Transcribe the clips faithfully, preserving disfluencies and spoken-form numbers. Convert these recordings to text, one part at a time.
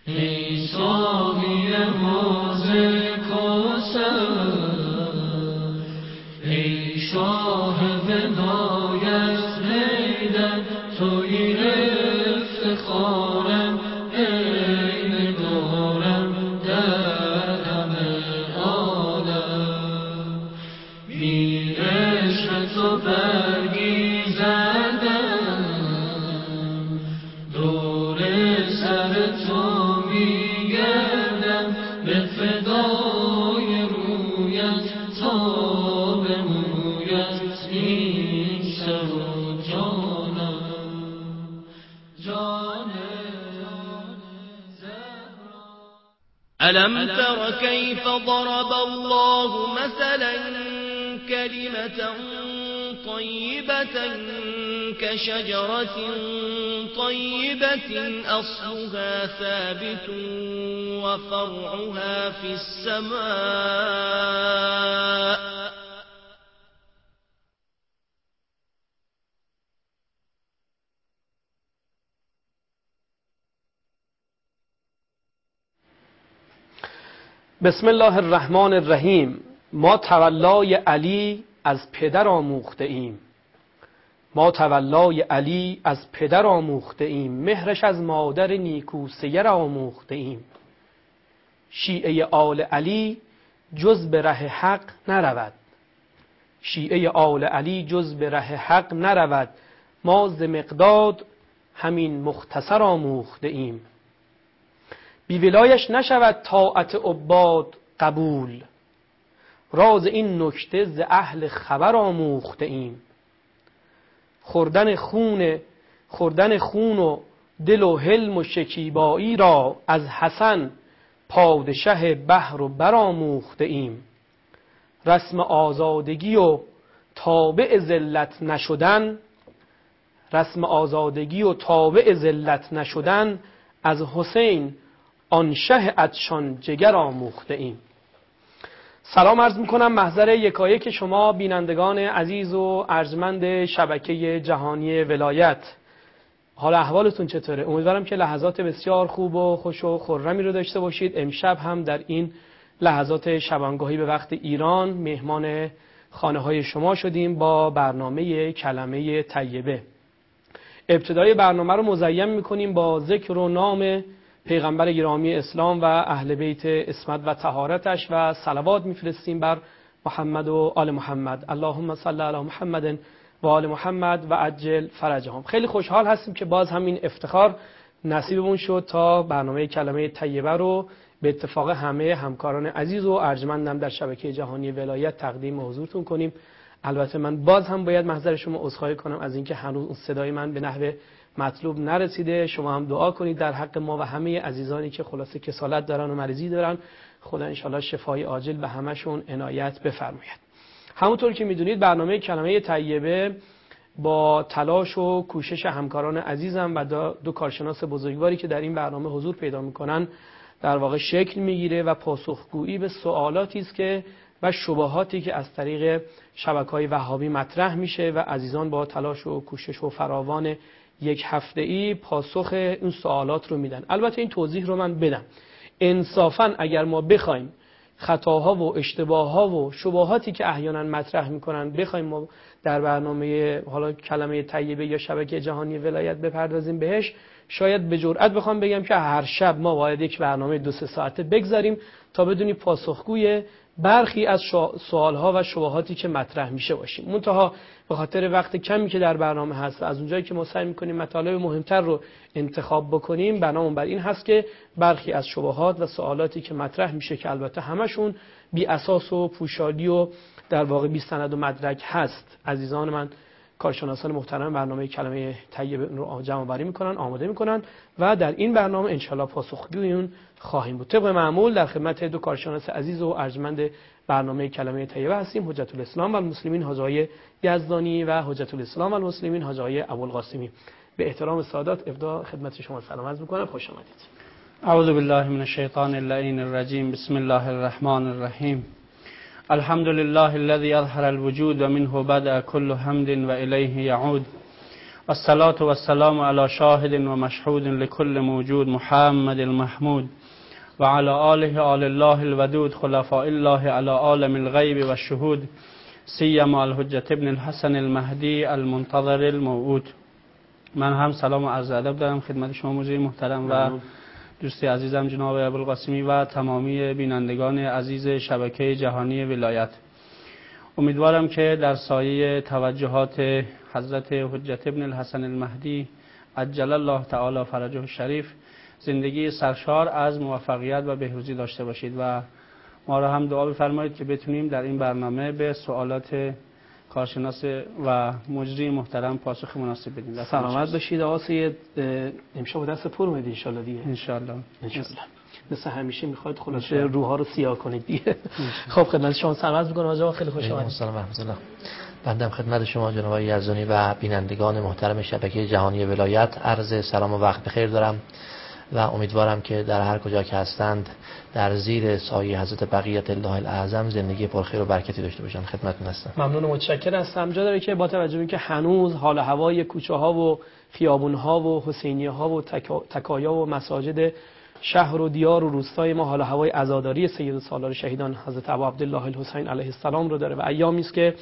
ای ساقی حوض کوثر، ای شاه ولایت حیدر، تویی افتخارم ای نگارم در همه عالم. بی عشق تو برگی زدم، دور سر تو میگردم، به فدای رویت تا به مویت این سر و جانم. جان ألم تر كيف ضرب الله مثلا كلمة طيبة كشجرة طيبة أصلها ثابت وفرعها في السماء بسم الله الرحمن الرحیم. ما تولای علی از پدر آموخته ایم ما تولای علی از پدر آموخته ایم مهرش از مادر نیکو سیر آموخته ایم. شیعه آل علی جز به ره حق نرود شیعه آل علی جز به ره حق نرود ما ز مقداد همین مختصر آموخته ایم. بی ولایش نشود طاعت عباد قبول راز این نکته ز اهل خبر آموخته ایم. خوردن خون خوردن خون و دل و حلم و شکیبایی را از حسن پادشه بحر و بر آموخته ایم. رسم آزادگی و تابع ذلت نشدن رسم آزادگی و تابع ذلت نشدن از حسین آن شه عطشان جگر آموخته ایم. سلام عرض میکنم محضر یکایک شما بینندگان عزیز و ارجمند شبکه جهانی ولایت. حال احوالتون چطوره؟ امیدوارم که لحظات بسیار خوب و خوش و خرمی رو داشته باشید. امشب هم در این لحظات شبانگاهی به وقت ایران مهمان خانه های شما شدیم با برنامه کلمه طیبه. ابتدای برنامه رو مزین میکنیم با ذکر و نام پیغمبر گرامی اسلام و اهل بیت عصمت و طهارتش و صلوات میفرستیم بر محمد و آل محمد. اللهم صل علی محمد و آل محمد و عجل فرجهم. خیلی خوشحال هستیم که باز همین افتخار نصیبمون شد تا برنامه کلمه طیبه رو به اتفاق همه همکاران عزیز و ارجمندم در شبکه جهانی ولایت تقدیم حضورتون کنیم. البته من باز هم باید محضر شما عذرخواهی کنم از اینکه هنوز اون صدای من به نحو مطلوب نرسیده. شما هم دعا کنید در حق ما و همه عزیزانی که خلاصه کسالت دارن و مریضی دارن، خدا انشالله شفای عاجل به همشون عنایت بفرماید. همونطور که میدونید برنامه کلمه طیبه با تلاش و کوشش همکاران عزیزم و دو کارشناس بزرگواری که در این برنامه حضور پیدا میکنن در واقع شکل میگیره و پاسخگویی به سوالاتی است که و شبهاتی که از طریق شبکه‌های وهابی مطرح میشه و عزیزان با تلاش و کوشش و فراوان یک هفته ای پاسخ این سوالات رو میدن. البته این توضیح رو من بدم، انصافاً اگر ما بخوایم خطاها و اشتباهها و شبهاتی که احیانا مطرح میکنن بخوایم ما در برنامه حالا کلمه طیبه یا شبکه جهانی ولایت بپردازیم بهش، شاید به جرئت بخوام بگم که هر شب ما باید یک برنامه دو سه ساعته بگذاریم تا بدونی پاسخگوی برخی از سوالها و شبهاتی که مطرح میشه باشیم. منتها به خاطر وقت کمی که در برنامه هست، از اونجایی که ما سعی میکنیم مطالب مهمتر رو انتخاب بکنیم، بنامون بر این هست که برخی از شبهات و سوالاتی که مطرح میشه که البته همشون بی اساس و پوشالی و در واقع بی سند و مدرک هست، عزیزان من کارشناسان محترم برنامه کلمه طیبه رو جمع آوری میکنن، آماده میکنن و در این برنامه انشالله پاسخگوی اون خواهیم بود. طبق معمول در خدمت دو کارشناس عزیز و ارجمند برنامه کلمه طیبه هستیم، حجت الاسلام و المسلمین حاج آقای یزدانی و حجت الاسلام و المسلمین حاج آقای ابوالقاسمی. به احترام سادات ابدا خدمت شما سلام عرض میکنم. خوش آمدید. اعوذ بالله من الشیطان اللعین الرجیم. بسم الله الرحمن الرحیم. الحمد لله الذي أظهر الوجود ومنه بدأ كل حمد وإليه يعود. والصلاة والسلام على شاهد و مشهود لكل موجود محمد المحمود و على آله آل الله الودود خلفاء الله على عالم الغیب و الشهود سیما الحجة ابن الحسن المهدی المنتظر الموعود. من هم سلام و عرض ادب دارم خدمت شما موجود محترم و دوستی عزیزم جناب ابوالقاسمی و تمامی بینندگان عزیز شبکه جهانی ولایت. امیدوارم که در سایه توجهات حضرت حجت ابن الحسن المهدی عجل الله تعالی فرجه الشریف زندگی سرشار از موفقیت و بهروزی داشته باشید و ما را هم دعا بفرمایید که بتونیم در این برنامه به سوالات کارشناس و مجری محترم پاسخ مناسب بدیم. سلامت باشید آقا سید. امشب با دست پر اومدید ان شاء الله دیگه. ان شاء الله. ان شاء الله. مثل همیشه میخواید خلاصه روح‌ها رو سیاه کنید دیگه. خب خدمت شما سلام می‌کنم آقا، خیلی خوش آمدید. سلام رحمت الله. بنده خدمت شما جناب یزدانی و بینندگان محترم شبکه جهانی ولایت عرض سلام و وقت بخیر دارم و امیدوارم که در هر کجا که هستند در زیر سایه حضرت بقیت الله الاعظم زندگی پرخیر و برکتی داشته باشند. خدمتتون هستم. ممنون و متشکرم هستم. جا داره که با توجه به اینکه هنوز حال و هوای کوچه ها و خیابون ها و حسینیه ها و تکا... تکایا و مساجد شهر و دیار و روستای ما حال و هوای عزاداری سید سالار شهیدان حضرت ابو عبدالله الحسین علیه السلام رو داره و ایامی است که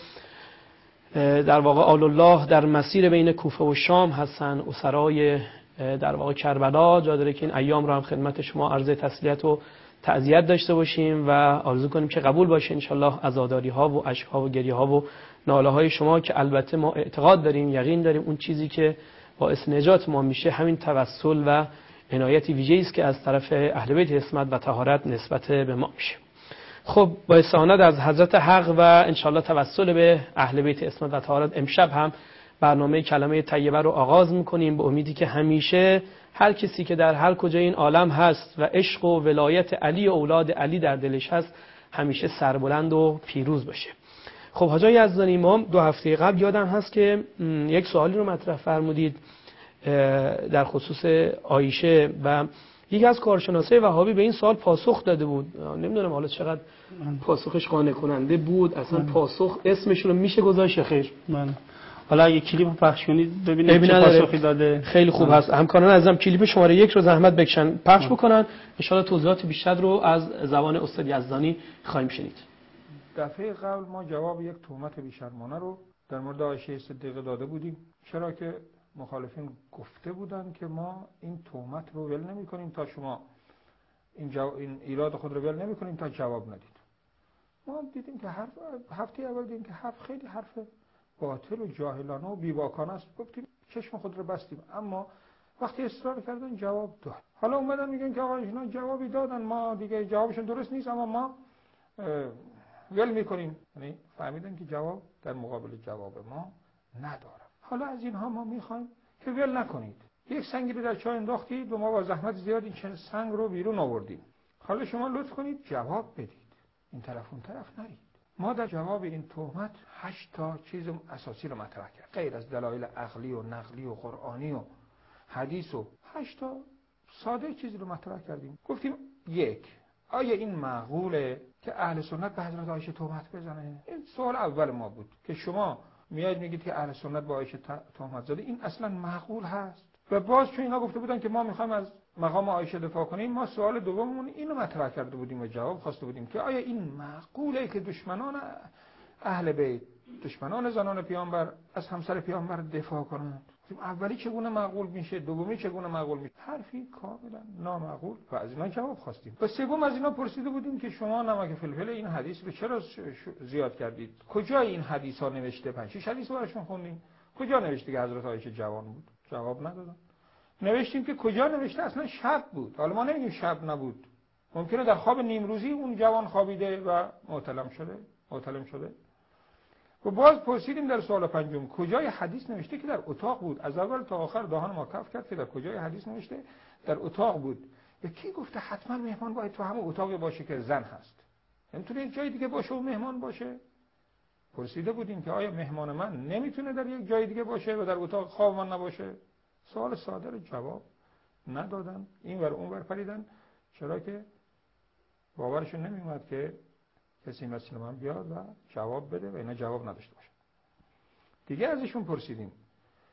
در واقع آل الله در مسیر بین کوفه و شام هستن، اسرای در واقع کربلا. جا داره که این ایام رو هم خدمت شما عرض تسلیت و تعزیت داشته باشیم و آرزو کنیم که قبول باشه ان شاء الله عزاداری ها و اشک ها و گریه ها و ناله های شما، که البته ما اعتقاد داریم، یقین داریم اون چیزی که باعث نجات ما میشه همین توسل و عنایت ویژه‌ای است که از طرف اهل بیت عصمت و طهارت نسبت به ما میشه. خب با استعانت از حضرت حق و ان شاء الله توسل به اهل بیت عصمت و طهارت امشب هم برنامه کلمه طیبه رو آغاز میکنیم به امیدی که همیشه هر کسی که در هر کجای این عالم هست و عشق و ولایت علی و اولاد علی در دلش هست همیشه سربلند و پیروز باشه. خب حاج یزدانی، ما دو هفته قبل یادم هست که یک سوالی رو مطرح فرمودید در خصوص عایشه و یکی از کارشناسای وهابی به این سوال پاسخ داده بود. نمیدونم حالا چقدر پاسخش قانع کننده بود، اصلا من. پاسخ اسمشون رو میشه گذاشت خیر؟ من حالا اگه کلیپ پخش کنید ببینید چه پاسخی داده. خیلی خوب هست. همکاران عزیزم کلیپ شماره یک رو زحمت بکشن پخش بکنن، ان شاء الله توضیحات بیشتر رو از زبان استاد یزدانی خواهیم شنید. دفعه قبل ما جواب یک تهمت بی‌شرمانه رو در مورد عایشه صدیقه داده بودیم، چرا که مخالفین گفته بودند که ما این تهمت رو ول نمی‌کنیم تا شما این, جو... این ایراد خود رو ول نمی‌کنیم تا جواب ندید. ما دیدیم که حرف هفته اول دیدیم که حرف خیلی حرف باطل و جاهلانه و بیباکانه است، گفتیم چشم خود رو بستیم، اما وقتی اصرار کردن جواب داد. حالا اومدن میگن که آقا اینا جوابی دادن، ما دیگه جوابشون درست نیست اما ما ول می‌کنیم. یعنی فهمیدن که جواب در مقابل جواب ما نداره. حالا از اینها ما میخوایم که ول نکنید. یک سنگی رو در چای انداختید و ما با زحمت زیاد این سنگ رو بیرون آوردیم. حالا شما لطف کنید جواب بدید، این طرف اون طرف نرید. ما در جواب این تهمت هشت تا چیز اساسی رو مطرح کرد، غیر از دلایل عقلی و نقلی و قرآنی و حدیث و هشت تا ساده چیزی رو مطرح کردیم. گفتیم یک، آیا این معقوله که اهل سنت به حضرت عایشه تهمت بزنه؟ این سوال اول ما بود که شما میاد میگید که اهل سنت با عایشه تهمت زده، این اصلا معقول هست؟ و باز چون اینا گفته بودن که ما میخوایم از مقام عایشه دفاع کنیم، ما سوال دوممون اینو مطرح کرده بودیم و جواب خواسته بودیم که آیا این معقوله که دشمنان اهل بیت، دشمنان زنان پیامبر از همسر پیامبر دفاع کنند؟ اولی چگونه معقول میشه، دومی چگونه معقول میشه؟ حرفی کاملا نامعقول. و از اینا جواب خواستیم. و سوم از اینا پرسیده بودیم که شما نمک فلفل این حدیث رو چرا زیاد کردید؟ کجای این حدیث ها نوشته؟ پنج شش حدیث رو براشون خوندیم، کجا نوشته که حضرت عایشه جوان بود؟ جواب ندادن. نوشتیم که کجا نوشته اصلا شب بود؟ حالا ما نمیگیم شب نبود، ممکنه در خواب نیمروزی اون جوان خوابیده و معتلم شده معتلم شده. و باز پرسیدیم در سوال پنجم کجای حدیث نوشته که در اتاق بود؟ از اول تا آخر دهان ما کف کرد که در کجای حدیث نوشته در اتاق بود. یکی گفته حتما مهمان باید تو همون اتاقی باشه که زن هست، نمیتونه یک جای دیگه باشه و مهمان باشه. پرسیده بودیم که آیا مهمان من نمیتونه در یک جای دیگه باشه و در اتاق خواب من نباشه؟ سوال ساده رو جواب ندادن، این ور اون ور پریدن، چرا که باورشون نمیومد که کسی مثل من بیاد و جواب بده و اینا جواب نداشته باشه. دیگه ازشون پرسیدیم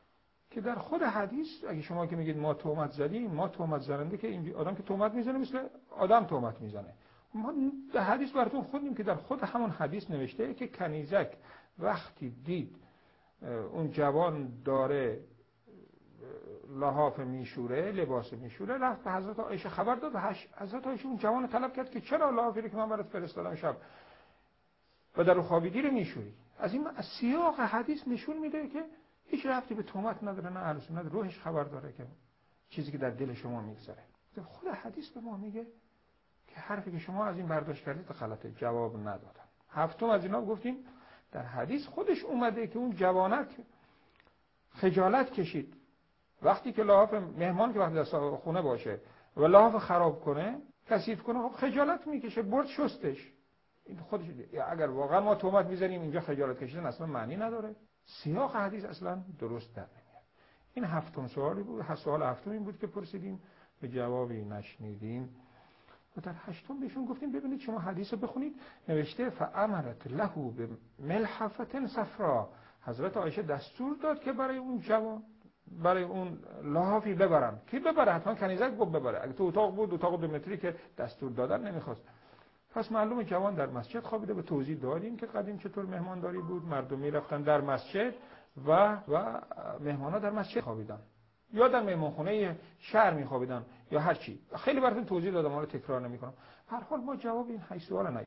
که در خود حدیث اگه شما که میگید ما تهمت زدیم، ما تهمت زننده که این آدم که تهمت میزنه مثل آدم تهمت میزنه. ما در حدیث براتون خوندیم که در خود همون حدیث نوشته که کنیزک وقتی دید اون جوان داره لحاف میشوره، لباس میشوره، رفت به حضرت عایشه خبر داد و حضرت عایشه اون جوان طلب کرد که چرا لحافی رو که من برات فرستادم شب و در خوابیدی رو میشوری. از این از سیاق حدیث نشون میده که هیچ ربطی به تهمت نداره، نه اهل سنت روحش خبر داره که چیزی که در دل شما میگذره. خود حدیث به ما میگه که حرفی که شما از این برداشت کردید غلطه، جواب ندادن. هفتم از اینا گفتیم در حدیث خودش اومده که اون جوانک خجالت کشید وقتی که لحاف مهمان که وقتی در خونه باشه و لحاف خراب کنه، کثیف کنه، خب خجالت میکشه، برد شستش. این خودش اگر واقعا ما تهمت میزنیم اینجا خجالت کشیدن اصلا معنی نداره. سیاق حدیث اصلا درست در نمیاد. این هفتم سوالی بود. سوال هفتم این بود که پرسیدیم به جوابی نشنیدیم. و در هشتم بهشون گفتیم ببینید شما حدیث رو بخونید، نوشته فامرت له به ملحفه صفرا، حضرت عایشه دستور داد که برای اون جوان برای اون لحافی ببرن. کی ببره؟ حتما کنیزک گفت ببره. اگه تو اتاق بود، اتاق دو متری که دستور دادن نمیخواست. پس معلومه جوان در مسجد خوابیده. به توضیح دادیم که قدیم چطور مهمانداری بود، مردم میرفتن در مسجد و و مهمانا در مسجد خوابیدن یا در مهمانخونه شهر میخوابیدن یا هر چی. خیلی براتون توضیح دادم، حالا تکرار نمیکنم. هر حال ما جواب این هشت سوال ندادیم.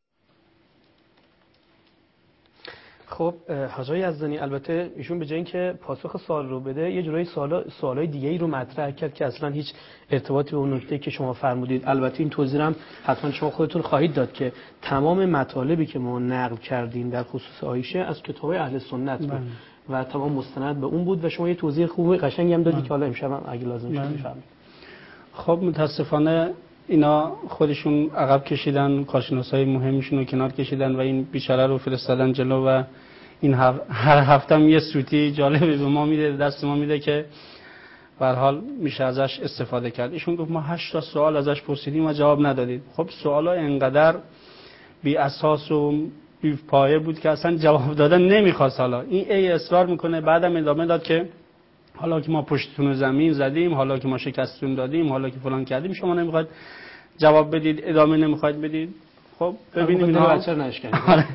خب حاج آقای یزدانی البته ایشون به جای اینکه پاسخ سوال رو بده یه جورایی سوالا سوالای دیگه‌ای رو مطرح کرد که اصلا هیچ ارتباطی به اون نکته که شما فرمودید. البته این توضیح هم حتما شما خودتون خواهید داد که تمام مطالبی که ما نقل کردیم در خصوص عایشه از کتاب‌های اهل سنت بود و تمام مستند به اون بود و شما یه توضیح خوب قشنگی هم دادید که حالا امشب اگه لازم شد بفرمایید. خب متاسفانه اینا خودشون عقب کشیدن، کارشناسای مهمشون رو کنار کشیدن و این بیچاره رو فرستادن جلو و این هر هفته هم یه سوتی جالبی به ما میده، دست ما میده که به هر حال میشه ازش استفاده کرد. ایشون گفت ما هشت تا سوال ازش پرسیدیم و جواب ندادید. خب سوالا اینقدر بی اساس و بی پایه بود که اصلا جواب دادن نمیخواست. حالا این ای اصرار میکنه، بعدم ادامه داد که حالا که ما پشتتون رو زمین زدیم، حالا که ما شکستتون دادیم، حالا که فلان کردیم، شما نمیخواید جواب بدید، ادامه نمیخواید بدید. خب ببینیم اینا بچه نشکنید.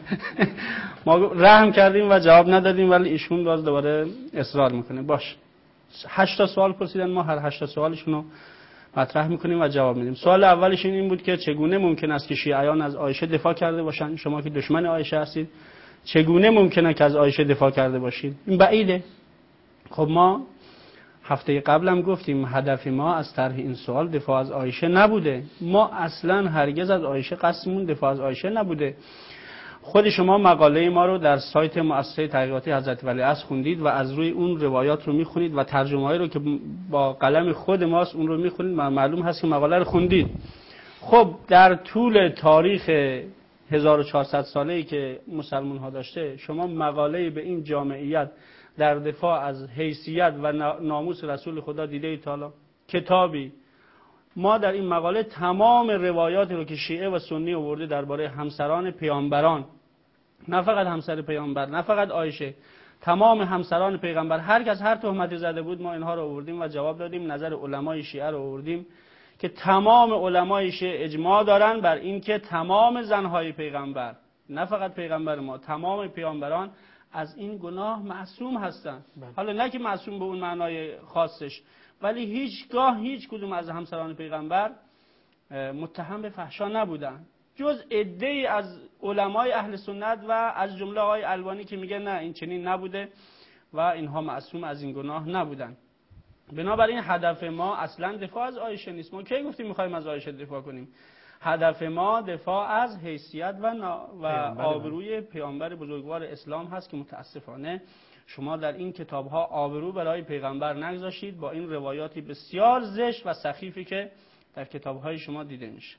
ما رحم کردیم و جواب ندادیم ولی ایشون باز دوباره اصرار میکنه. باش هشت تا سوال پرسیدن، ما هر هشت تا سوالشون رو مطرح میکنیم و جواب میدیم. سوال اولش این بود که چگونه ممکن است که شیعیان از عایشه دفاع کرده باشن؟ شما که دشمن عایشه هستید چگونه ممکنه که از عایشه دفاع کرده باشید؟ این بعیده. خب ما هفته قبلم گفتیم هدف ما از طرح این سوال دفاع از عایشه نبوده. ما اصلا هرگز از عایشه قصدمون دفاع از عایشه نبوده. خود شما مقاله ما رو در سایت مؤسسه تحقیقاتی حضرت ولیعصر خوندید و از روی اون روایات رو میخونید و ترجمه‌ای رو که با قلم خود ماست اون رو میخونید، معلوم هست که مقاله رو خوندید. خب در طول تاریخ هزار و چهارصد ساله‌ای که مسلمان ها داشته، شما مقاله به این جامعیت در دفاع از حیثیت و ناموس رسول خدا دیده اید حالا؟ کتابی ما در این مقاله تمام روایاتی رو که شیعه و سنی آورده درباره همسران پیامبران، نه فقط همسر پیامبر، نه فقط عایشه، تمام همسران پیغمبر، هر کس هر تهمتی زده بود ما اینها رو آوردیم و جواب دادیم. نظر علمای شیعه رو آوردیم که تمام علمای شیعه اجماع دارن بر این که تمام زنهای پیغمبر، نه فقط پیغمبر ما، تمام پیامبران از این گناه معصوم هستند. حالا نه که معصوم به اون معنای خاصش، ولی هیچگاه هیچ کدوم از همسران پیغمبر متهم به فحشا نبودن، جز عده‌ای از علمای اهل سنت و از جمله آقای البانی که میگه نه این چنین نبوده و اینها معصوم از این گناه نبودن. بنابراین هدف ما اصلا دفاع از عایشه نیست. ما کی گفتیم میخوایم از عایشه دفاع کنیم؟ هدف ما دفاع از حیثیت و, نا... و آبروی پیامبر بزرگوار اسلام هست که متاسفانه شما در این کتاب‌ها آبرو برای پیغمبر نگذاشتید با این روایاتی بسیار زشت و سخیفی که در کتاب‌های شما دیده میشه.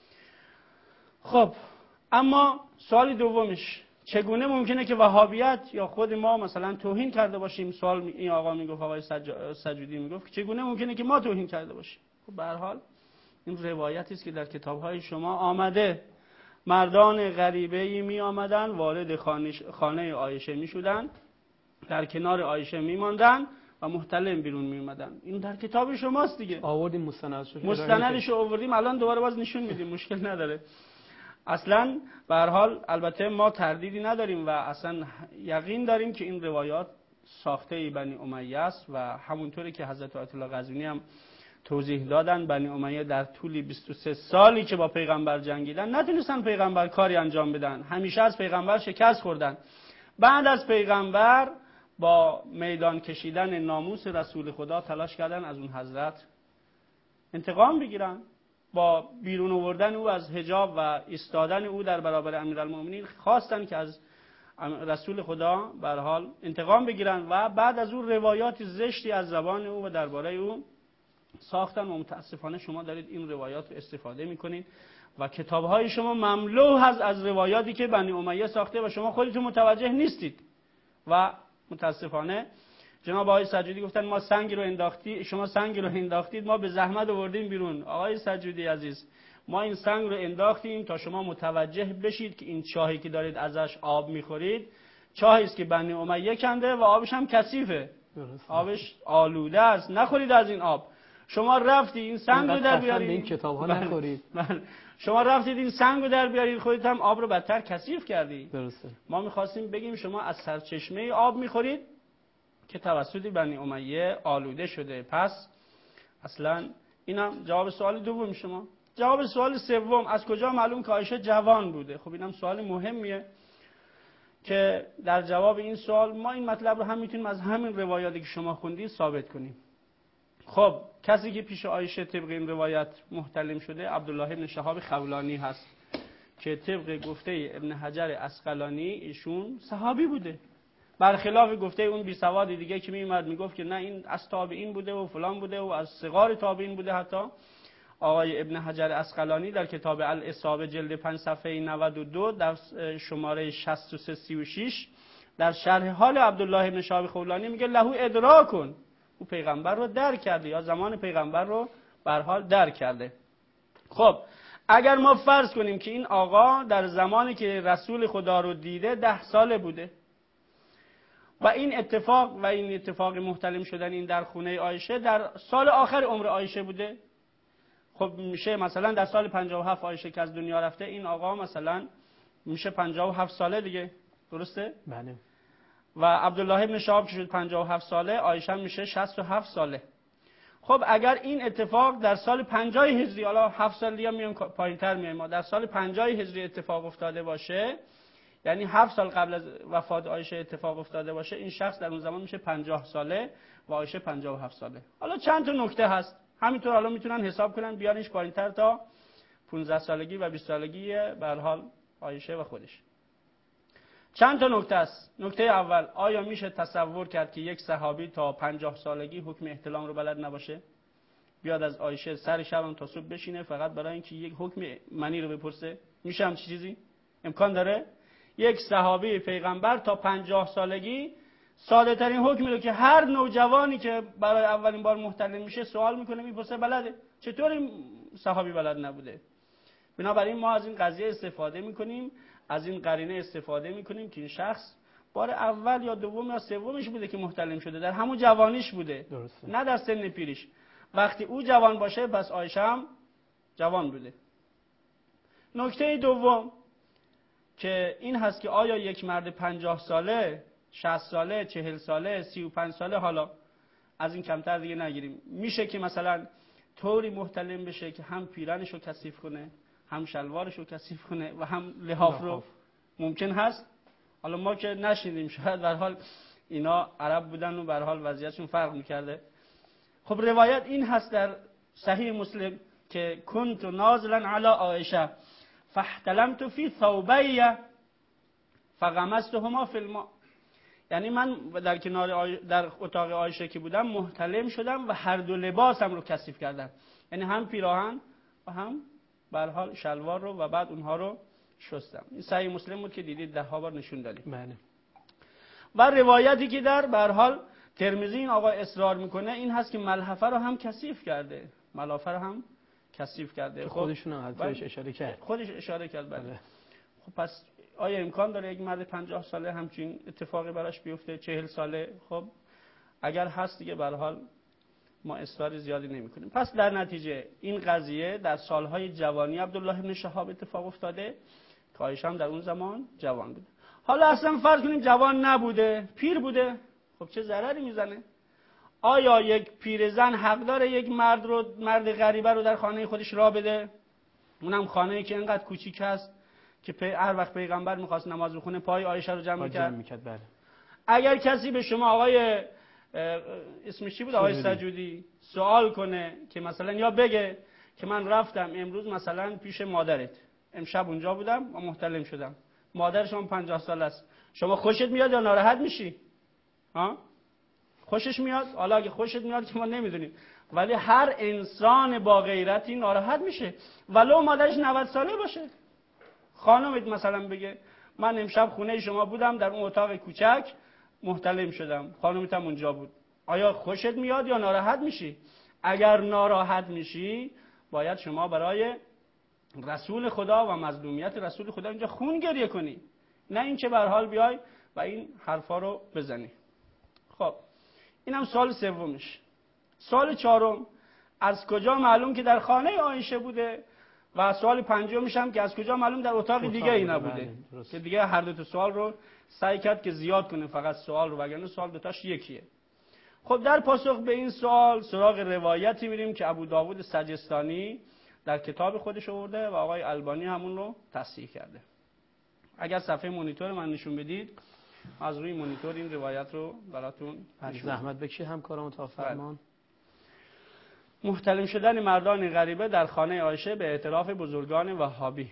خب اما سوال دومش، چگونه ممکنه که وهابیت یا خود ما مثلا توهین کرده باشیم؟ سوال این آقا میگفت، آقای سجودی میگفت که چگونه ممکنه که ما توهین کرده باشیم؟ خب به هر حال این روایتی است که در کتاب‌های شما آمده. مردان غریبه‌ای می آمدن وارد خانه عایشه می شدن، در کنار عایشه می ماندن و محتلم بیرون می اومدن. این در کتاب شماست دیگه. آوردیم مستندش مستندش رو آوردیم، الان دوباره باز نشون میدیم، مشکل نداره. اصلا به هر حال البته ما تردیدی نداریم و اصلا یقین داریم که این روایات ساخته بنی امیه است و همونطوری که حضرت آیت الله قزوینی هم توضیح دادن، بنی امیه در طول بیست و سه سالی که با پیغمبر جنگیدن نتونستن پیغمبر کاری انجام بدن، همیشه از پیغمبر شکست خوردن. بعد از پیغمبر با میدان کشیدن ناموس رسول خدا تلاش کردن از اون حضرت انتقام بگیرن، با بیرون آوردن او از حجاب و ایستادن او در برابر امیرالمومنین خواستن که از رسول خدا به هر حال انتقام بگیرن و بعد از اون روایات زشتی از زبان او و درباره او ساختن و متاسفانه شما دارید این روایات رو استفاده میکنید و کتابهای شما مملو هست از روایاتی که بنی امیه ساخته و شما خودتون متوجه نیستید. و متاسفانه جناب آقای سجودی گفتن ما سنگ رو انداختی، شما سنگ رو انداختید ما به زحمت آوردیم بیرون. آقای سجودی عزیز، ما این سنگ رو انداختیم تا شما متوجه بشید که این چاهی که دارید ازش آب میخورید چاهی است که بنی امیه کنده و آبش هم کثیفه، آبش آلوده است، نخورید از این آب. شما رفتید این سنگ رو در بیارید، این کتاب‌ها نخورید. شما رفتید این سنگ رو در بیارید، خودت هم آب رو بدتر کثیف کردید. درسته. ما می‌خواستیم بگیم شما از سرچشمه آب می‌خورید که توسط بنی امیه آلوده شده. پس اصلا اینم جواب سوال دوم شما. جواب سوال سوم، از کجا معلوم که عایشه جوان بوده؟ خب اینم سوال مهمیه که در جواب این سوال ما این مطلب رو هم میتونیم از همین روایاتی که شما خوندید ثابت کنیم. خب کسی که پیش عایشه طبق این روایت محتلم شده عبدالله بن شهاب خولانی هست که طبق گفته ابن حجر عسقلانی ایشون صحابی بوده، برخلاف گفته اون بی سواد دیگه که میومد میگفت که نه این از تابعین بوده و فلان بوده و از صغار تابعین بوده. حتی آقای ابن حجر عسقلانی در کتاب الاصابه جلد پنج صفحه نود و دو در شماره شصت و سه سی و شش در شرح حال عبدالله بن شهاب خولانی میگه لهو ادراکن، او پیغمبر رو درک کرده یا زمان پیغمبر رو به هر حال درک کرده. خب اگر ما فرض کنیم که این آقا در زمانی که رسول خدا رو دیده ده ساله بوده و این اتفاق و این اتفاق محتلم شدن این در خونه عایشه در سال آخر عمر عایشه بوده، خب میشه مثلا در سال پنجاه و هفت عایشه که از دنیا رفته، این آقا مثلا میشه پنجاه و هفت ساله دیگه، درسته؟ بله. و عبدالله ابن شهاب که شد پنجاه و هفت ساله، عایشه میشه شصت و هفت ساله. خب اگر این اتفاق در سال پنجاه هجری، حالا هفت سال دیگه میام پایینتر میایم، ما در سال پنجاه هجری اتفاق افتاده باشه، یعنی هفت سال قبل از وفات عایشه اتفاق افتاده باشه، این شخص در اون زمان میشه پنجاه ساله و عایشه پنجاه و هفت ساله. حالا چند تا نکته هست همینطور حالا میتونن حساب کنن بیارنش پایینتر تا پانزده سالگی و بیست سالگی به هر حال عایشه و خودش. چند تا نکته است. نکته اول، آیا میشه تصور کرد که یک صحابی تا پنجاه سالگی حکم احتلام رو بلد نباشه؟ بیاد از عایشه سر شب تا صبح بشینه فقط برای اینکه یک حکم منی رو بپرسه؟ میشه همچین چیزی؟ امکان داره؟ یک صحابی پیغمبر تا پنجاه سالگی ساده ترین حکمی رو که هر نوجوانی که برای اولین بار محتلم میشه سوال میکنه میپرسه بلده؟ چطور این صحابی بلد نبوده؟ بنابراین ما از این قضیه استفاده میکنیم، از این قرینه استفاده میکنیم که این شخص بار اول یا دوم یا سومش بوده که محتلم شده، در همون جوانیش بوده. درسته. نه در سن پیریش. وقتی او جوان باشه پس عایشه هم جوان بوده. نکته دوم که این هست که آیا یک مرد پنجاه ساله، شصت ساله، چهل ساله، سی و پنج ساله، حالا از این کمتر دیگه نگیریم، میشه که مثلا طوری محتلم بشه که هم پیرنش رو کثیف کنه، هم شلوارش رو کثیف کنه و هم لحاف رو؟ ممکن هست؟ حالا ما که نشنیدیم، شاید به هر حال اینا عرب بودن و به هر حال وضعیتشون فرق میکرده. خب روایت این هست در صحیح مسلم که کنت نازلا علی عایشه فاحتلمت فی ثوبی فغمستهما فی الماء، یعنی من در کنار آی... در اتاق عایشه که بودم محتلم شدم و هر دو لباسم رو کثیف کردم، یعنی هم پیراهن و هم به هر حال شلوار رو، و بعد اونها رو شستم. این صحیح مسلم بود که دیدید ده ها بار نشون دادیم. بله. و روایتی که در به هر حال ترمذی این آقا اصرار میکنه این هست که ملحفه رو هم کثیف کرده، ملافه رو هم کثیف کرده. خودشون هم بهش اشاره کرد. خودش اشاره کرد. بله. بله. خب پس آیا امکان داره یک مرد پنجاه ساله همچین اتفاقی براش بیفته؟ چهل ساله؟ خب اگر هست دیگه به هر حال ما اصرار زیادی نمی کنیم. پس در نتیجه این قضیه در سالهای جوانی عبدالله بن شهاب اتفاق افتاده که عایشه هم در اون زمان جوان بود. حالا اصلا فرض کنیم جوان نبوده، پیر بوده، خب چه ضرری میزنه؟ آیا یک پیرزن حق داره یک مرد رو مرد غریبه رو در خانه خودش راه بده؟ اونم خانه‌ای که اینقدر کوچیک است که پی هر وقت پیغمبر می‌خواست نماز بخونه پای عایشه رو جمع می‌کرد. بله. اگر کسی به شما آقای اسمش چی بود آقای سجودی سوال کنه که مثلا یا بگه که من رفتم امروز مثلا پیش مادرت، امشب اونجا بودم و محتلم شدم، مادر شما پنجاه سال است، شما خوشت میاد یا ناراحت میشی؟ ها؟ خوشش میاد؟ حالا اگه خوشت میاد که ما نمیدونیم، ولی هر انسان با غیرتی ناراحت میشه ولو مادرش نود ساله باشه. خانمت مثلا بگه من امشب خونه شما بودم در اون اتاق کوچک محتلم شدم، خانمت هم اونجا بود، آیا خوشت میاد یا ناراحت میشی؟ اگر ناراحت میشی باید شما برای رسول خدا و مظلومیت رسول خدا اینجا خون گریه کنی، نه اینکه به هر حال بیای و این حرفا رو بزنی. خب اینم سوال سومش. سوال چهارم، از کجا معلوم که در خانه عایشه بوده؟ و سوال پنجمش هم که از کجا معلوم در اتاق دیگه ای نبوده؟ که دیگه هر دو تا سوال رو سعی کرد که زیاد کنه فقط سوال رو، وگرنه سوال دوتاش یکیه. خب در پاسخ به این سوال سراغ روایتی میریم که ابو داوود سجستانی در کتاب خودش آورده و آقای البانی همون رو تصحیح کرده. اگر صفحه مانیتور من نشون بدید، از روی مانیتور این روایت رو براتون زحمت بکشید همکارام تا فرمان. محتلم شدن مردان غریبه در خانه عایشه به اعتراف بزرگان وهابی.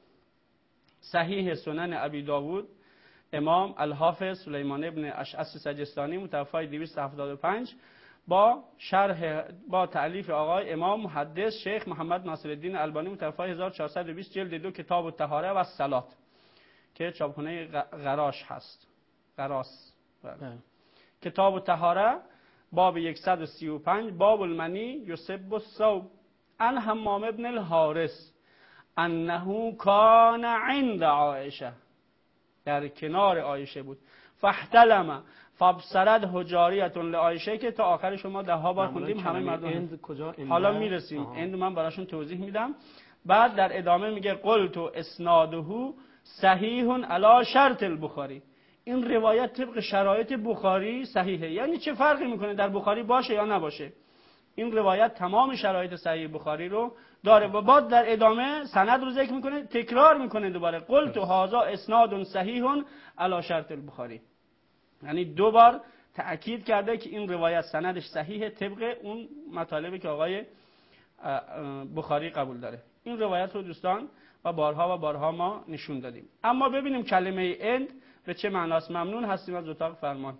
صحیح سنن ابی داوود، امام الحافظ سلیمان ابن اشعث سجستانی متوفی دویست و هفتاد و پنج با شرح با تألیف آقای امام محدث شیخ محمد ناصرالدین البانی متوفی هزار و چهارصد و بیست، جلد دو، کتاب الطهاره و الصلات که چاپخانه غراش هست. غراس. کتاب الطهاره باب صد و سی و پنج، باب المنی یسب الثوب، عن حمام ابن الحارث انه کان عند عایشه، در کنار عایشه بود، فاحتلم فابصرت حجاریه لعایشه، که تا آخر شما ده ها بار خوندیم همه مردم. حالا میرسیم اند من براشون توضیح میدم. بعد در ادامه میگه قلت اسناده صحیح علی شرط البخاری، این روایت طبق شرایط بخاری صحیحه. یعنی چه فرقی میکنه در بخاری باشه یا نباشه، این روایت تمام شرایط صحیح بخاری رو داره. و بعد در ادامه سند رو ذکر میکنه، تکرار میکنه دوباره قلت هذا اسناد صحیح علی شرط البخاری، یعنی دو بار تأکید کرده که این روایت سندش صحیحه طبق اون مطالبی که آقای بخاری قبول داره. این روایت رو دوستان و بارها و بارها ما نشون دادیم. اما ببینیم کلمه اند به چه معناست. ممنون هستیم از اتاق فرمان.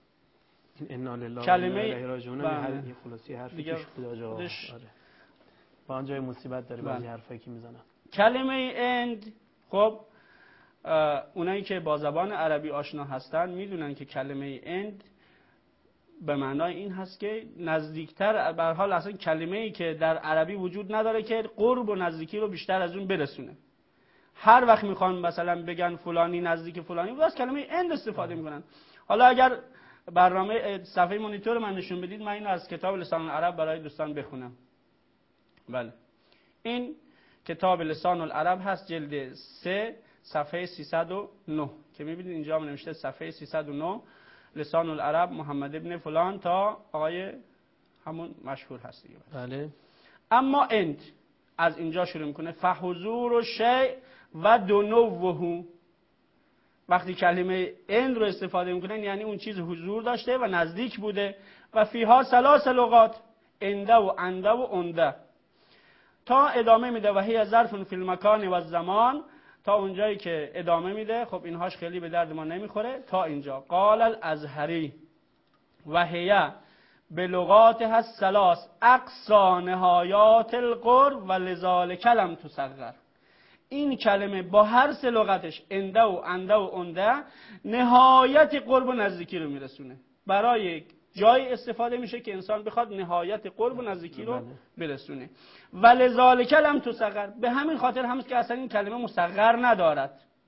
انا لله کلمه و انا الیه راجعون این خلاصی حرفی که خدا آره. با آنجای مصیبت داره بعضی حرفایی که میزنن. کلمه اند، خب اونایی که با زبان عربی آشنا هستن میدونن که کلمه اند به معنای این هست که نزدیکتر. به هر حال اصلا کلمه‌ای که در عربی وجود نداره که قرب و نزدیکی رو بیشتر از اون برسونه. هر وقت میخوان مثلا بگن فلانی نزدیک فلانی بود از کلمه اند استفاده میکنن. حالا اگر برنامه صفحه مانیتور من نشون بدید، من اینو از کتاب لسان العرب برای دوستان بخونم. بله، این کتاب لسان العرب هست، جلد سه، صفحه سیصد و نه که میبینید اینجا من نوشته صفحه سیصد و نه، لسان العرب محمد ابن فلان تا آقای همون مشهور هست دیگه. بله. اما اند از اینجا شروع میکنه، فحضور و شیء و دنوه. وقتی کلمه اند رو استفاده میکنن یعنی اون چیز حضور داشته و نزدیک بوده. و فیها ثلاث لغات، انده و انده و انده، تا ادامه میده و هی ظرف فی المکان و زمان، تا اونجایی که ادامه میده. خب اینهاش خیلی به درد ما نمیخوره تا اینجا. قال الازهری و هی به لغات هست ثلاث اقصا نهایات القرب و لذالک لم تصغر. این کلمه با هر سه لغتش انده و انده و انده نهایت قرب و نزدیکی رو میرسونه. برای جای استفاده میشه که انسان بخواد نهایت قرب و نزدیکی رو برسونه. و لذالک لم تصغر، به همین خاطر هم که اصلا این کلمه مصغر ندارد،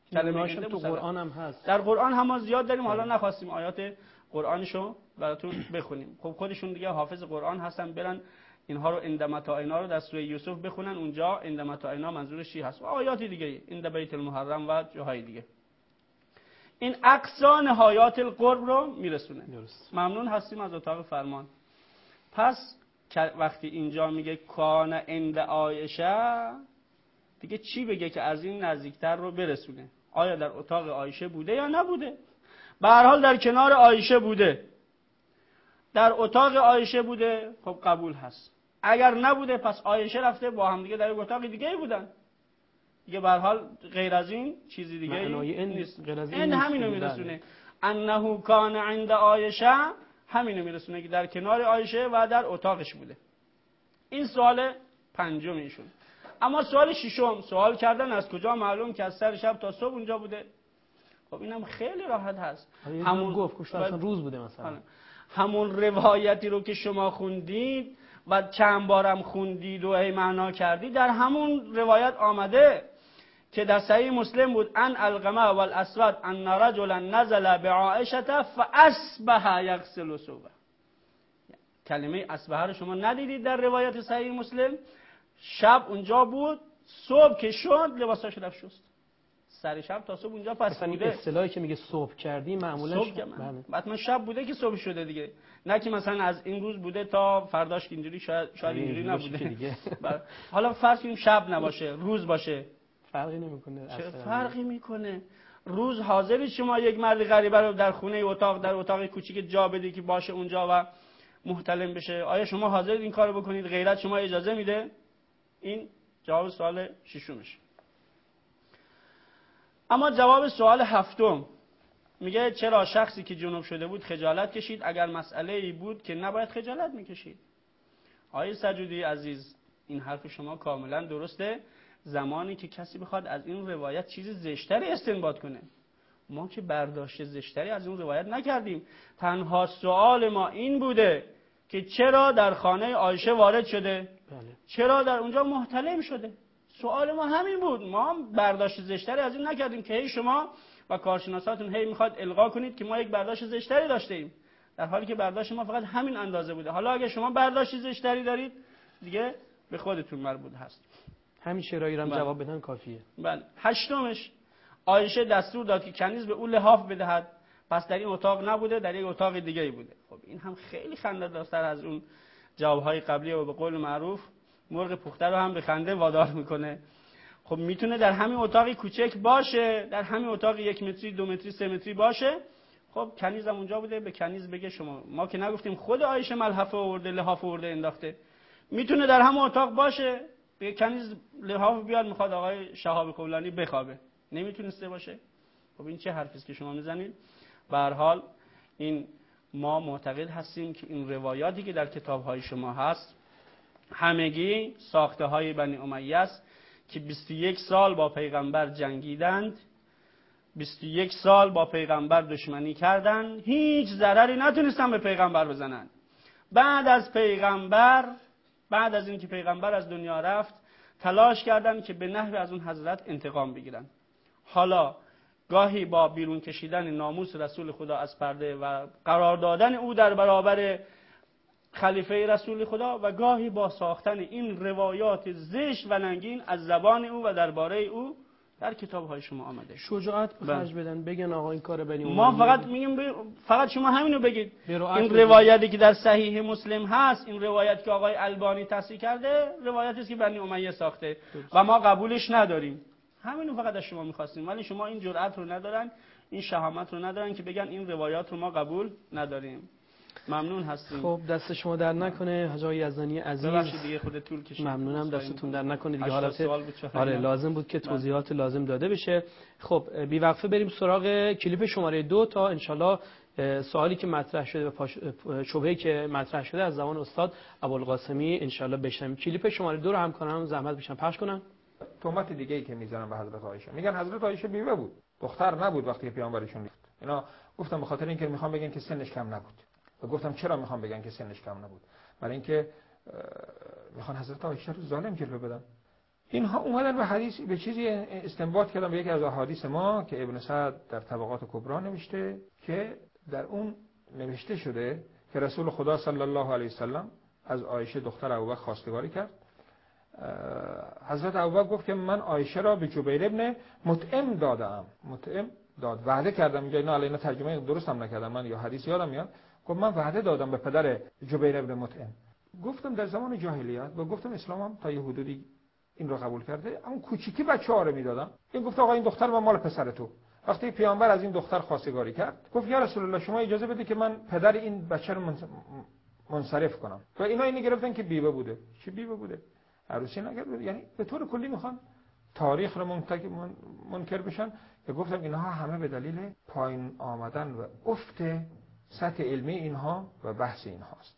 کلمه هاشم انده تو مسلم. قرآن هم هست. در قرآن هم ما زیاد داریم، حالا نخواستیم آیات قرآنشو براتون بخونیم. خب خودشون دیگه حافظ قرآن هستن، برن اینها رو اندمتاعنا رو در سوره یوسف بخونن، اونجا اندمتاعنا منظورش چی هست و آیات دیگه اند بیت المحرم و جاهای دیگه. این اقصا نهایات القرب رو میرسونه. درست. ممنون هستیم از اتاق فرمان. پس وقتی اینجا میگه کان عند عایشه، دیگه چی بگه که از این نزدیکتر رو برسونه؟ آیا در اتاق عایشه بوده یا نبوده؟ به هر حال در کنار عایشه بوده، در اتاق عایشه بوده، خب قبول هست. اگر نبوده پس عایشه رفته با هم دیگه در یک اتاق دیگه بودن دیگه. به هر حال غیر از این چیزی دیگه نیست. این همینو میرسونه، انه کان عند عایشه، همینو میرسونه که در کنار عایشه و در اتاقش بوده. این سوال پنجم ایشون. اما سوال ششم، سوال کردن از کجا معلوم که از سر شب تا صبح اونجا بوده؟ خب اینم خیلی راحت هست. همون گفت کشت اصلا روز بوده مثلا. همون روایتی رو که شما خوندید و چند بارم خوندید و هی معنا کردید، در همون روایت آمده که در صحیح مسلم بود، ان القمه والاسود ان رجلا نزل بعائشه فاصبح یغسل ثوبه. کلمه اصبح رو شما ندیدید در روایت صحیح مسلم؟ شب اونجا بود، صبح که شد لباساش رفت شست، سر شب تا صبح اونجا پس بوده. این اصطلاحی که میگه صبح کردی معمولا صبح حتما شب بوده که صبح شده دیگه، نه که مثلا از این روز بوده تا فرداش که اینجوری، شاید شاید اینجوری نبوده دیگه. حالا فرض کنیم شب نباشه، روز باشه، فرقی نمیکنه. چه فرقی میکنه؟ روز حاضری شما یک مرد غریبه رو در خونه اتاق، در اتاق کوچیک جا بدی که باشه اونجا و محتلم بشه؟ آیا شما حاضرید این کارو بکنید؟ غیرت شما اجازه میده؟ این جواب سوال ششمش. اما جواب سوال هفتم میگه چرا شخصی که جنوب شده بود خجالت کشید اگر مسئله ای بود که نباید خجالت میکشید؟ آقای سجودی عزیز، این حرف شما کاملا درسته زمانی که کسی بخواد از این روایت چیز زشتری استنباط کنه. ما که برداشت زشتری از اون روایت نکردیم، تنها سوال ما این بوده که چرا در خانه عایشه وارد شده؟ بله. چرا در اونجا محتلم شده؟ سوال ما همین بود. ما برداشت زشتری از این نکردیم که هی شما و کارشناساتون هی میخواد القا کنید که ما یک برداشت زشتری داشته ایم، در حالی که برداشت ما فقط همین اندازه بوده. حالا اگه شما برداشت زشتری دارید دیگه به خودتون مربوط هست. همین شرایطی رو جواب بدن کافیه. بله. هشتمش، عایشه دستور داد که کنیز به او لحاف بدهد، پس در این اتاق نبوده، در یک اتاق دیگه ای بوده. خب این هم خیلی خنده دارتر از اون جوابهای قبلی و به قول معروف مرغ پخته رو هم به خنده وادار میکنه. خب میتونه در همین اتاقی کوچک باشه، در همین اتاق یک متری، دو متری، سه متری باشه. خب کنیز هم اونجا بوده، به کنیز بگه شما، ما که نگفتیم خود عایشه ملحفه آورده، لحاف آورده انداخته. میتونه در همون اتاق باشه، به کنیز لحاف بیاد میخواد آقای شهاب قولانی بخوابه، نمیتونسته باشه. خب این چه حرفی است که شما میزنید؟ به هر حال این ما معتقد هستیم که این روایاتی که در کتاب‌های شما هست همگی ساخته های بنی امیه است که بیست و یک سال با پیغمبر جنگیدند، بیست و یک سال با پیغمبر دشمنی کردند، هیچ ضرری نتونستن به پیغمبر بزنن. بعد از پیغمبر بعد از اینکه پیغمبر از دنیا رفت تلاش کردند که به نحو از اون حضرت انتقام بگیرن. حالا گاهی با بیرون کشیدن ناموس رسول خدا از پرده و قرار دادن او در برابر خلیفه رسول خدا، و گاهی با ساختن این روایات زشت و ننگین از زبان او و درباره او در کتاب‌های شما آمده. شجاعت به خرج بدن، بگن آقا این کار بنی امیه. ما فقط میگیم ب... فقط شما همینو بگید. این روایتی که در صحیح مسلم هست، این روایت که آقای البانی تصحیح کرده، روایتی است که بنی امیه ساخته و ما قبولش نداریم. همینو فقط از شما می‌خواستیم، ولی شما این جرأت رو ندارن، این شهامت رو ندارن که بگن این روایات رو ما قبول نداریم. ممنون هستیم. خب دست شما در نکنه حاج آقای یزدانی عزیز. ببخشید دیگه خود طول کشید. ممنونم، دستتون در نکنه دیگه. حالت بود آره لازم بود که توضیحات لازم داده بشه. خب بی وقفه بریم سراغ کلیپ شماره دو تا انشالله سوالی که مطرح شده و پاش... شبهه‌ای که مطرح شده از زبان استاد ابوالقاسمی انشالله بشنویم. کلیپ شماره دو رو همکارانم زحمت بشن پخش کنن. تهمت دیگه ای که میزنن به حضرت عایشه، میگن حضرت عایشه بیوه بود، دختر نبود وقتی پیامبرشون رفت. اینا گفتم به خاطر اینکه میخوام بگن که سنش کم نبود. و گفتم چرا میخوام بگن که سنش کم نبود؟ برای اینکه میخوان حضرت عایشه رو ظالم جلوه بدن. اینها اومدن به حدیث به چیزی استنباط کردن، به یکی از احادیث ما که ابن سعد در طبقات کبرا نوشته که در اون نوشته شده که رسول خدا صلی الله علیه وسلم از عایشه دختر ابوبکر خواستگاری کرد. حضرت ابوبکر گفت که من عایشه را به جبیر ابن مطعم دادم. مطعم داد، وعده کردم. میگه اینا علینا ترجمه درست هم نکردم من، یا حدیث یادم میاد. گفت من وعده دادم به پدر جبیر ابن مطعم. گفتم در زمان جاهلیت و گفتم اسلام هم تا یه حدودی این رو قبول کرده، اون کوچیکی بچه‌ها رو میدادم. این گفت آقا این دختر من مال پسر تو. وقتی پیامبر از این دختر خواستگاری کرد، گفت یا رسول الله شما اجازه بده که من پدر این بچه رو منصرف کنم. و اینا اینو گرفتن که بیوه بوده. چی بیوه بوده؟ عروسی نکرده. یعنی به طور کلی میخوان تاریخ رو منکر بشن. که گفتم اینها همه به دلیل پایین آمدن و افت سطح علمی اینها و بحث اینهاست.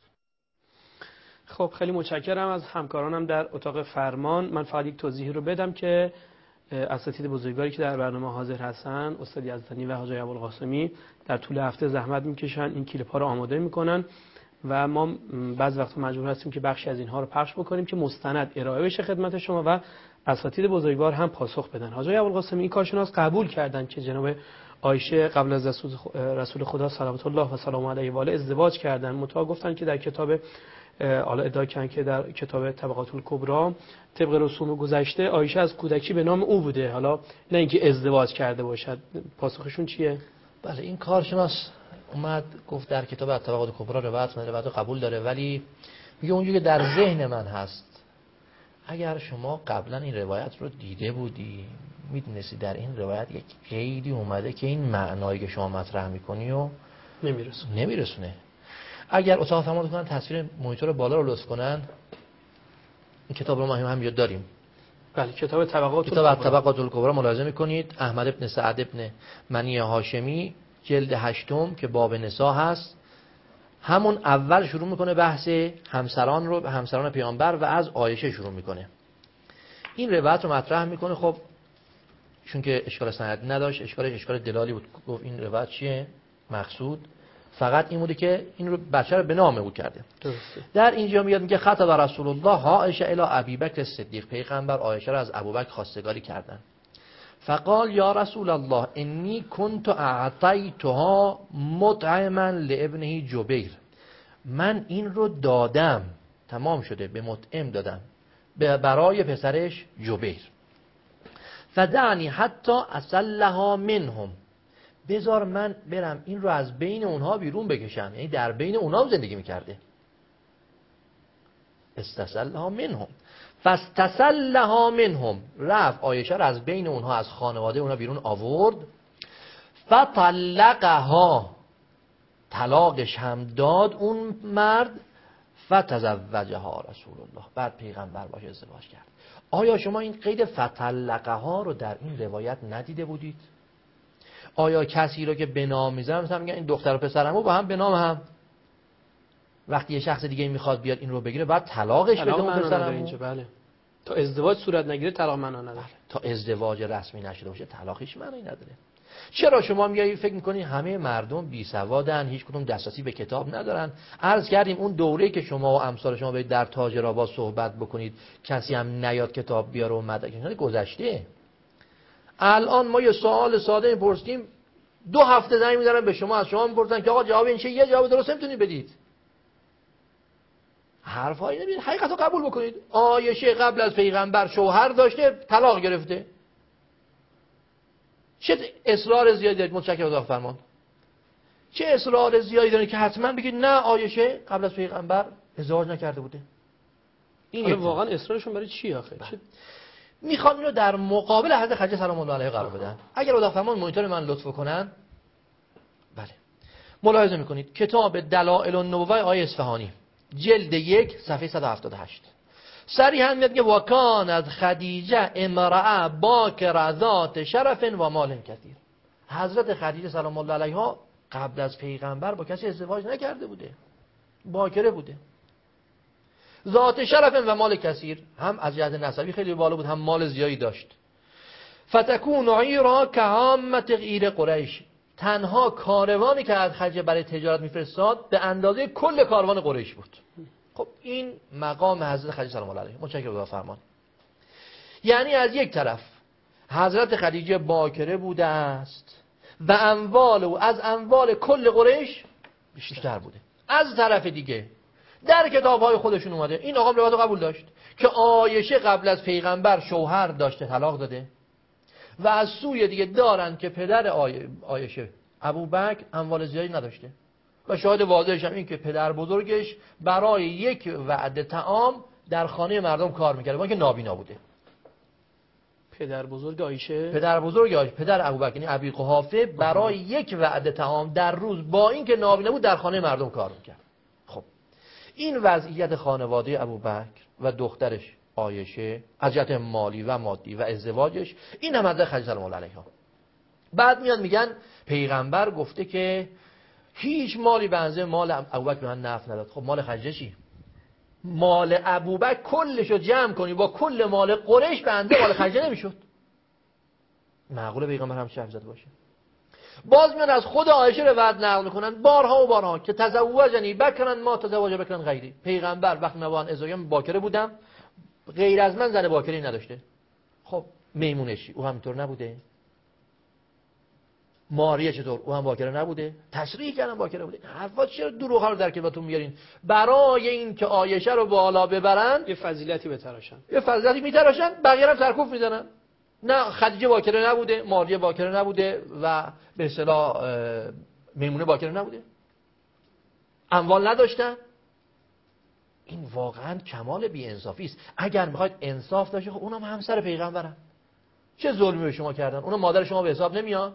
خب خیلی متشکرم از همکارانم در اتاق فرمان. من فقط یک توضیحی رو بدم که اساتید بزرگواری که در برنامه حاضر هستن، استاد یزدانی و حاج ابوالقاسمی، در طول هفته زحمت میکشن این کلیپ ها رو آماده میکنن و ما بعض وقت مجبور هستیم که بخشی از اینها رو پخش بکنیم که مستند ارائه بشه خدمت شما و اساتید بزرگوار هم پاسخ بدن. حاج ابوالقاسمی این کارشناس قبول کردن که جناب عایشه قبل از رسول خدا صلوات الله و سلام علیه و آله ازدواج کردن. متأ گفتن که در کتاب حالا ادعا کردن که در کتاب طبقات الکبری طبق رسوم گذشته عایشه از کودکی به نام او بوده، حالا نه اینکه ازدواج کرده باشد. پاسخشون چیه؟ بله این کارشناس اومد گفت در کتاب طبقات الکبری روایت من روایت قبول داره، ولی میگه اونجوری که در ذهن من هست، اگر شما قبلا این روایت رو دیده بودی میدونستی در این روایت یک قیدی اومده که این معنایی که شما مطرح میکنی و نمیرسونه نمیرسونه. اگر اتاق فرمان کنن تصویر مانیتور بالا رو لطف کنن، این کتاب رو ما هم هم یاد داریم. بله کتاب طبقات کتاب طبقات الکبری ملاحظه میکنید احمد ابن سعد ابن منی هاشمی جلد هشتم که باب نساء هست، همون اول شروع میکنه بحث همسران رو، همسران پیامبر و از عایشه شروع میکنه. این روایت رو مطرح میکنه. خب چون که اشکال سندی نداشت، اشکالش اشکال دلالی بود. گفت این روایت چیه؟ مقصود فقط این بوده که این رو بچه رو به نام او کرده. درسته. در اینجا میاد میگه خطب رسول الله عایشه الی ابی بکر صدیق، پیغمبر عایشه را از ابوبکر خواستگاری کردن. فقال یا رسول الله انی کنت اعطیتها مطعما لابنه جبیر، من این رو دادم، تمام شده، به مطعم دادم برای پسرش جبیر. فدعنی حتی اصلها منهم، بذار من برم این رو از بین اونها بیرون بکشم. یعنی در بین اونها زندگی میکرده. استسلها منهم فاستسلها منهم، رفت عایشه رو از بین اونها، از خانواده اونها بیرون آورد. فطلقها، طلاقش هم داد اون مرد. فتزوجها رسول الله، بعد پیغمبر باشه ازدواج کرد. آیا شما این قید فطلقها رو در این روایت ندیده بودید؟ آیا کسی رو که به نام میذارن مثلا میگن این دختر و پسرمو با هم به نام هم، وقتی یه شخص دیگه میخواد بیاد این رو بگیره بعد طلاقش بده اون پسرمو؟ بله. تا ازدواج صورت نگیره طلاق معنا نداره. بله. تا ازدواج رسمی نشده باشه طلاقش معنی نداره. چرا شما میایی فکر میکنی همه مردم بی سوادن، هیچ کدوم دسترسی به کتاب ندارن؟ عرض کردیم اون دوره‌ای که شما و امثال شما برید در تاجرآباد صحبت بکنید کسی هم نیاد کتاب بیاره و مدرک گذشته. الان ما یه سوال ساده میپرسیم، دو هفته زنگ می‌زنن به شما، از شما میپرسن که آقا جواب این چیه، یه جواب درست نمیتونید بدید. حرفایی نمیدید، حقیقتو قبول بکنید. عایشه قبل از پیغمبر شوهر داشته، طلاق گرفته. چه اصرار زیادی دارید؟ متشکرم اتاق فرمان. چه اصرار زیادی دارید که حتما بگید نه عایشه قبل از پیغمبر ازدواج نکرده بوده؟ این واقعا اصرارشون برای چی آخه؟ چه میخوان اینو در مقابل حضرت خدیجه سلام الله علیها قرار بدن. اگر اتاق فرمان مانیتور من لطف کنن، بله ملاحظه میکنید کتاب دلائل النبوه آیه اصفهانی جلد یک صفحه صد و هفتاد و هشت صریحا میاد که وکان از خدیجه امرأه باکر ذات شرف و مال کثیر. حضرت خدیجه سلام الله علیها قبل از پیغمبر با کسی ازدواج نکرده بوده، باکره بوده، ذات شرف و مال کثیر، هم از جهت نسبی خیلی بالا بود، هم مال زیادی داشت. فتکون عیرا کعامت غیر قریش، تنها کاروانی که از خدیجه برای تجارت میفرستاد به اندازه کل کاروان قریش بود. خب این مقام حضرت خدیجه سلام الله علیها. متشکرم با فرمان. یعنی از یک طرف حضرت خدیجه باکره بوده است و اموال او از اموال کل قریش بیشتر بوده. از طرف دیگه در کتاب‌های خودشون اومده این آقا روایت قبول داشت که عایشه قبل از پیغمبر شوهر داشته طلاق داده و از سوی دیگه دارن که پدر عایشه ابوبکر اموال زیادی نداشته و شاهد واضحش هم این که پدر بزرگش برای یک وعده طعام در خانه مردم کار میکرده با اینکه نابینا بوده. پدر بزرگ عایشه پدر بزرگ عایشه پدر ابوبکر یعنی ابی قحافه برای یک وعده طعام در روز با اینکه نابینا بود در خانه مردم کار میکرد. خب این وضعیت خانواده ابوبکر و دخترش عایشه از جهت مالی و مادی و ازدواجش این هم از خدیجه سلام الله علیها. بعد میاد میگن پیغمبر گفته که هیچ مالی به اندازه مال ابوبکر به من نفع نداد. خب مال خدیجه چی؟ مال ابوبکر کلشو جمع کنی با کل مال قریش به اندازه مال خدیجه نمیشد. معقوله پیغمبر هم حرف زده باشه؟ باز میان از خود عایشه روایت نقل میکنن بارها و بارها که تزوجنی بکرن ما تزوج بکرن غیری. پیغمبر وقتی من با ازدواجم باکره بودم غیر از من زن باکری نداشته. خب میمونشی او همینطور نبوده؟ ماریه چطور؟ او هم باکره نبوده؟ تشریح کردن باکره بوده. حرفا چرا دروغ ها رو در کتابتون میارین؟ برای این که عایشه رو بالا ببرن یه فضیلتی بتراشن یه فضیلتی میتراشن بقیه هم سرکوف میزنن. نه خدیجه باکره نبوده، ماریه باکره نبوده و به اصطلاح میمونه باکره نبوده، اموال نداشتن. این واقعا کمال بی‌انصافی است. اگر میخواید انصاف داشته خب اونم همسر پیغمبرن. چه ظلمی به شما کردن؟ اونم مادر شما به حساب نمیاد؟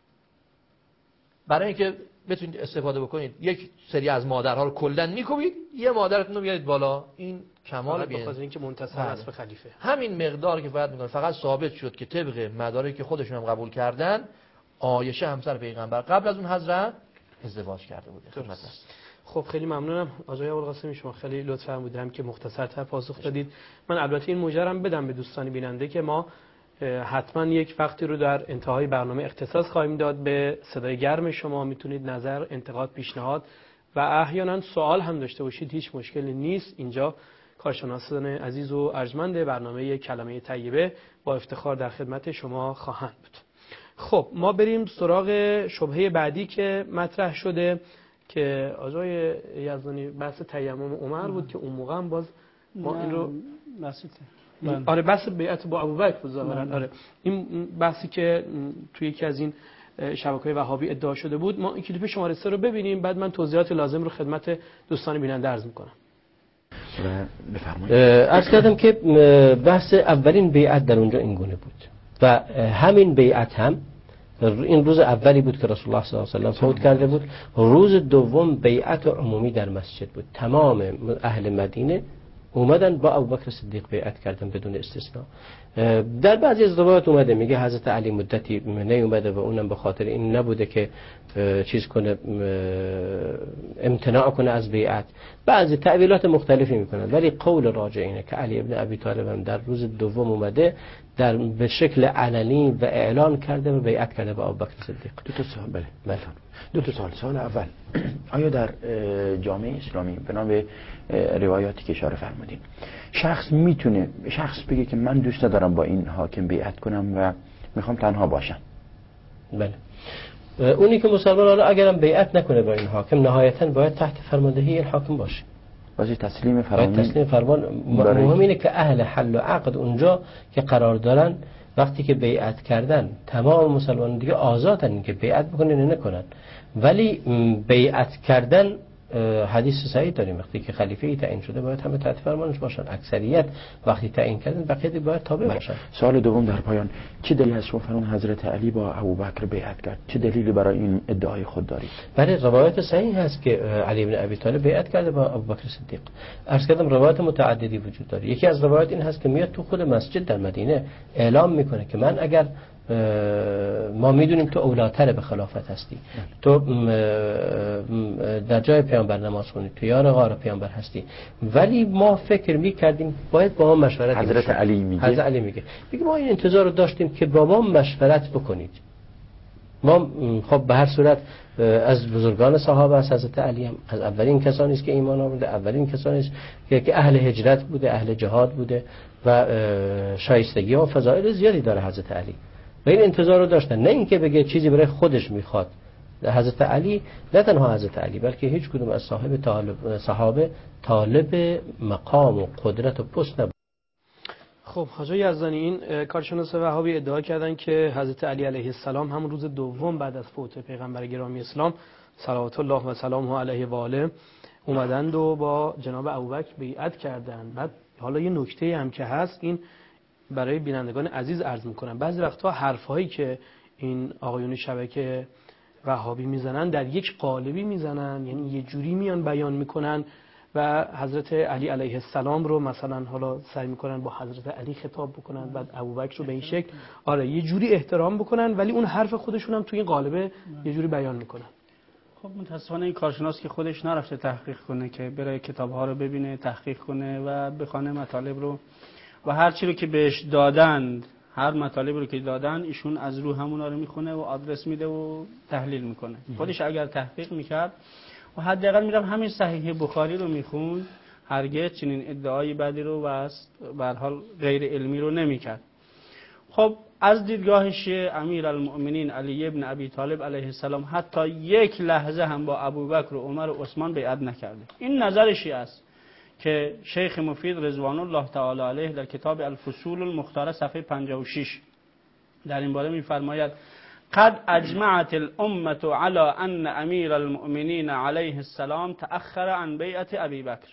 برای اینکه بتونید استفاده بکنید یک سری از مادرها رو کلا میکوبید یه مادرتون رو بیارید بالا. این کمال به خاطر اینکه منتصر است به خلیفه. همین مقدار که باید میگن فقط ثابت شد که طبق مدارکی که خودشون هم قبول کردن عایشه همسر پیغمبر قبل از اون حضرت ازدواج کرده بوده. خدمت است. خب خیلی ممنونم آقای ابوالقاسمی، شما خیلی لطف فرمودید که مختصرتر پاسخ دادید. من البته این مجرم بدم به دوستان بیننده که ما حتما یک وقتی رو در انتهای برنامه اختصاص خواهیم داد به صدای گرم شما. میتونید نظر، انتقاد، پیشنهاد و احیانا سوال هم داشته باشید، هیچ مشکلی نیست. اینجا کارشناسان عزیز و ارجمند برنامه کلمه طیبه با افتخار در خدمت شما خواهند بود. خب ما بریم سراغ شبهه بعدی که مطرح شده که آقای یزدانی بحث تیمم عمر بود که اون موقع هم باز ما این رو آره بحث بیعت با ابوبکر بود ظاهرا. آره این بحثی که توی یکی از این شبکه‌های وهابی ادعا شده بود. ما این کلیپ شماره سه رو ببینیم بعد من توضیحات لازم رو خدمت دوستان بیننده عرض می‌کنم. و بفرمایید. عرض کردم که بحث اولین بیعت در اونجا این گونه بود و همین بیعت هم این روز اولی بود که رسول الله صلی الله علیه و سلم فوت کرده بود. روز دوم بیعت عمومی در مسجد بود. تمام اهل مدینه اومدن با ابوبکر صدیق بیعت کردن بدون استثناء. در بعضی از روایات اومده میگه حضرت علی مدتی نیومده و اونم به خاطر این نبوده که چیز کنه امتناع کنه از بیعت. بعضی تعبیرات مختلفی میکنن ولی قول راجع اینه که علی ابن ابی طالب هم در روز دوم اومده در به شکل علنی و اعلان کرده و بیعت کرده با ابوبکر صدیق. دو تا سوال بله. بله. دو تا سوال. سوال اول آیا در جامعه اسلامی بنا به روایاتی که اشاره فرمودین شخص میتونه شخص بگه که من دوست دارم با این حاکم بیعت کنم و میخوام تنها باشم؟ بله. اونی که مسلمان حالا اگرم بیعت نکنه با این حاکم نهایتاً باید تحت فرماندهی این حاکم باشه. واسه تسلیم فرمان. باید تسلیم فرمان. مهم اینه که اهل حل و عقد اونجا که قرار دارن وقتی که بیعت کردن تمام مسلمانان دیگه آزادن که بیعت بکنن یا نکنن. ولی بیعت کردن حدیث صحیح داریم وقتی که خلیفه تعیین شده باید همه تحت فرمانش باشن. اکثریت وقتی تعیین کردن بقیه باید تابع باشن. سوال دوم در پایان چه دلیلی هست شما فرمودید حضرت علی با ابوبکر بیعت کرد؟ چه دلیلی برای این ادعای خود دارید؟ برای روایت صحیح هست که علی بن ابی طالب بیعت کرده با ابوبکر صدیق. عرض کردم روایت متعددی وجود داره. یکی از روایات این هست که میاد تو خود مسجد در مدینه اعلام میکنه که من اگر ما میدونیم تو اولاتر به خلافت هستی، تو در جای پیامبر نماز خونی، تو یار غار پیامبر هستی، ولی ما فکر میکردیم باید با ما مشورت کنیم. حضرت علی میگه حضرت علی میگه میگه ما این انتظار رو داشتیم که با ما مشورت بکنید. ما خب به هر صورت از بزرگان صحابه است حضرت علی هم از اولین کسانی است که ایمان آورده، اولین کسانی است که اهل هجرت بوده، اهل جهاد بوده و شایستگی و فضایل زیادی داره حضرت علی و این انتظار رو داشتن. نه اینکه بگه چیزی برای خودش میخواد. حضرت علی نه تنها حضرت علی بلکه هیچ کدوم از صاحب طالب صحابه طالب مقام و قدرت و پست نبود. خب حاجی یزدانی، این کارشناس وهابی ادعا کردن که حضرت علی علیه السلام هم روز دوم بعد از فوت پیغمبر گرامی اسلام صلوات الله و سلامه علیه و آله اومدند و با جناب ابوبکر بیعت کردند. بعد حالا یه نکته هم که هست، این برای بینندگان عزیز عرض میکنم، بعضی وقتا حرفایی که این آقایون شبکه وهابی میزنن در یک قالبی میزنن، یعنی یه جوری میان بیان میکنن و حضرت علی علیه السلام رو مثلا حالا سعی میکنن با حضرت علی خطاب بکنن، بعد ابوبکر رو به این شکل آره یه جوری احترام بکنن، ولی اون حرف خودشون هم توی این قالبه یه جوری بیان میکنن. خب متاسفانه این کارشناس که خودش نرفته تحقیق کنه که بره کتاب‌ها رو ببینه، تحقیق کنه و بخونه مطالب رو و هر چی رو که بهش دادند، هر مطالب رو که دادن ایشون از رو همونا رو میخونه و آدرس میده و تحلیل میکنه. خودش اگر تحقیق میکرد و حداقل میرم همین صحیح بخاری رو میخوند، هرگز چنین ادعای بدی رو و به هر حال غیر علمی رو نمیکرد. خب از دیدگاه شیعه امیرالمؤمنین علی ابن ابی طالب علیه السلام حتی یک لحظه هم با ابوبکر و عمر و عثمان بیعت نکرده. این نظر شیعه است که شیخ مفید رضوان الله تعالی علیه در کتاب الفصول المختاره صفحه پنجاه و شش در این باره می‌فرماید: قد اجمعت الامه على ان امیر المؤمنین علیه السلام تأخر عن بیعت ابی بکر.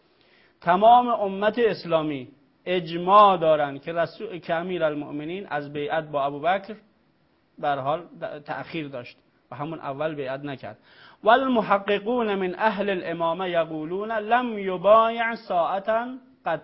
تمام امت اسلامی اجماع دارند که رسول که امیر المؤمنین از بیعت با ابوبکر به هر حال تأخیر داشت و همون اول بیعت نکرد. والمحققون من اهل الامامه یقولون لم یبایع ساعتا قط.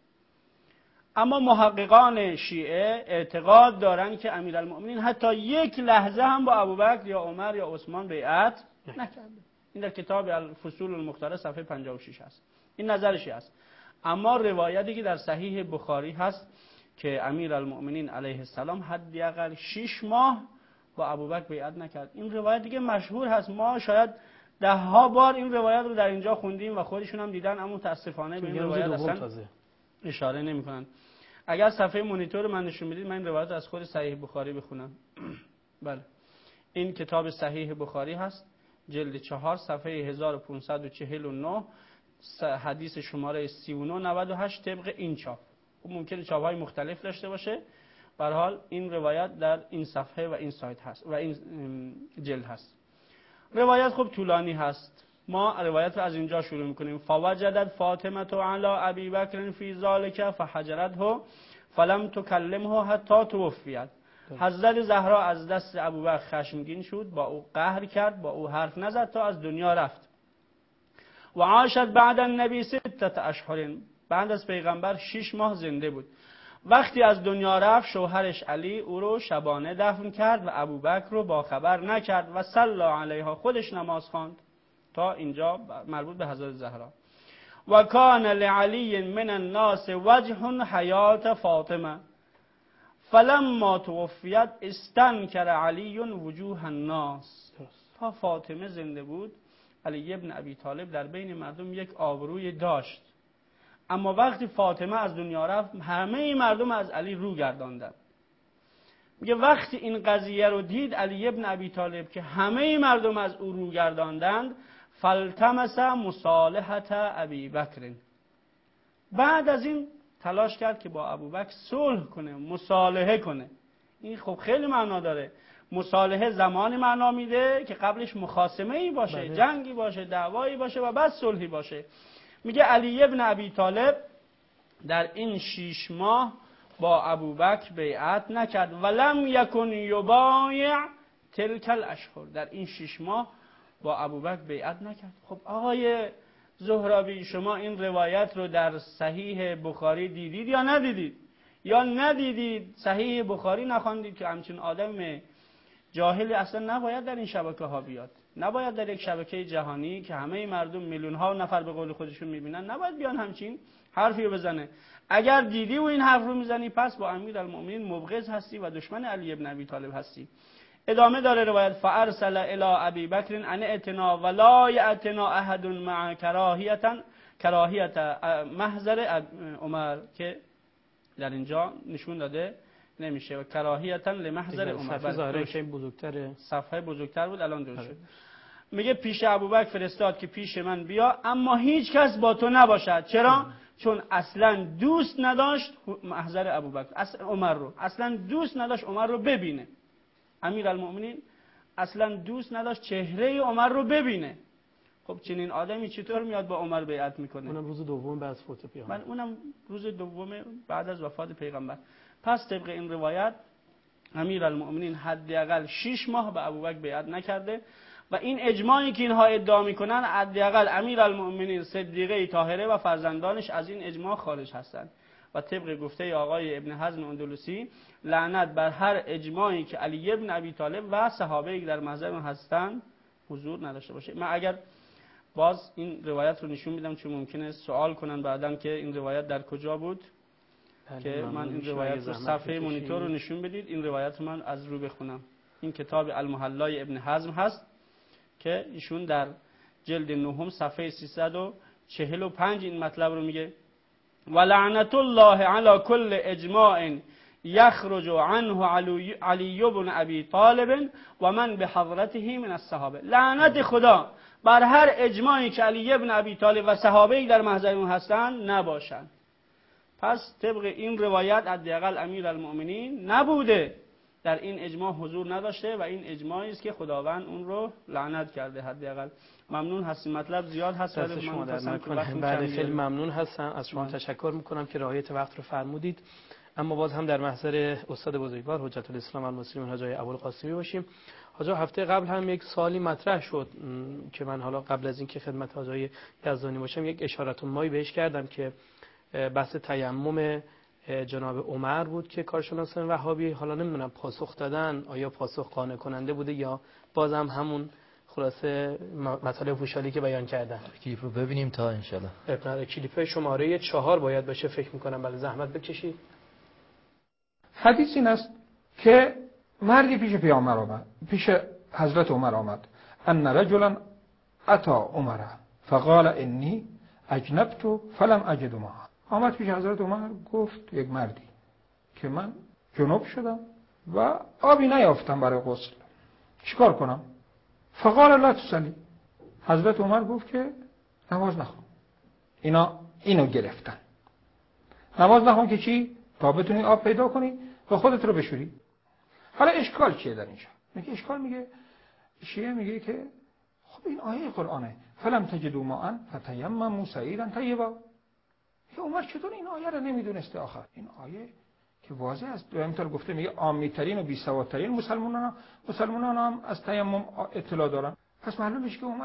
اما محققان شیعه اعتقاد دارند که امیرالمؤمنین حتی یک لحظه هم با ابوبکر یا عمر یا عثمان بیعت نکرده. این در کتاب الفصول المختاره صفحه پنجاه و شش است. این نظر شیعه است. اما روایتی که در صحیح بخاری هست که امیرالمؤمنین علیه السلام حداقل شش ماه با ابوبکر بیعت نکرد، این روایت دیگه مشهور هست. ما شاید ده ها بار این روایت رو در اینجا خوندیم و خودشون هم دیدن، اما متاسفانه به این روایت اصلا اشاره نمی‌کنن. اگر صفحه مانیتور من نشون میدید، من این روایت رو از خود صحیح بخاری بخونم. بله، این کتاب صحیح بخاری هست، جلد چهار صفحه هزار و پانصد و چهل و نه، حدیث شماره سی و نه نود و هشت طبق این چاپ. ممکنه چاپ‌های مختلف داشته باشه. به هر حال این روایت در این صفحه و این سایت هست و این جلد هست. روایت خب طولانی هست. ما روایت رو از اینجا شروع میکنیم. فوجدت فاطمه علی ابی بکر فی ذلک فحجرته فلم تکلمه حتی توفیت. حضرت زهرا از دست ابوبکر خشمگین شد، با او قهر کرد، با او حرف نزد تا از دنیا رفت. و عاشت بعد النبی ستة اشهر، بعد از پیغمبر شش ماه زنده بود. وقتی از دنیا رفت شوهرش علی او رو شبانه دفن کرد و ابوبکر رو با خبر نکرد و صلی علیها، خودش نماز خواند. تا اینجا مربوط به حضرت زهرا. و کان لعلی من الناس وجه حیات فاطمه فلما توفیت استنکر علی وجوه الناس. تا فاطمه زنده بود علی ابن ابی طالب در بین مردم یک آبروی داشت، اما وقتی فاطمه از دنیا رفت همه مردم از علی رو گرداندند. میگه وقتی این قضیه رو دید علی ابن ابی طالب که همه مردم از او رو گرداندند، فالتمس مصالحت ابی بکر، بعد از این تلاش کرد که با ابوبکر صلح کنه، مصالحه کنه. این خب خیلی معنا داره. مصالحه زمانی معنا میده که قبلش مخاصمه ای باشه، بله. جنگی باشه، دعوایی باشه و بعد صلحی باشه. میگه علی ابن ابی طالب در این شش ماه با ابوبکر بیعت نکرد. ولم یکن یبایع تلک الاشهر، در این شش ماه با ابوبکر بیعت نکرد. خب آقای زهرابی، شما این روایت رو در صحیح بخاری دیدید یا ندیدید؟ یا ندیدید صحیح بخاری نخواندید که همچین آدم جاهلی اصلا نباید در این شبکه ها بیاد، نباید در یک شبکه جهانی که همه مردم میلیون ها نفر به قول خودشون میبینن نباید بیان همچین حرفی بزنه. اگر دیدی و این حرف رو میزنی پس با امیرالمؤمنین مبغض هستی و دشمن علی ابن ابی طالب هستی. ادامه داره روایت فارسل الی ابی بکر ان اتنا ولا یاتنا احد مع کراهیتا کراهیت محضر عمر، که در اینجا نشون داده نمیشه و کراهیتا لمحضر عمر. صفحه ظاهره که بزرگتره، صفحه بزرگتر بود الان درست شد. میگه پیش ابوبکر فرستاد که پیش من بیا اما هیچ کس با تو نباشد. چرا؟ چون اصلا دوست نداشت محضر ابوبکر اصلا عمر رو اصلا دوست نداشت عمر رو ببینه. امیرالمؤمنین اصلا دوست نداشت چهره عمر رو ببینه. خب چنین آدمی چطور میاد با عمر بیعت میکنه؟ اونم روز دوم بعد از فوت پیامبر. من اونم روز دوم بعد از وفات پیغمبر. پس طبق این روایت امیرالمؤمنین حداقل شش ماه به ابوبکر بیعت نکرده و این اجماعی که اینها ادعا میکنن حداقل امیرالمؤمنین صدیقه طاهره و فرزندانش از این اجماع خارج هستند و طبق گفته آقای ابن حزم اندلسی لعنت بر هر اجماعی که علی ابن ابی طالب و صحابه که در محضر هستند حضور نداشته باشه. من اگر باز این روایت رو نشون میدم چون ممکنه سوال کنن بعداً که این روایت در کجا بود، که من این روایت رو صفحه مونیتور رو نشون بدید. این روایت رو من از رو بخونم. این کتاب المحلای ابن حزم هست که ایشون در جلد نهم صفحه سیصد و چهل و پنج این مطلب رو میگه ولعنت الله علی کل اجماع یخرج عنه علی بن ابی طالب و من به حضرته من الصحابه. لعنت خدا بر هر اجماعی که علی بن ابی طالب و صحابه در محضر اون هستند نباشند. پس طبق این روایت حداقل امیرالمؤمنین نبوده، در این اجماع حضور نداشته و این اجماعی است که خداوند اون رو لعنت کرده. حداقل ممنون هستیم. مطلب زیاد هست ولی شما در نکنه. بله خیلی ممنون هستم از شما. تشکر میکنم که رعایت وقت رو فرمودید. اما باز هم در محضر استاد بزرگوار حجت الاسلام المسلمین حاج ابوالقاسمی باشیم. حاج هفته قبل هم یک سوالی مطرح شد که من حالا قبل از اینکه خدمت حاج یزدانی باشم یک اشارت مایی بهش کردم که بحث تیمم جناب عمر بود که کارشناسان وهابی حالا نمیدونم پاسخ دادن آیا پاسخ قانع کننده بوده یا بازم همون خلاصه مطالب پوشالی که بیان کردن. کلیپ رو ببینیم تا انشالله. ابن کلیپ شماره چهار باید باشه فکر میکنم. بله زحمت بکشید. حدیث این است که مردی پیش پیامبر آمد، پیش حضرت عمر آمد. ان رجلا اتا عمر فقال انی اجنبت فلم اجد ماء. آمد پیش حضرت عمر گفت یک مردی که من جنوب شدم و آبی نیافتم برای غسل، چیکار کنم؟ فقال لا تصلی. حضرت عمر گفت که نماز نخون. اینا اینو گرفتن. نماز نخون که چی؟ تا بتونی آب پیدا کنی و خودت رو بشوری. حالا اشکال چیه در اینجا؟ میگه اشکال میگه شیعه میگه که خب این آیه قرآنه فلم تجدوا ماء فتیمموا صعیدا طیبا. که عمر چطور این آیه رو نمیدونسته آخر؟ این آیه که واضح است. همینطور گفته میگه عامی‌ترین و بی‌سوادترین مسلمانان مسلمانان هم از تیمم اطلاع دارن. پس معلوم میشه که عمر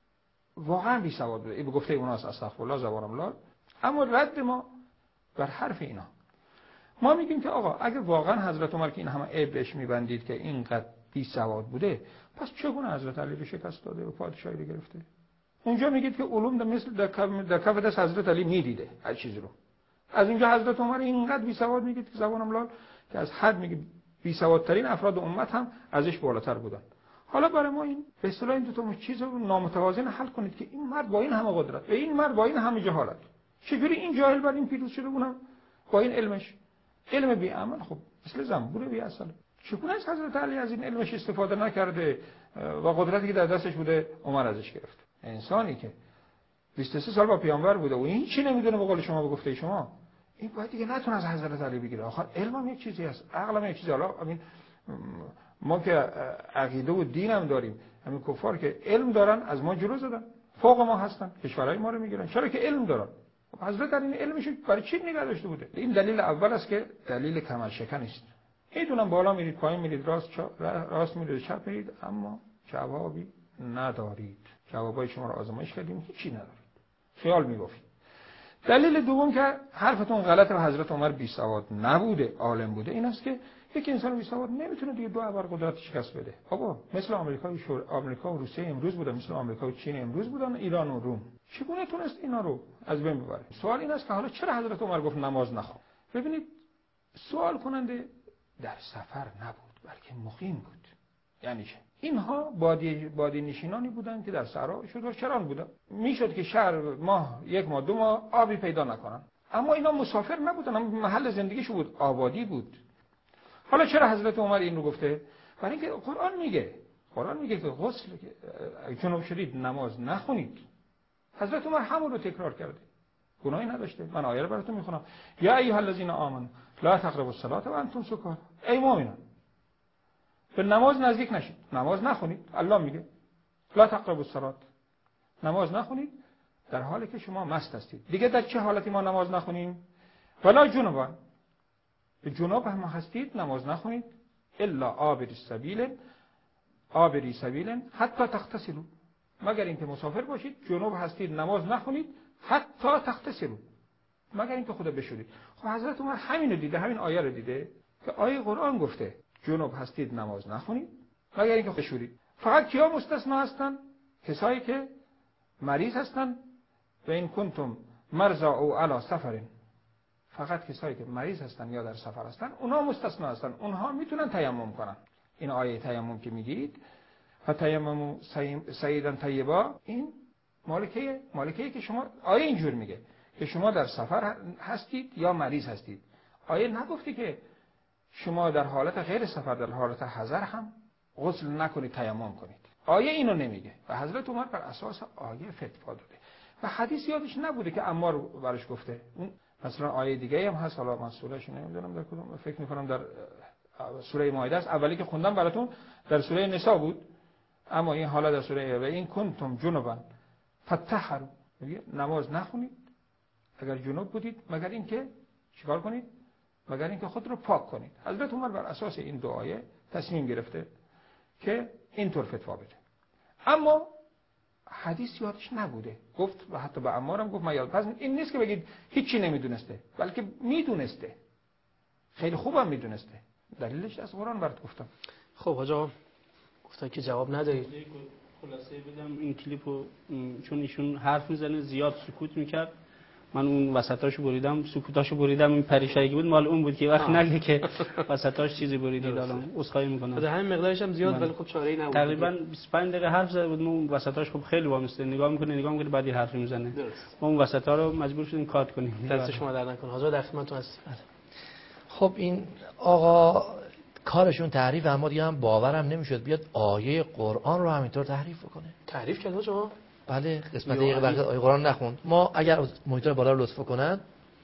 واقعا بی‌سواد بوده. این به گفته اوناست استغفرالله زبانم الله. اما رد ما بر حرف اینا، ما میگیم که آقا اگه واقعا حضرت عمر که این همه عیب بهش میبندید که اینقدر بی‌سواد بوده، پس چگونه حضرت علی رو شکست داده و پادشاهی رو گرفته؟ اونجا میگید که علوم در مثل در کف دست حضرت علی میدیده هر چیزی رو. از اینجا حضرت عمر اینقدر بی‌سواد میگید که زبانم لال که از حد میگه بی‌سوادترین افراد امت هم ازش بالاتر بودن. حالا برای ما این به اصطلاح این دو تا چیز رو نامتوازن حل کنید که این مرد با این همه قدرت و این مرد با این همه جهالت چجوری این جاهل بر این پیروز شده، اونم با این علمش علم بی عمل. خب مثل زنبور بی اصل. چگونه از حضرت علی از این علمش استفاده نکرده و قدرتی که در دستش بوده عمر ازش گرفت؟ انسانی که بیست و سه سال با پیامبر بوده و این چی نمیدونه به قول شما به گفته شما، این باید دیگه نتونه از حضرت علی بگیره. آخر علمم یک چیزی است، عقلم یک چیزی. حالا همین ما که عقیده و دین هم داریم، همین کفار که علم دارن از ما جلو زدن، فوق ما هستن، کشورهای ما رو میگیرن. چرا که علم دارن. حضرت علی این علمش برای چی نگه داشته بوده؟ این دلیل اول است که دلیل کمال شکن است. میدونم بالا میرید پایین میرید راست راست میرید چپ میرید اما جوابی ندارید. جوابای شما رو آزمایش کردیم هیچی ندارید، خیال میبافید. دلیل دوم که حرفتون غلطه و حضرت عمر بی سواد نبوده، عالم بوده، این است که یک انسان بی سواد نمیتونه دیگه دو ابر قدرت شکست بده. بابا مثل آمریکا و شور... آمریکا و روسیه امروز بودن، مثل آمریکا و چین امروز بودن، ایران و روم. چگونه تونست اینا رو از بین ببره؟ سوال این است که حالا چرا حضرت عمر گفت نماز نخوان؟ ببینید سوال کننده در سفر نبود بلکه مقیم بود. یعنی چه؟ اینها بادی بادی نشینانی بودند که در صحرا شترچران بودند. میشد که شهر ماه یک ماه دو ماه آبی پیدا نکنن، اما اینا مسافر نبودن، اما محل زندگیشون بود، آبادی بود. حالا چرا حضرت عمر این رو گفته؟ برای اینکه قرآن میگه قرآن میگه که غسل جنوب شدید نماز نخونید. حضرت عمر همون رو تکرار کرده، گناهی نداشته. من آیه رو براتون میخونم: یا ایها الذین آمنوا لا تقربوا الصلاة و انتم سکارا. ای مؤمنان به نماز نزدیک نشید، نماز نخونید. الله میگه لا تقربوا الصلاة، نماز نخونید در حالی که شما مست هستید. دیگه در چه حالتی ما نماز نخونیم؟ ولا جنبا، به جنوب هم هستید نماز نخونید. الا عابر السبیل، عابری سبیل حتی تغتسلوا، مگر اینکه مسافر باشید، جنوب هستید نماز نخونید حتی تغتسلوا، مگر اینکه خدا بشورید. خب حضرت عمر همین رو دیده، همین آیه رو دیده که آیه قرآن گفته جنوب هستید نماز نخونید مگر اینکه بشورید. فقط کیا مستثنا هستن؟ کسایی که مریض هستن. و این کنتم مرضى او علی سفر، فقط کسایی که مریض هستن یا در سفر هستن اونها مستثنا هستن، اونها میتونن تیمم کنن. این آیه تیمم که میگید فتیمموا صعیدا طیبا، این مالکیه مالکیه که شما آیه اینجور میگه که شما در سفر هستید یا مریض هستید. آیه نگفتی که شما در حالت غیر سفر، در حالت حضر هم غسل نکنید تیمم کنید. آیه اینو نمیگه و حضرت عمر بر اساس آیه فتوا داده و حدیث یادش نبوده که عمار برش گفته. اون مثلا آیه دیگه هم هست، حالا من سورهش نمیدونم در کدوم، فکر میکنم در سوره مائده است. اولی که خوندم براتون در سوره نساء بود، اما این حالا در سوره و این کنتم جنبا فطهروا، نماز نخونید اگر جنوب بودید مگر اینکه چیکار کنید؟ مگر اینکه خود رو پاک کنید. حضرت عمر بر اساس این دو آیه تصمیم گرفته که اینطور فتوا بده. اما حدیث یادش نبوده، گفت و حتی به عمارم گفت من یاد. پس این نیست که بگید هیچی نمیدونسته، بلکه میدونسته، خیلی خوبم میدونسته. دلیلش از قرآن برات گفتم. خب آقا گفتن که جواب ندارید. خلاصه بدم این کلیپو، چون ایشون حرف میزنه زیاد سکوت میکرد، من اون وسطاشو بریدم، سکوتاشو بریدم. این پریشایی بود مال اون بود که وقت نگه که وسطاش چیزی بریدید. الان عذرخواهی میکنم. در همین مقدارش هم زیاد، ولی خب چاره‌ای نبود. تقریبا بیست و پنج دقیقه حرف زده بود، اون وسطاش خب خیلی وامسته، نگاه میکنه نگاه میکنه بعدی حرفی میزنه. ما اون وسطا رو مجبور شدیم کات کنیم. دست شما در نکنه. حاضر در خدمتتون هستیم. خب این آقا کارشون تحریف، اما دیگه هم باورم نمیشد بیاد آیه قرآن رو همینطور تحریف بکنه. تحریف کرد شما؟ بله، قسمت دقیقه وقت آیه قرآن نخوند. ما اگر مونیتور بالا رو لطف کنن،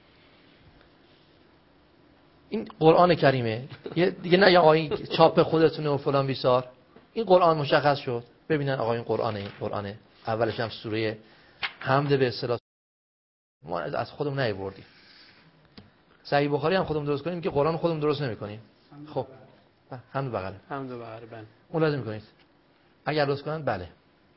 این قرآن کریمه دیگه، نه یا آیه چاپ خودتونه و فلان بیسار. این قرآن مشخص شد، ببینن آقا این قرآنه. این قرآنه اولش هم سوره حمد به اصطلاح ما از خودمون نیاوردیم. صحیح بخاری هم خودمون درست کنیم که قرآن خودمون درست نمی‌کنیم. خب حمد بغله، حمد بغله بله، اون لازم می‌کنید اگر درست کنن. بله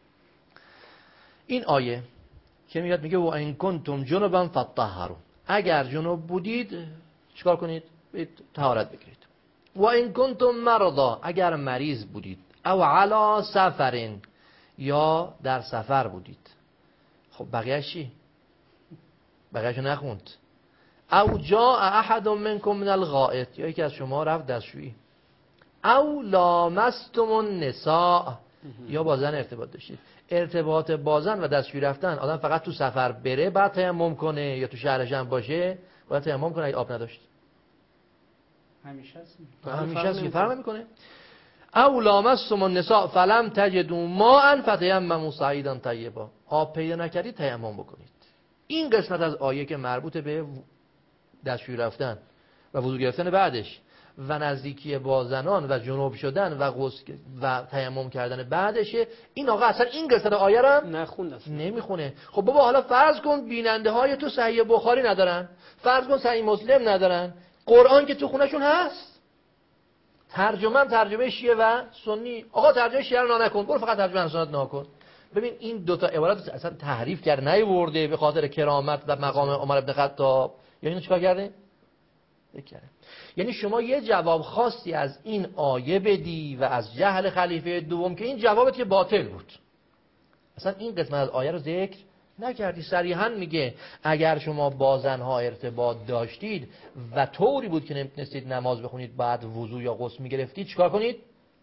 این آیه که میاد میگه و ان کنتم جنبا فطهروا، اگر جنوب بودید چیکار کنید؟ طهارت بگیرید. و ان کنتم مرضى، اگر مریض بودید، او علی سفر، یا در سفر بودید. خب بقیه چی؟ بقیه‌شو نخوند. او جاء احد منکم من الغائط، یا یکی از شما رفت دستشویی. او لامستم النساء، یا با زن ارتباط داشتید. ارتباط با زن و دستشویی رفتن، آدم فقط تو سفر بره بعد تیمم کنه یا تو شهرش هم باشه باید تیمم کنه اگه آب نداشت؟ همیشه است. همیشه است که فرق نمیکنه. او لامستم النساء فلم تجدوا ماء فتیمموا صعیدا طیبا، آب پیدا نکردید تیمم بکنید. این قسمت از آیه که مربوط به دستشویی رفتن و وضو گرفتن بعدش و نزدیکی با زنان و جنوب شدن و غسل و تیمم کردن بعدشه، این آقا اصلا این قسمت آیه رو نخوند، نمیخونه. خب بابا حالا فرض کن بیننده های تو صحیح بخاری ندارن، فرض کن صحیح مسلم ندارن، قرآن که تو خونهشون هست، ترجمه هم ترجمه شیعه و سنی. آقا ترجمه شیعه رو نکن، برو فقط ترجمه سنت نکن. ببین این دو تا عبارت اصلا تحریف کرد، نیورده به خاطر کرامت و مقام عمر بن خطاب. یعنی اینو چیکار کرده؟ بکنه. یعنی شما یه جواب خاصی از این آیه بدی و از جهل خلیفه دوم که این جوابت که باطل بود. اصلا این قسمت از آیه رو ذکر نکردی. صریحا میگه اگر شما با زنها ارتباط داشتید و طوری بود که نمیتونستید نماز بخونید بعد وضو یا غسل میگرفتید چیکار کنید؟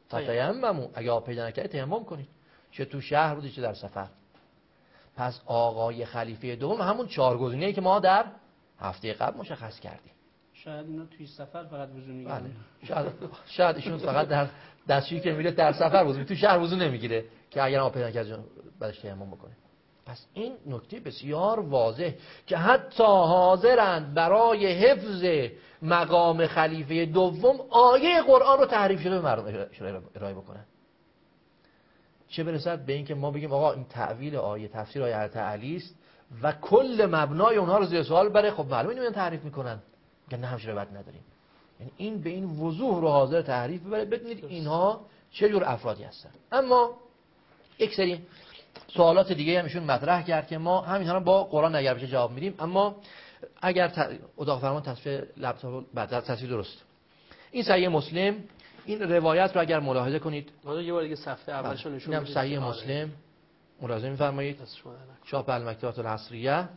فتیمموا، اگه آب پیدا نکردید تیمم کنید، چه تو شهر بودید چه در سفر. پس آقای خلیفه دوم همون چهار گزینه‌ای که ما در هفته قبل مشخص کردیم. شاید اینا توی سفر فقط وضو میگیره. بله. شاید شاید ایشون فقط در دستشویی که میره در سفر وضو، تو شهر وضو نمیگیره که اگر آب پیدا نکرد بعدش تیمم بکنه. پس این نکته بسیار واضح که حتی حاضرند برای حفظ مقام خلیفه دوم آیه قرآن رو تحریف شده به مردم ارائه بکنن. چه برسد به این که ما بگیم آقا این تعویل آیه، تفسیر آیه حضرت علی است و کل مبنای اونها رو زیر سوال بره. خب معلومه اینو تحریف میکنن، میگن نه همش روایت نداریم. یعنی این به این وضوح رو حاضر تحریف ببره. بدونید اینها چه جور افرادی هستن. اما یک سری سوالات دیگه هم ایشون مطرح کرد که ما همینها رو با قرآن اگر بشه جواب میدیم. اما اگر ت... اتاق فرمان تصفیه لپتاپ بعد تصفیه درست، این صحیح مسلم، این روایت رو اگر ملاحظه کنید، ما یه بار دیگه صفحه اولش رو نشون میدم. صحیح مسلم ملاحظه می‌فرمایید، چاپ المکتبات العصریه.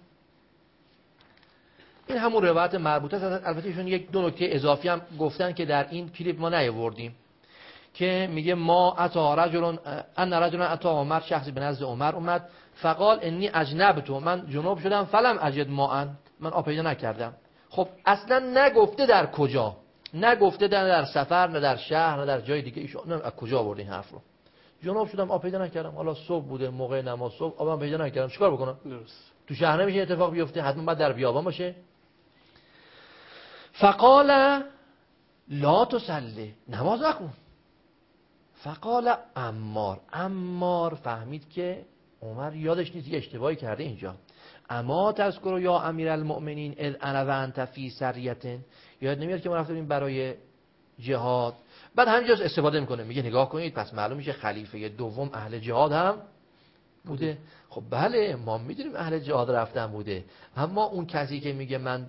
این همون روایت مربوطه است. البته ایشون یک دو نکته اضافی هم گفتن که در این کلیپ ما نیاوردیم، که میگه ما اتا رجل ان رجل اتا عمر، شخصی به نزد عمر اومد فقال انی اجنبت، من جنوب شدم، فلم اجد ماء، من آب پیدا نکردم. خب اصلا نگفته در کجا، نگفته در, در سفر، نه در شهر، نه در جای دیگه. ایشون از کجا آورد این حرف رو؟ جنوب شدم آب پیدا نکردم. حالا صبح بوده، موقع نماز صبح، آبم پیدا نکردم، چیکار بکنم؟ درست. تو شهر نمیشه اتفاق بیفته، حتما باید در بیابان باشه. فقال لا تصلی، نماز نخون. فقال عمار، عمار فهمید که عمر یادش نیست یه اشتباهی کرده اینجا. اما تذکر یا امیرالمؤمنین اذ انا و انت فی سریه، یاد نمیاد که ما رفتیم برای جهاد. بعد همینجاست استفاده میکنه، میگه نگاه کنید پس معلوم میشه خلیفه دوم اهل جهاد هم بوده. خب بله ما میدونیم اهل جهاد رفتن بوده، اما اون کسی که میگه من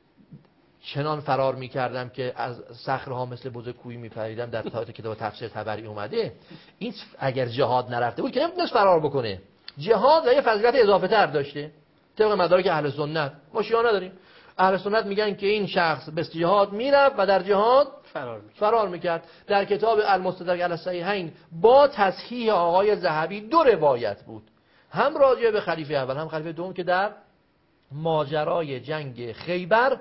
چنان فرار میکردم که از صخره‌ها مثل بز کوهی میپریدم، در تایید کتاب تفسیر طبری اومده، این اگر جهاد نرفته بود که نمیتونست فرار بکنه. جهاد و یه فضیلت اضافه تر داشته طبق مدارک اهل سنت. ما شیعه نداریم. اهل سنت میگن که این شخص به جهاد میرفت و در جهاد فرار میکرد. فرار میکرد. در کتاب المستدرک علی الصحیحین با تصحیح آقای ذهبی دو روایت بود، هم راجع به خلیفه اول هم خلیفه دوم، که در ماجرای جنگ خیبر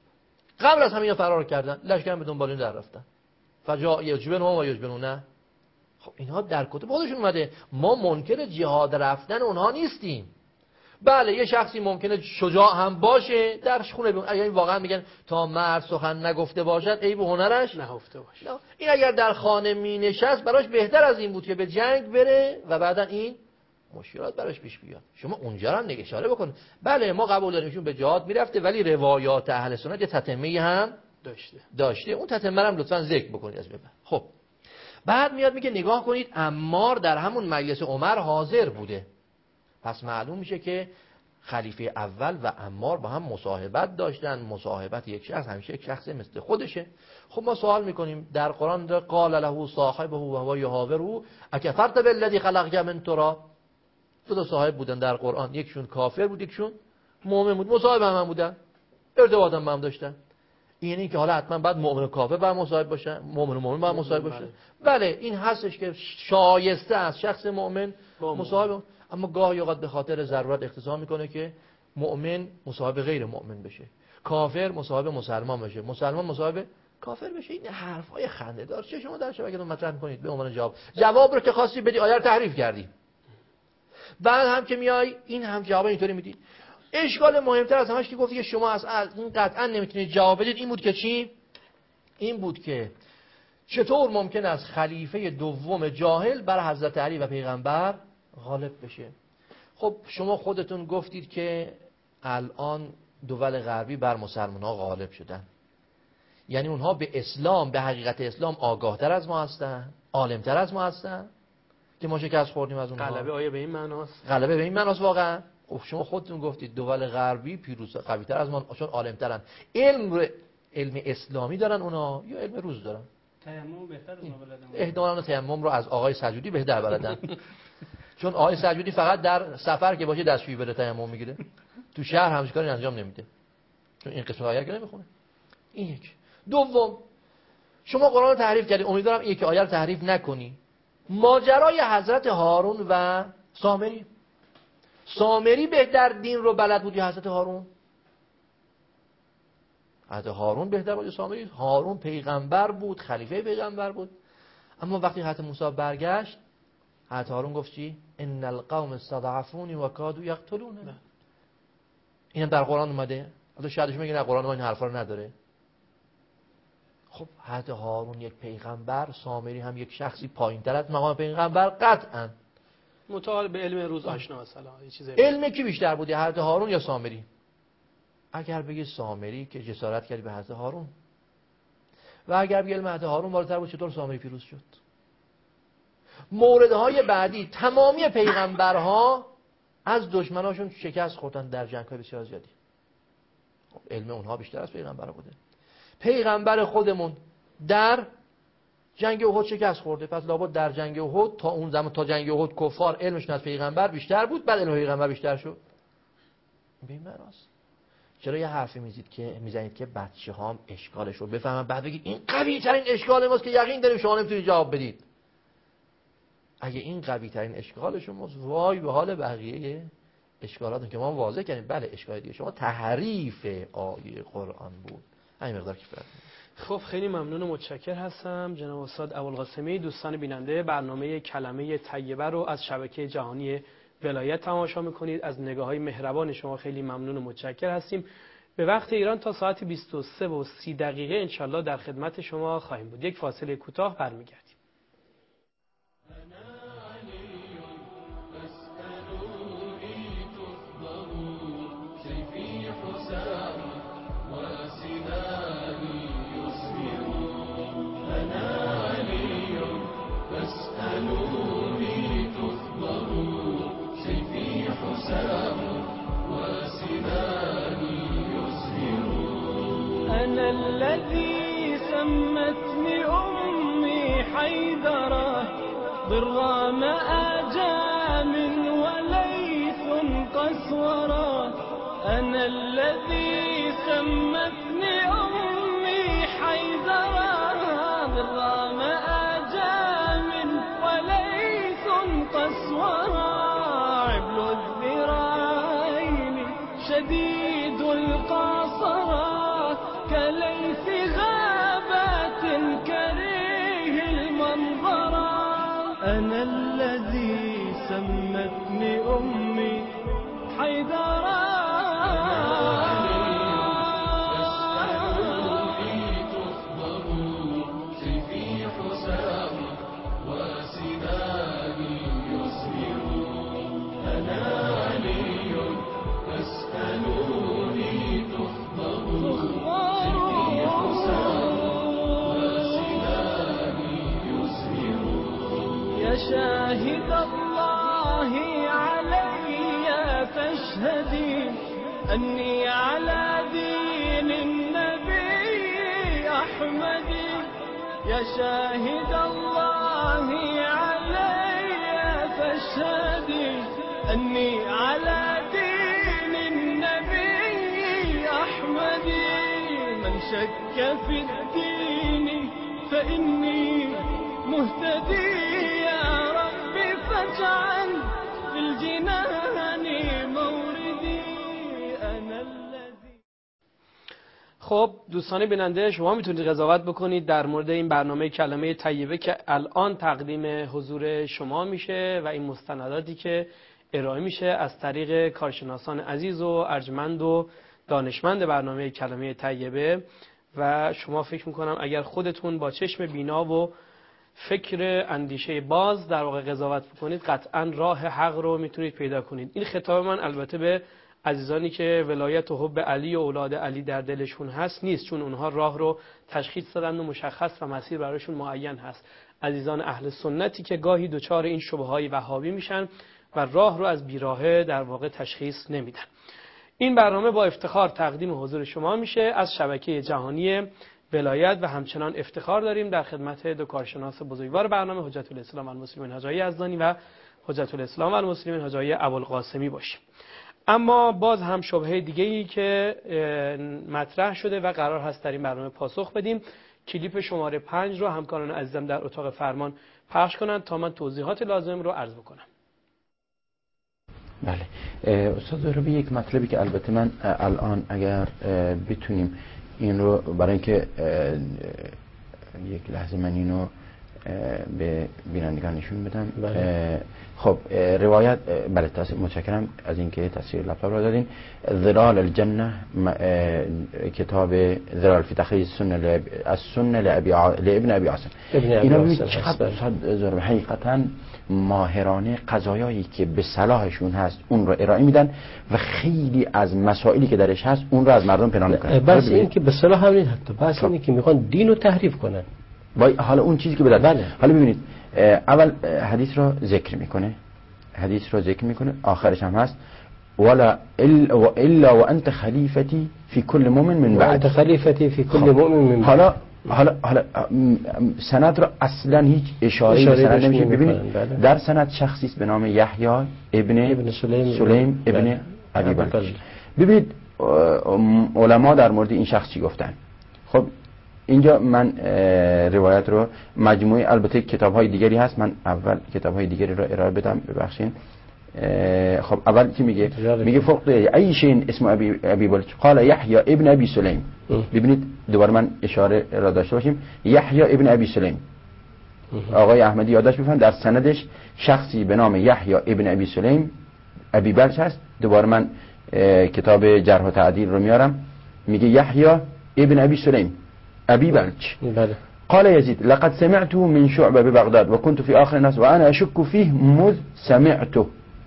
قبل از همین فرار کردن، لشکر به دنبال این در رفتن. فجاء یجبنهم و یجبنونه. خب اینها در کتب خودشون اومده. ما منکر جهاد رفتن اونها نیستیم. بله یه شخصی ممکنه شجاع هم باشه در خونه بمونه، اگر واقعا میگن تا مرد سخن نگفته باشد عیب هنرش نهفته باشه. این اگر در خانه می نشست براش بهتر از این بود که به جنگ بره و بعدا این مشکلات براش پیش بیاد. شما اونجا هم نگه اشاره بکن. بله ما قبول داریم ایشون به جهاد میرفته، ولی روایات اهل سنت یه تتمه هم داشته داشته اون تتمه هم لطفا ذکر بکنید از بعد. خب بعد میاد میگه نگاه کنید عمار در همون مجلس عمر حاضر بوده. پس معلوم میشه که خلیفه اول و عمار با هم مصاحبت داشتن. مصاحبت یک شخص همیشه یک شخص مثل خودشه. خب ما سوال میکنیم در قرآن در قال له صاحبه و هو یحاوره اکفرت بالذی خلقک من تراب. دو تا صاحب بودن در قرآن، یکشون کافر بود یکشون مؤمن بود، مصاحب هم, هم بودن، ارتباط هم, هم داشتن. این این که حالا حتما بعد مؤمن و کافر با هم مصاحب باشن، مؤمن و مؤمن با هم مصاحب باشن. بله این هستش که شایسته است شخص مؤمن مصاحب، اما گاهی اوقات به خاطر ضرورت اختصار میکنه که مؤمن مصاحب غیر مؤمن بشه، کافر مصاحب مسلمان بشه، مسلمان مصاحب کافر بشه. این حرفای خنده دار چه شما در شبکه‌تون مطرح میکنید به عنوان جواب. جواب رو که خواستی بدی آیه رو تحریف کردی، بعد هم که میای این هم جواب اینطوری میدی. اشکال مهمتر از همش که گفتی که شما از این قطعا نمیتونید جواب بدید این بود که چی؟ این بود که چطور ممکن است خلیفه دوم جاهل بر حضرت علی و پیغمبر غالب بشه؟ خب شما خودتون گفتید که الان دول غربی بر مسلمان ها غالب شدن، یعنی اونها به اسلام، به حقیقت اسلام آگاهتر از ما هستن، عالمتر از ما هستن که ما شکست خوردیم از اونها. غلبه آیه به این معناست؟ غلبه به این معناست واقعا. خب شما خودتون گفتید دول غربی پیروز قوی‌تر از ما چون عالم‌ترن. علم رو علم اسلامی دارن اونا یا علم روز دارن؟ تیمم بهتر از ما بلدن. احتمالاً تیمم رو از آقای سجودی بهتر بلدن. چون آقای سجودی فقط در سفر که باشه دستشویی بره تیمم میگیره، تو شهر همش کاری انجام نمیده چون این قسمت آیه که نمیخونه. این یک. دوم شما قرآن رو تحریف کردی، امیدوارم این که آیه رو تحریف نکنی. ماجرای حضرت هارون و سامری، سامری بهتر دین رو بلد بود یا حضرت هارون؟ حضرت هارون بهتر بود یا سامری؟ هارون پیغمبر بود، خلیفه پیغمبر بود. اما وقتی حضرت موسی برگشت، حضرت هارون گفت چی؟ ان القوم استضعفوني وكادوا يقتلون. اینم در قرآن اومده. حالا شاید شما میگین در قرآن ما این حرفا رو نداره. خب حضرت هارون یک پیغمبر، سامری هم یک شخصی پایین‌تر از مقام پیغمبر قطعاً. متعال به علم روز آشنا مثلا یه چیز علم کی بیشتر بودی، حضرت هارون یا سامری؟ اگر بگی سامری که جسارت کردی به حضرت هارون، و اگر بگی علم حضرت هارون بالاتر بود، چطور سامری پیروز شد؟ موردهای بعدی تمامی پیغمبرها از دشمناشون شکست خوردن در جنگ‌های بسیار زیادی. علم اونها بیشتر از پیغمبرها بوده. پیغمبر خودمون در جنگ احد شکست خورده، پس لابد در جنگ احد تا اون زمان تا جنگ احد کفار علمشون از پیغمبر بیشتر بود، بعد علم پیغمبر بیشتر شد. به این معناست. چرا یه حرفی میزنید که میزنید که بچه‌هام اشکالش رو بفهمن، بعد بگید این قوی ترین اشکال ماست که یقین داریم شما نمیتونید جواب بدید. اگه این قوی ترین اشکال شماست، وای به حال بقیه اشکالاتون که ما واضح کردیم. بله اشکال دیگه شما تحریف آیه قرآن بود. همین مقدار کفایت. خب خیلی ممنون و متشکر هستم جناب استاد ابوالقاسمی. دوستان بیننده برنامه کلمه طیبه رو از شبکه جهانی ولایت تماشا میکنید. از نگاه‌های مهربان شما خیلی ممنون و متشکر هستیم. به وقت ایران تا ساعت بیست و سه و سی دقیقه انشالله در خدمت شما خواهیم بود. یک فاصله کوتاه برمیگردیم. أنا الذي سمتني أمي حيدرة ضرام آجام وليث قسورة. أنا الذي سمتني أمي حيدرة ضرام آجام وليث قسورة. عبل الذراعين شديد القاصرة كليث غابات كريه المنظرة. أنا الذي سمتني أمي حيدرة. شاهد الله علي فاشهدي أني على دين النبي أحمد. يا شاهد الله علي فاشهدي أني على دين النبي أحمد. من شك في الدين فإني مهتدي. فاجعل في الجنان موردي أنا الذي. خب دوستان بیننده شما میتونید قضاوت بکنید در مورد این برنامه کلمه طیبه که الان تقدیم حضور شما میشه و این مستنداتی که ارائه میشه از طریق کارشناسان عزیز و ارجمند و دانشمند برنامه کلمه طیبه. و شما فکر میکنم اگر خودتون با چشم بینا و فکر اندیشه باز در واقع قضاوت بکنید قطعا راه حق رو میتونید پیدا کنید. این خطاب من البته به عزیزانی که ولایت و حب علی و اولاد علی در دلشون هست نیست، چون اونها راه رو تشخیص دادن و مشخص و مسیر برایشون معین هست. عزیزان اهل سنتی که گاهی دچار این شبهه‌های وهابی میشن و راه رو از بیراهه در واقع تشخیص نمیدن. این برنامه با افتخار تقدیم حضور شما میشه از شبکه جهانی ولایت و همچنان افتخار داریم در خدمت دو کارشناس بزرگوار برنامه حجت الاسلام و المسلمین حاج آقای یزدانی و حجت الاسلام و المسلمین حاج آقای ابوالقاسمی باشیم. اما باز هم شبهه دیگه‌ای که مطرح شده و قرار هست در این برنامه پاسخ بدیم کلیپ شماره پنج رو همکاران عزیزم در اتاق فرمان پخش کنند تا من توضیحات لازم رو عرض بکنم. بله استاد زهرابی، یک مطلبی که البته من الان اگر بتونیم این رو برای اینکه یک لحظه من اینو به بینندگان نشون بدم. بله. خب روایت، بله متشکرم از اینکه تصویر لپتاپ رو دادین. ظلال الجنه، کتاب ظلال فی تخریج السنه از سنه لابن ابی عاصم. اینا چقدر حقیقتا ماهرانه قضایایی که به صلاحشون هست اون رو ارائه میدن و خیلی از مسائلی که درش هست اون رو از مردم پنهان میکنن. بس این که به صلاح هم نیست، حتی بس اینه که میخوان دین رو تحریف کنن. حالا اون چیزی که بدن. بله. حالا ببینید اول حدیث رو ذکر میکنه، حدیث رو ذکر میکنه، آخرش هم هست ولا الا وانت خلیفتی فی کل مؤمن من بعد. انت خلیفتی فی کل مؤمن من بعد. حالا حالا حالا سند رو اصلا هیچ اشاره به سند نمیشه. ببینید در سند شخصی است به نام یحیی ابن ابن سلیم, سلیم ابن ابی بلج. ببینید علما در مورد این شخص چی گفتن. خب اینجا من روایت رو مجموعه، البته کتاب های دیگری هست، من اول کتاب های دیگری رو ارائه بدم، ببخشید. خب اول چی میگه؟ میگه فوق ای شین اسم ابی ابی بلج قال یحیی ابن ابی سلیم. ببینید دوباره من اشاره را داشته باشیم، یحیی ابن ابی سلیم. آقای احمدی یادداشت می‌فرمایند در سندش شخصی به نام یحیی ابن ابی سلیم ابی بلج هست. دوباره من کتاب جرح و تعدیل رو میارم، میگه یحیی ابن ابی سلیم ابي بلج. بله. قال يزيد لقد سمعته من شعبة ببغداد وكنت في آخر الناس وأنا أشك فيه مذ سمعته.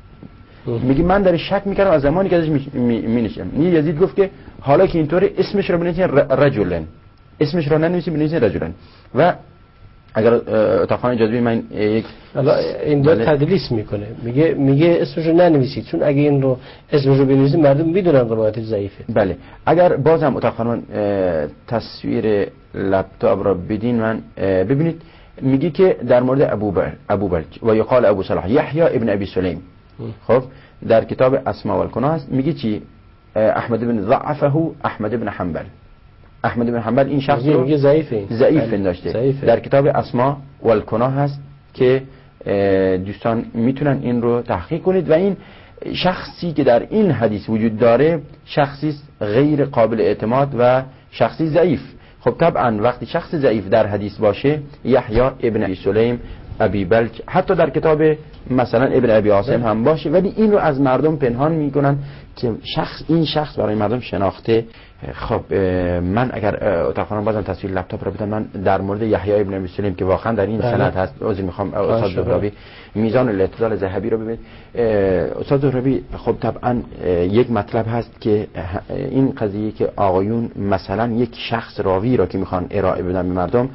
میگه من در شک میکردم از زمانی که ازش مینشم. می یزید گفت که حالا که اینطوری اسمش رو بنویسین رجلن، اسمش رو ننویسین بنویسین رجلن. و اگر اتفاقا اجازه بدید من یک این دو تدلیس میکنه، میگه میگه اسمش رو ننویسید چون اگه این رو اسمش رو بنویسید مردم میدونن روایت ضعیفه. بله اگر بازم اتفاقا تصویر لپتاپ را بدین من ببینید، میگه که در مورد ابو بر ابو بلج و یقال ابو صلاح یحیی ابن ابی سلیم. خب در کتاب اسماء و الکناه هست، میگه چی؟ احمد بن ضعفه احمد بن حنبل. احمد بن حنبل این شخص رو میگه ضعیفه ضعیف داشته. در کتاب اسماء و الکناه هست که دوستان میتونن این رو تحقیق کنید. و این شخصی که در این حدیث وجود داره شخصی غیر قابل اعتماد و شخصی ضعیف. خب طبعا وقتی شخص ضعیف در حدیث باشه، یحیی ابن ابی سلیم ابی بلج حتی در کتاب مثلا ابن ابی عاصم هم باشه، ولی این رو از مردم پنهان میکنن که شخص این شخص برای مردم شناخته. خب من اگر اتفاقا بازم تصویر لپتاپ رو بدم، من در مورد یحیی ابن ابی سلیم که واقعا در این سند هست، عذر میخوام استاد زهرابی میزان الاعتدال ذهبی رو ببینید. استاد زهرابی خب طبعا یک مطلب هست که این قضیه که آقایون مثلا یک شخص راوی رو که میخوان ارائه بدن به مردم،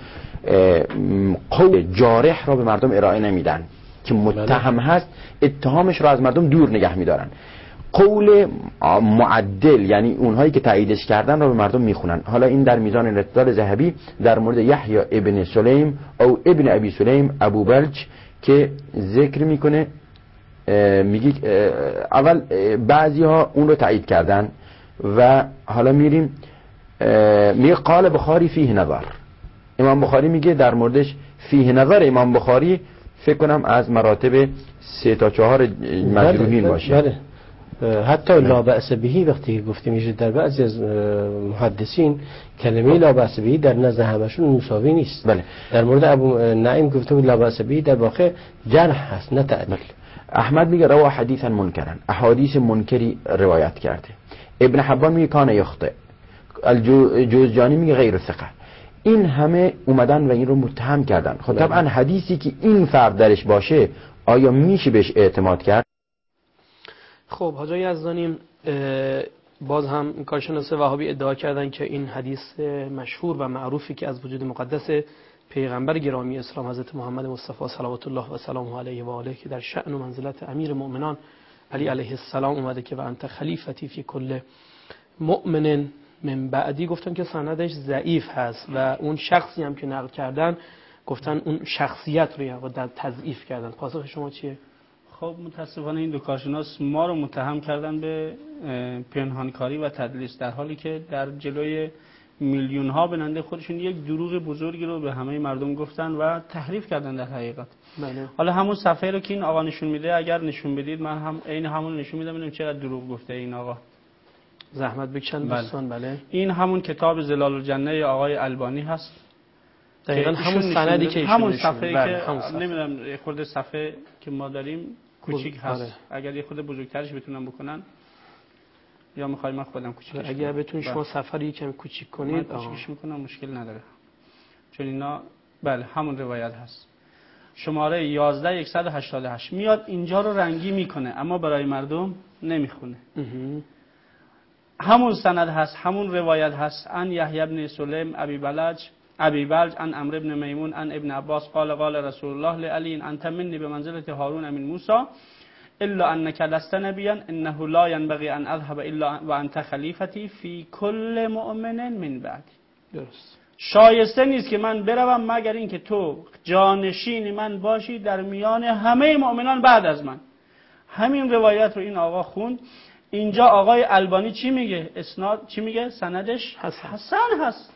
قول جارح را به مردم ارائه نمیدن که متهم هست، اتهامش را از مردم دور نگه میدارن. قول معدل یعنی اونهایی که تاییدش کردن را به مردم میخونن. حالا این در میزان الاعتدال ذهبی در مورد یحیی ابن سلیم او ابن ابی سلیم ابو بلج که ذکر میکنه، میگه اول بعضی ها اون رو تایید کردن و حالا میریم میگه قال بخاری فیه نظر. امام بخاری میگه در موردش فیه نظر. امام بخاری فکر کنم از مراتب سه تا چهار مجروحین باشه. بله. حتی لا بأس بهی وقتی گفته میشه در بعضی از محدثین کلمه لا بأس بهی در نزد همشون مساوی نیست. بله. در مورد ابو نعیم گفته بود لا بأس بهی در واقع جرح هست نه تعدیل. احمد میگه روا حدیثا منکرن، احادیث منکری روایت کرده. ابن حبان میگه کان یخطئ. الجوزجانی میگه غیر ثقه. این همه اومدن و این رو متهم کردن. خب طبعا حدیثی که این فرد درش باشه آیا میشه بهش اعتماد کرد؟ خب حاجی یزدانی باز هم کارشناس وهابی ادعا کردن که این حدیث مشهور و معروفی که از وجود مقدس پیغمبر گرامی اسلام حضرت محمد مصطفی صلوات الله و سلامه علیه و آله که در شأن و منزلت امیر مؤمنان علی علیه السلام اومده که و انت خلیفتی فی کل مؤمن من بعدی، گفتن که سندش ضعیف هست و اون شخصی هم که نقل کردن گفتن اون شخصیت رو در تضعیف کردن. پاسخ شما چیه؟ خب متاسفانه این دو کارشناس ما رو متهم کردن به پنهانکاری و تدلیس، در حالی که در جلوی میلیون ها بننده خودشون یک دروغ بزرگی رو به همه مردم گفتن و تحریف کردن در حقیقت. بله. حالا همون صفحه رو که این آقا نشون میده اگر نشون بدید من هم عین همون نشون میدم ببینیم چقدر دروغ گفته این آقا. زحمت بکشن دوستان. بله. این همون کتاب زلال الجنه آقای البانی هست. دقیقاً همون سندی که همون صفحه بله. که نمیدونم یه خورده صفحه که ما داریم کوچیک هست. بله. اگر یه خورده بزرگترش بتونم بکنن یا میخوای من خودم کوچیکش کنم؟ اگر بتونید شما صفحه رو یکم کوچیک کنید من کوچیکش میکنم مشکل نداره. چون اینا بله همون روایت هست. شماره یازده صد و هشتاد و هشت میاد اینجا رو رنگی میکنه اما برای مردم نمیخونه. همون سند هست، همون روایت هست. ان یحیی بن سلیم ابی بلج ابی بلج ان عمرو بن میمون ان ابن عباس قال قال رسول الله لعلی انت منی بمنزله هارون من موسی الا انك لست نبيا انه لا ينبغي ان اذهب الا وانت خلیفتی فی کل مؤمن من بعد. درست. شایسته نیست که من بروم مگر اینکه تو جانشین من باشی در میان همه مؤمنان بعد از من. همین روایت رو این آقا خوند. اینجا آقای البانی چی میگه؟ اسناد چی میگه؟ سندش حسن, حسن هست.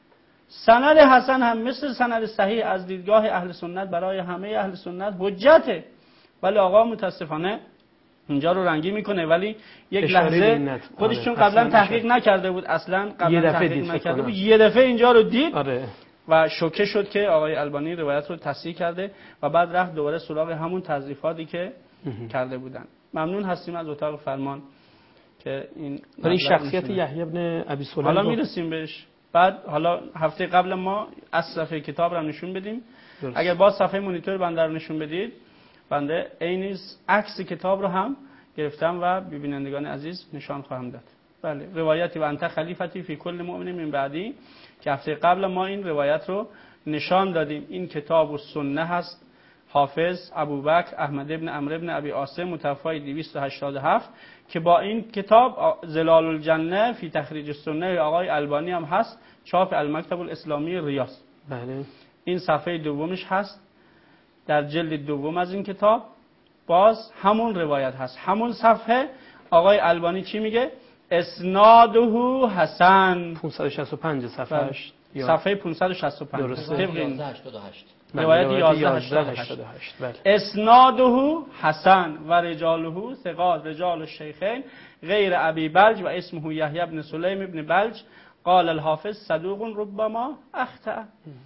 سند حسن هم مثل سند صحیح از دیدگاه اهل سنت برای همه اهل سنت حجته. ولی آقا متاسفانه اینجا رو رنگی میکنه ولی یک لحظه خودش چون قبلا تحقیق نکرده بود اصلا قبلا تحقیق نکرده بود یه دفعه اینجا رو دید آره. و شوکه شد که آقای البانی روایت رو تصحیح کرده و بعد رفت دوباره سراغ همون تضعیفاتی که کرده بودن. ممنون هستیم از اتاق فرمان که این این شخصیت یحیی بن ابی سلیم حالا میرسیم بهش. بعد حالا هفته قبل ما از صفحه کتاب رو نشون بدیم. درست. اگر باز صفحه مانیتور بنده رو نشون بدید بنده عین عکس کتاب رو هم گرفتم و ببینندگان عزیز نشان خواهم داد. بله روایتی و انت خلیفتی فی کل مؤمن من بعدی که هفته قبل ما این روایت رو نشان دادیم. این کتاب و سنه هست. حافظ ابوبکر احمد ابن عمرو ابن ابی عاصم متوفی دویست و هشتاد و هفت که با این کتاب زلال الجنه فی تخریج السنه آقای البانی هم هست، چاپ المکتب الاسلامی ریاض. بله. این صفحه دومش هست در جلد دوم از این کتاب. باز همون روایت هست، همون صفحه. آقای البانی چی میگه؟ اسناده حسن. پانصد و شصت و پنج صفحهش. صفحه پانصد و شصت و پنج. درسته. یازده هشتاد و هشت. روایت یازده هشتاد و هشت. بله. اسناده حسن و رجاله ثقات رجال الشیخین غیر ابی بلج و اسمه یحیی بن سلیم ابن بلج قال الحافظ صدوق ربما اخطأ.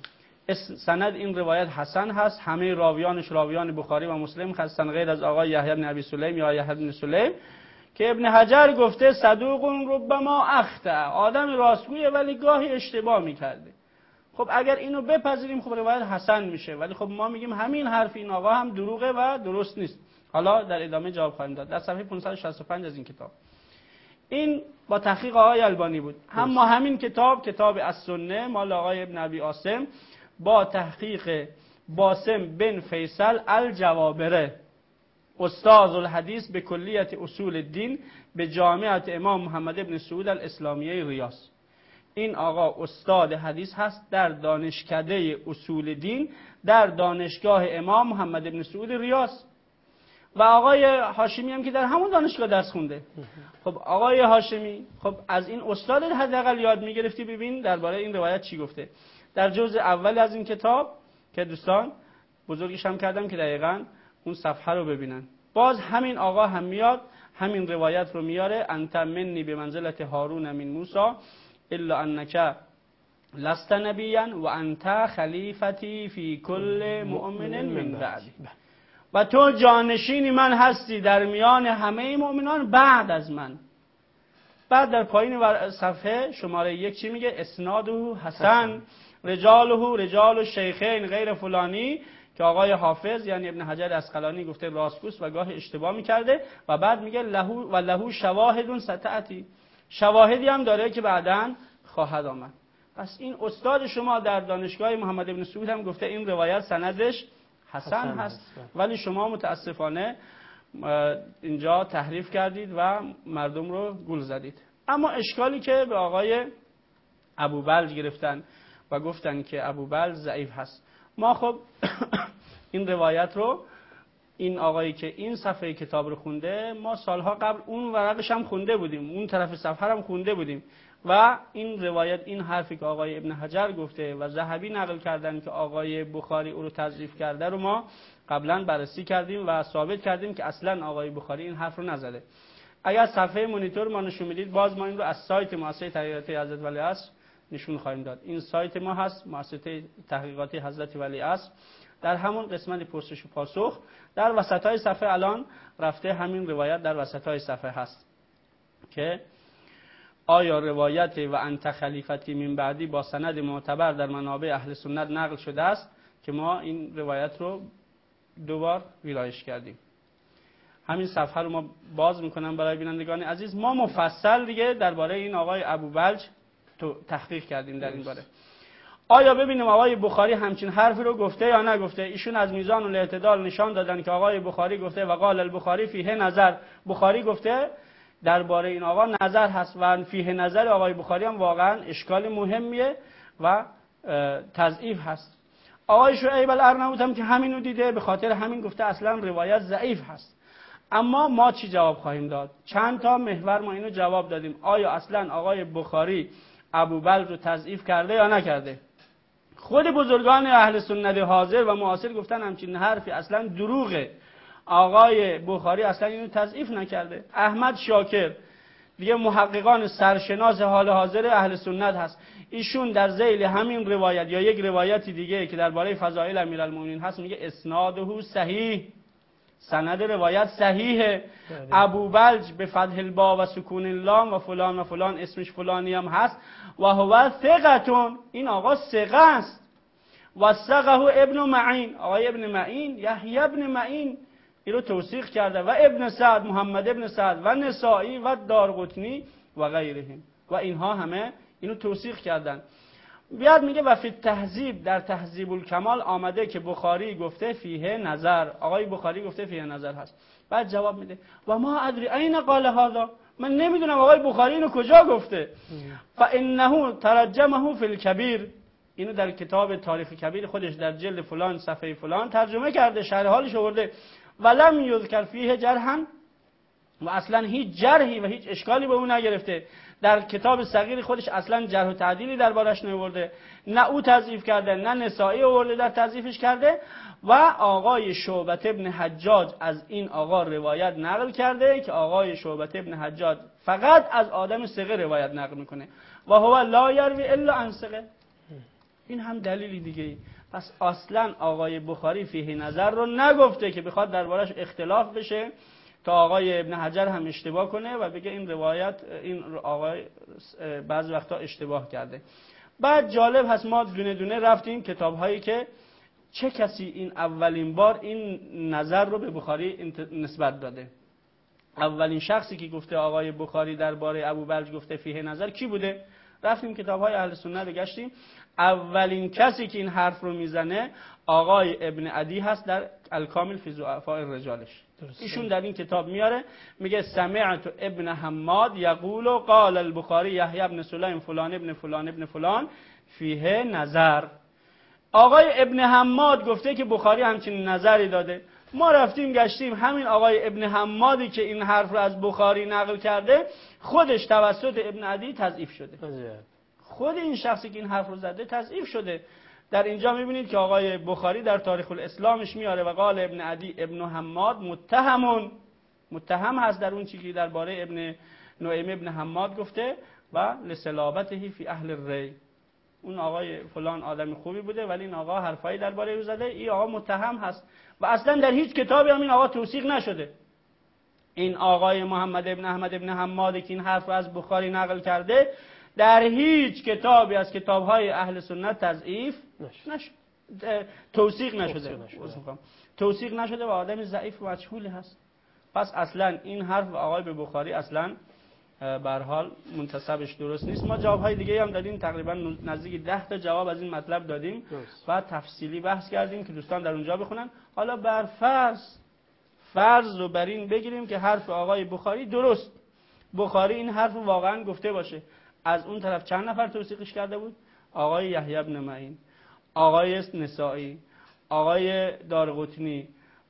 سند این روایت حسن هست. همه راویانش راویان بخاری و مسلم هستن غیر از آقای یحیی بن ابی سلیم یا یحیی بن سلیم که ابن حجر گفته صدوق ربما اخطأ، آدم راستگویه ولی گاهی اشتباه میکرده. خب اگر اینو بپذیریم خب روایت حسن میشه، ولی خب ما میگیم همین حرف این آقا هم دروغه و درست نیست. حالا در ادامه جواب خواهیم داد در صفحه پانصد و شصت و پنج از این کتاب. این با تحقیق آقای البانی بود. اما همین کتاب کتاب السنه مال آقای ابن ابی عاصم با تحقیق باسم بن فیصل الجوابره استاد الحدیث به کلیت اصول الدین به جامعه امام محمد ابن سعود الاسلامیه ریاض. این آقا استاد حدیث هست در دانشکده اصول دین در دانشگاه امام محمد ابن سعود ریاض و آقای هاشمی هم که در همون دانشگاه درس خونده. خب آقای هاشمی خب از این استاد حداقل یاد میگرفتی ببین درباره این روایت چی گفته. در جزء اول از این کتاب که دوستان بزرگش هم کردم که دقیقاً اون صفحه رو ببینن. باز همین آقا هم میاد همین روایت رو میاره انت منی به منزلت هارون من موسی الا انک لست نبیا و انت خلیفتی فی کل مؤمن من بعدی و تو جانشین من هستی در میان همه مؤمنان بعد از من. بعد در پایین صفحه شماره یک چی میگه؟ اسناده حسن رجاله رجال الشیخین غیر فلانی که آقای حافظ یعنی ابن حجر اسقلانی گفته راستگوست و گاه اشتباه میکرده و بعد میگه لهو و لهو شواهد ستاتی، شواهدی هم داره که بعداً خواهد آمد. پس این استاد شما در دانشگاه محمد ابن سعود هم گفته این روایت سندش حسن, حسن هست، ولی شما متاسفانه اینجا تحریف کردید و مردم رو گول زدید. اما اشکالی که به آقای ابوبلج گرفتن و گفتن که ابوبلج ضعیف هست، ما خب این روایت رو این آقایی که این صفحه کتاب رو خونده، ما سالها قبل اون ورقش هم خونده بودیم، اون طرف صفحه هم خونده بودیم و این روایت، این حرفی که آقای ابن حجر گفته و ذهبی نقل کردن که آقای بخاری او رو تضعیف کرده رو ما قبلا بررسی کردیم و ثابت کردیم که اصلا آقای بخاری این حرف رو نزده. اگر صفحه مانیتور ما نشون میدید، باز ما این رو از سایت مؤسسه تحقیقاتی حضرت ولی عصر نشون خواهیم داد. این سایت ما هست، مؤسسه تحقیقاتی حضرت ولی عصر. در همون قسمت پرسش و پاسخ در وسطای صفحه الان رفته همین روایت در وسطای صفحه هست که آیا روایت و انت خلیفتی من بعدی با سند معتبر در منابع اهل سنت نقل شده است، که ما این روایت رو دوبار ویرایش کردیم. همین صفحه رو ما باز میکنم برای بینندگان عزیز. ما مفصل دیگه درباره این آقای ابوبلج تو تحقیق کردیم در این باره. آیا ببینیم آقای بخاری همچین حرفی رو گفته یا نگفته. ایشون از میزان الاعتدال نشان دادن که آقای بخاری گفته و قال البخاری فیه نظر، بخاری گفته درباره این آقا نظر هست و فیه نظر آقای بخاری هم واقعا اشکال مهمیه و تضعیف هست. آقای شعیب الارنوط هم که همینو دیده، به خاطر همین گفته اصلا روایت ضعیف هست. اما ما چی جواب خواهیم داد؟ چند تا محور ما اینو جواب دادیم. آیا اصلا آقای بخاری ابوبلج رو تضعیف کرده یا نکرده؟ خود بزرگان اهل سنت حاضر و معاصر گفتن همچین حرفی اصلا دروغه، آقای بخاری اصلا اینو تضعیف نکرده. احمد شاکر دیگه محققان سرشناس حال حاضر اهل سنت هست، ایشون در ذیل همین روایت یا یک روایتی دیگه که درباره فضائل امیرالمومنین هست میگه اسناده صحیح، سند روایت صحیحه. ابوبلج به فتح البا و سکون اللام و فلان و فلان اسمش فلانی هم هست و هو ثقتون، این آقا ثقه است. و ثقه ابن معین، آقای ابن معین یحیی ابن معین این رو توثیق کرده و ابن سعد محمد ابن سعد و نسائی و دارقطنی و غیرهم و اینها همه اینو توثیق کردن. بیاد میگه و فی تهذیب، در تهذیب الکمال آمده که بخاری گفته فیه نظر، آقای بخاری گفته فیه نظر هست. بعد جواب میده و ما ادری این قال هذا، من نمیدونم آقای بخاری اینو کجا گفته. فانه ترجمه فی الکبیر، اینو در کتاب تاریخ کبیر خودش در جلد فلان صفحه فلان ترجمه کرده، شرح حالش آورده. ولم یذکر فیه جرحا، و اصلا هیچ جرحی و هیچ اشکالی به اون نگرفته. در کتاب صغیر خودش اصلا جرح و تعدیلی دربارش نورده، نه او تضعیف کرده نه نسائی آورده در تضعیفش کرده. و آقای شعبة ابن حجاج از این آقا روایت نقل کرده که آقای شعبة ابن حجاج فقط از آدم ثقه روایت نقل میکنه و هو لا یروی الا عن ثقه. این هم دلیلی دیگه. پس اصلا آقای بخاری فیه نظر رو نگفته که بخواد دربارش اختلاف بشه تا آقای ابن حجر هم اشتباه کنه و بگه این روایت این آقای بعض وقتا اشتباه کرده. بعد جالب هست ما دونه دونه رفتیم کتاب هایی که چه کسی این اولین بار این نظر رو به بخاری نسبت داده. اولین شخصی که گفته آقای بخاری درباره ابوبلج گفته فیه نظر کی بوده؟ رفتیم کتاب های اهل سنت رو گشتیم. اولین کسی که این حرف رو میزنه آقای ابن عدی هست در الکامل فی ضعفاء الرجالش. ایشون در این کتاب میاره میگه سمعت ابن حماد یقول قال البخاری یحیی ابن سلیم فلان ابن فلان ابن فلان فیه نظر. آقای ابن حماد گفته که بخاری همچین نظری داده. ما رفتیم گشتیم همین آقای ابن حمادی که این حرف رو از بخاری نقل کرده خودش توسط ابن عدی تضعیف شده. خود این شخصی که این حرف رو زده تضعیف شده. در اینجا میبینید که آقای بخاری در تاریخ الاسلامش میاره و قال ابن عدی ابن حماد متهمون، متهم هست در اون چیزی که درباره ابن نعیم ابن حماد گفته و لسلابته فی اهل الری. اون آقای فلان آدم خوبی بوده ولی این آقا حرفایی درباره او زده، این آقا متهم هست و اصلا در هیچ کتابی هم این آقا توثیق نشده. این آقای محمد ابن احمد ابن حمادی که این حرف رو از بخاری نقل کرده در هیچ کتابی از کتاب‌های اهل سنت تضعیف نشد، توثیق نشده، توثیق نشده و آدم ضعیف و مجهول هست. پس اصلا این حرف آقای به بخاری اصلا به هر حال منتسبش درست نیست. ما جواب‌های دیگه هم دادیم، تقریبا نزدیک ده تا جواب از این مطلب دادیم و تفصیلی بحث کردیم که دوستان در اونجا بخونن. حالا بر فرض فرض رو بر این بگیریم که حرف آقای بخاری درست، بخاری این حرف رو واقعا گفته باشه. از اون طرف چند نفر توثیقش کرده بود؟ آقای یحیی بن معین، آقای نسائی، آقای دارقطنی،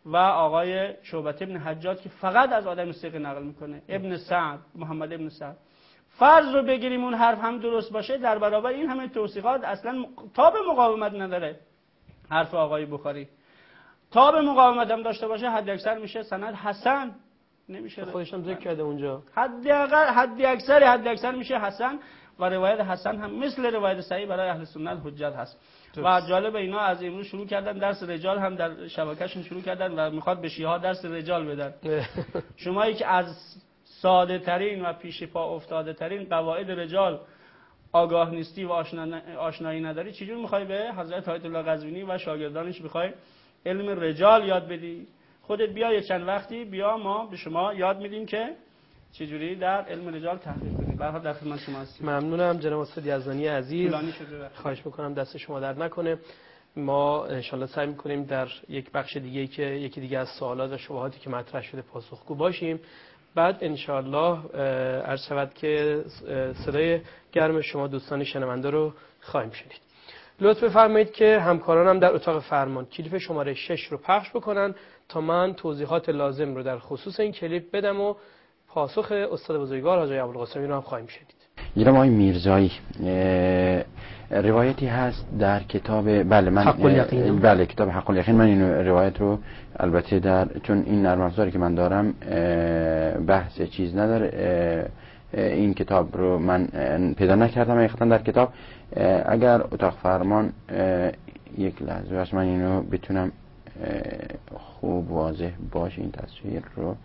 و آقای شعبة ابن حجاج که فقط از آدم ثقه نقل میکنه، ابن سعد، محمد ابن سعد. فرض رو بگیریم اون حرف هم درست باشه، در برابر این همه توصیفات اصلا تاب مقاومت نداره حرف آقای بخاری. تاب مقاومت هم داشته باشه حد اکثر میشه سند حسن، نمیشه خودش هم ذکر کرده اونجا، حد اقل حد اکثر حد اکثر میشه حسن، و روایت حسن هم مثل روایت صحیح برای اهل سنت حجت هست. و جالب اینا از امروز شروع کردن درس رجال هم در شبکهشون شروع کردن و میخواد به شیعه ها درس رجال بدن. شمایی که از ساده ترین و پیش پا افتاده ترین قواعد رجال آگاه نیستی و آشنایی نداری، چجور میخوای به حضرت آیت الله قزوینی و شاگردانش بخوای علم رجال یاد بدی؟ خودت بیا یه چند وقتی بیا ما به شما یاد میدیم که چجوری در علم رجال تحقیق کنید. به هر حال در خدمت شما هستیم. ممنونم جناب استاد یزدانی عزیز، خواهش میکنم دست شما درد نکنه. ما انشالله سعی میکنیم در یک بخش دیگه که یکی دیگه از سوالات و شبهاتی که مطرح شده پاسخگو باشیم. بعد انشالله عرض شود که صدای گرم شما دوستان شنونده رو خواهیم شنید. لطف بفرمایید که همکارانم در اتاق فرمان کلیپ شماره شش رو پخش بکنن تا من توضیحات لازم رو در خصوص این کلیپ بدم و پاسخ استاد بزرگوار حاجی ابوالقاسمی رو هم خواهیم شنید. جناب آقای میرزایی، روایتی هست در کتاب بله من حق الیقین، بله کتاب حق الیقین، من این روایت رو البته در چون این نرم افزاری که من دارم بحث چیز نداره، این کتاب رو من پیدا نکردم حقیقتا در کتاب. اگر اتاق فرمان یک لحظه باشه من اینو بتونم خوب واضح باشه این تصویر رو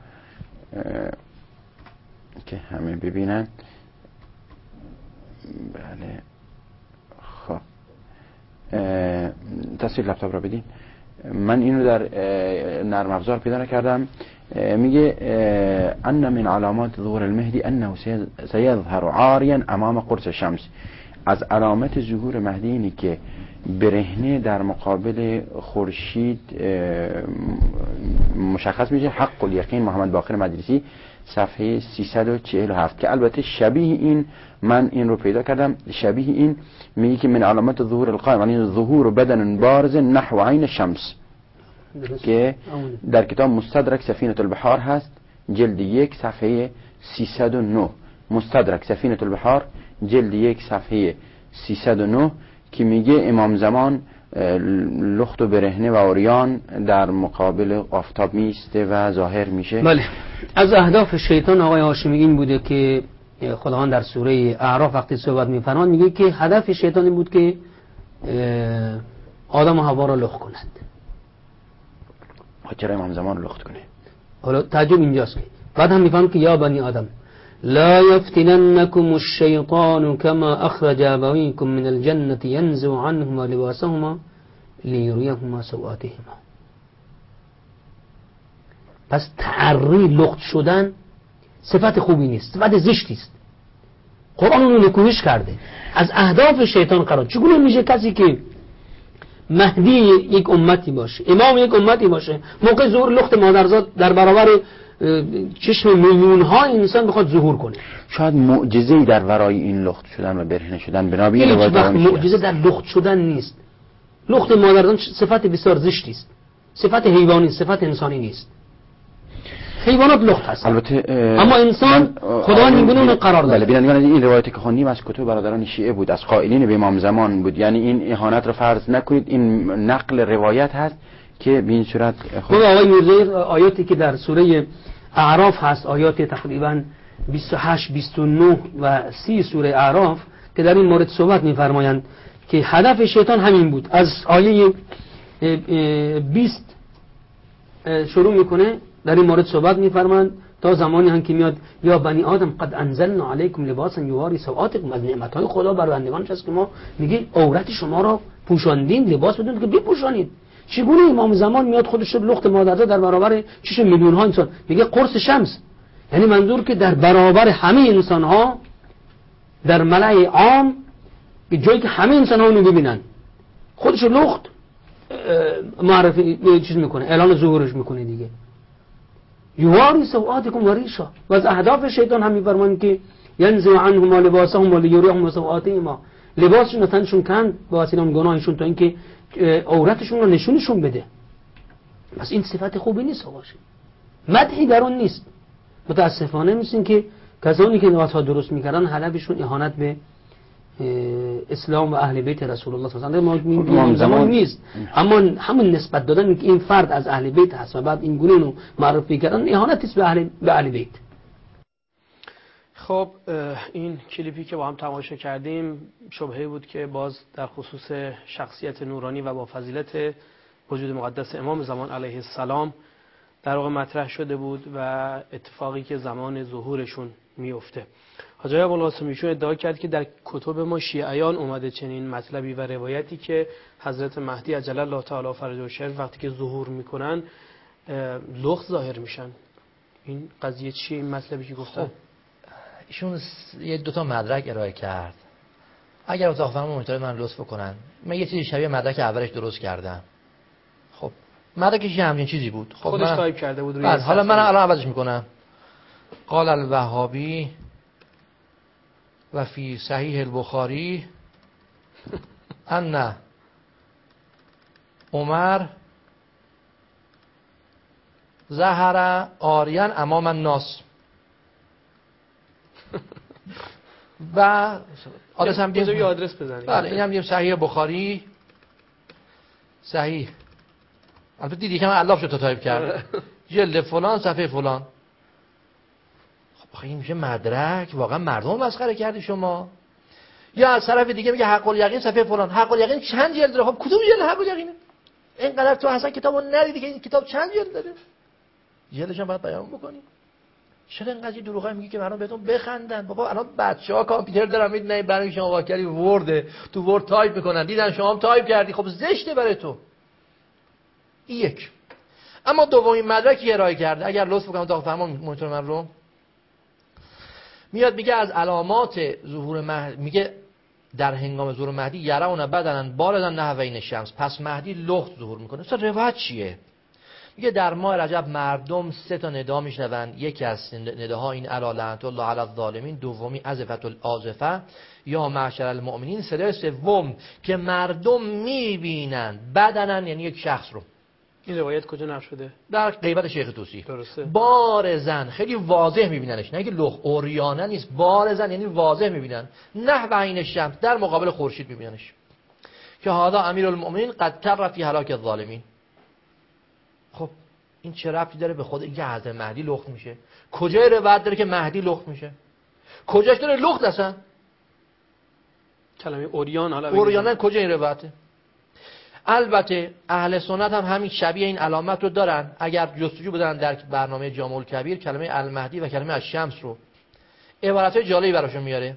که همه ببینن. بله خب تصویر لپتاپ رو بدین. من اینو در نرم افزار پیدا نکردم. میگه ان من علامات ظهور المهدی انه سيظهر عاريا امام قرص الشمس. از علامت ظهور مهدی اینه که برهنه در مقابل خورشید مشخص میشه. حق الیقین محمد باقر مجلسی صفحه سیصد و چهل و هفت که البته شبیه این من این رو پیدا کردم. شبیه این میگه که من علامات ظهور القائم یعنی ظهور بدن بارز نحو عین الشمس که در کتاب مستدرک سفینة البحار هست جلد یک صفحه سیصد و نه. مستدرک سفینة البحار جلد یک صفحه سیصد و نه که میگه امام زمان لخت و برهنه و عریان در مقابل آفتاب میسته و ظاهر میشه. بله. از اهداف شیطان آقای هاشمی این بوده که خداوند در سوره اعراف وقتی صحبت میفرماد میگه که هدف شیطان این بود که آدم و حوا را لخت کند. چرا امام زمان لخت کنه؟ حالا تعجب اینجاست که بعد هم میفهمن که یا بنی آدم لا يفتننكم الشيطان كما اخرج ابويكم من الجنة ينزع عنهما لباسهما ليريهما سوآتهما. پس تعری لخت شدن صفت خوبی نیست، صفت زشتی است. قرآن اون نکوهش کرده. از اهداف شیطان قرار چگونه میشه کسی که مهدی یک امتی باشه، امام یک امتی باشه، موقع ظهور لخت مادرزاد در برابر چشم میلیون ها انسان بخواد ظهور کنه؟ شاید معجزه‌ای در ورای این لخت شدن و برهنه شدن بنا به این روایت وقت معجزه در لخت شدن نیست. لخت مادرزاد صفت بسیار زشتی است، صفت حیوانی، صفت انسانی نیست. حیوانات لخت هستن البته اما انسان خدا نمیگونه قرار داده. بله ببینید این روایتی که خوندیم از کتب برادران شیعه بود، از قائلین به امام زمان بود. یعنی این اهانت رو فرض نکنید، این نقل روایت هست که به این صورت خب آقای میرزایی آیاتی که در سوره اعراف هست، آیات تقریبا بیست و هشت بیست و نه و سی سوره اعراف که در این مورد صحبت می‌فرمایند که هدف شیطان همین بود. از آیه بیست شروع میکنه در این مورد صحبت می‌فرمایند تا زمانی هم که میاد یا بنی آدم قد انزلنا علیکم لباسا یواری سوآتکم. از نعمت‌های خدا بر بندگانش هست که ما میگه عورت شما را پوشاندیم، لباس بدون که بپوشانید. چگونه امام زمان میاد خودش رو لخت مادرزاد در برابر چشم میلیون ها انسان میگه قرص شمس، یعنی منظور که در برابر همه انسان ها در ملأ عام که جایی که همه انسان ها اونو ببینن خودش رو لخت معرفی چیز میکنه، اعلان ظهورش میکنه دیگه. یواری سوآتکم و ریشا. و از اهداف شیطان هم میفرمان که ینزع عنهما لباسهما لیریهما سوآتهما، لباسشون تنشون کند با وسیله گناهشون تا اینکه عورتشون رو نشونشون بده. پس این صفت خوبی نیست باشه، مدحی در اون نیست. متاسفانه میشین که کسانی که نوازها درست میکردن هدفشون اهانت به اسلام و اهل بیت رسول الله صلی الله علیه و آله زمان نیست، اما همون نسبت دادن که این فرد از اهل بیت هست و بعد این گونه رو معرفی کردن اهانت است به اهل به اهل بیت. خب این کلیپی که با هم تماشا کردیم شبهه بود که باز در خصوص شخصیت نورانی و با فضیلت وجود مقدس امام زمان علیه السلام در واقع مطرح شده بود و اتفاقی که زمان ظهورشون میفته. حاجی ابوالقاسم ایشون ادعا کرد که در کتب ما شیعیان اومده چنین مطلبی و روایتی که حضرت مهدی عجل الله تعالی فرجه الشریف وقتی که ظهور میکنن لخت ظاهر میشن. این قضیه چیه این مطلبی که گفتن؟ خب ایشون یه دو تا مدرک ارائه کرد. اگر اتاق فرمان مونیتور من لطف کنن، من یه چیزی شبیه مدرک اولش درست کردم. خب مدرکش همین چیزی بود. خب خودش تایپ کرده بود روی. حالا من الان عوضش میکنم. قال الوهابی و فی صحیح البخاری ان عمر ظهر آریان امام الناس و آدرس هم دیگه آدرس بزنید. بله این هم دیگه صحیح بخاری صحیح البته دیدی که من الاف شد تا تایپ کرد جلد فلان صفحه فلان. خب این میشه مدرک؟ واقعا مردم مسخره کردی شما. یا از طرف دیگه میگه حق الیقین صفحه فلان. حق الیقین چند جلد داره؟ خب کدوم جلد حق الیقینه؟ اینقدر تو اصلا کتابو ندیدی که این کتاب چند جلد داره؟ جلدش هم باید بیان بکنی. چرا اینقدر دروغا میگی که مردم بهتون بخندن؟ بابا الان بچه‌ها کامپیوتر دارن میدونن برای شما واکری ورد تو ورد تایپ میکنن، دیدن شما هم تایپ کردی، خب زشته برای تو. این یک. اما دومین مدرکی ارائه کرده، اگر لطف بکنم اتاق فرمان مونیتور من رو، میاد میگه از علامات ظهور مهدی، میگه در هنگام ظهور مهدی یرون بدنن بارزن نحوین الشمس، پس مهدی لخت ظهور میکنه. اصلا روایت چیه؟ میگه در ماه رجب مردم سه تا ندا میشنون، یکی از نداها این الا لعنت الله علی الظالمین، دومی ازفت الازفه یا معشر المؤمنین، صدای سوم که مردم میبینن بدنن یعنی یک شخص رو. این روایت کجا نقل شده؟ در غیبت شیخ طوسی. درسته. بارزن خیلی واضح میبیننش، نه که لخ اوریانه نیست، بارزن یعنی واضح میبینن، نه عین الشمس در مقابل خورشید میبیننش که هذا امیرالمؤمنین قد کر فی هلاک الظالمین. خب این چه ربطی داره به خود اینکه حضرت مهدی لخت میشه؟ کجای روایت داره که مهدی لخت میشه؟ کجاش داره لخت اصلا؟ کلمه اوریان حالا اوریانه کجا این روایته؟ البته اهل سنت هم همین شبیه این علامت رو دارن. اگر جستجو بدن در برنامه جامع الکبیر کلمه المهدی و کلمه الشمس رو، عبارت‌های جالبی براشون میاره.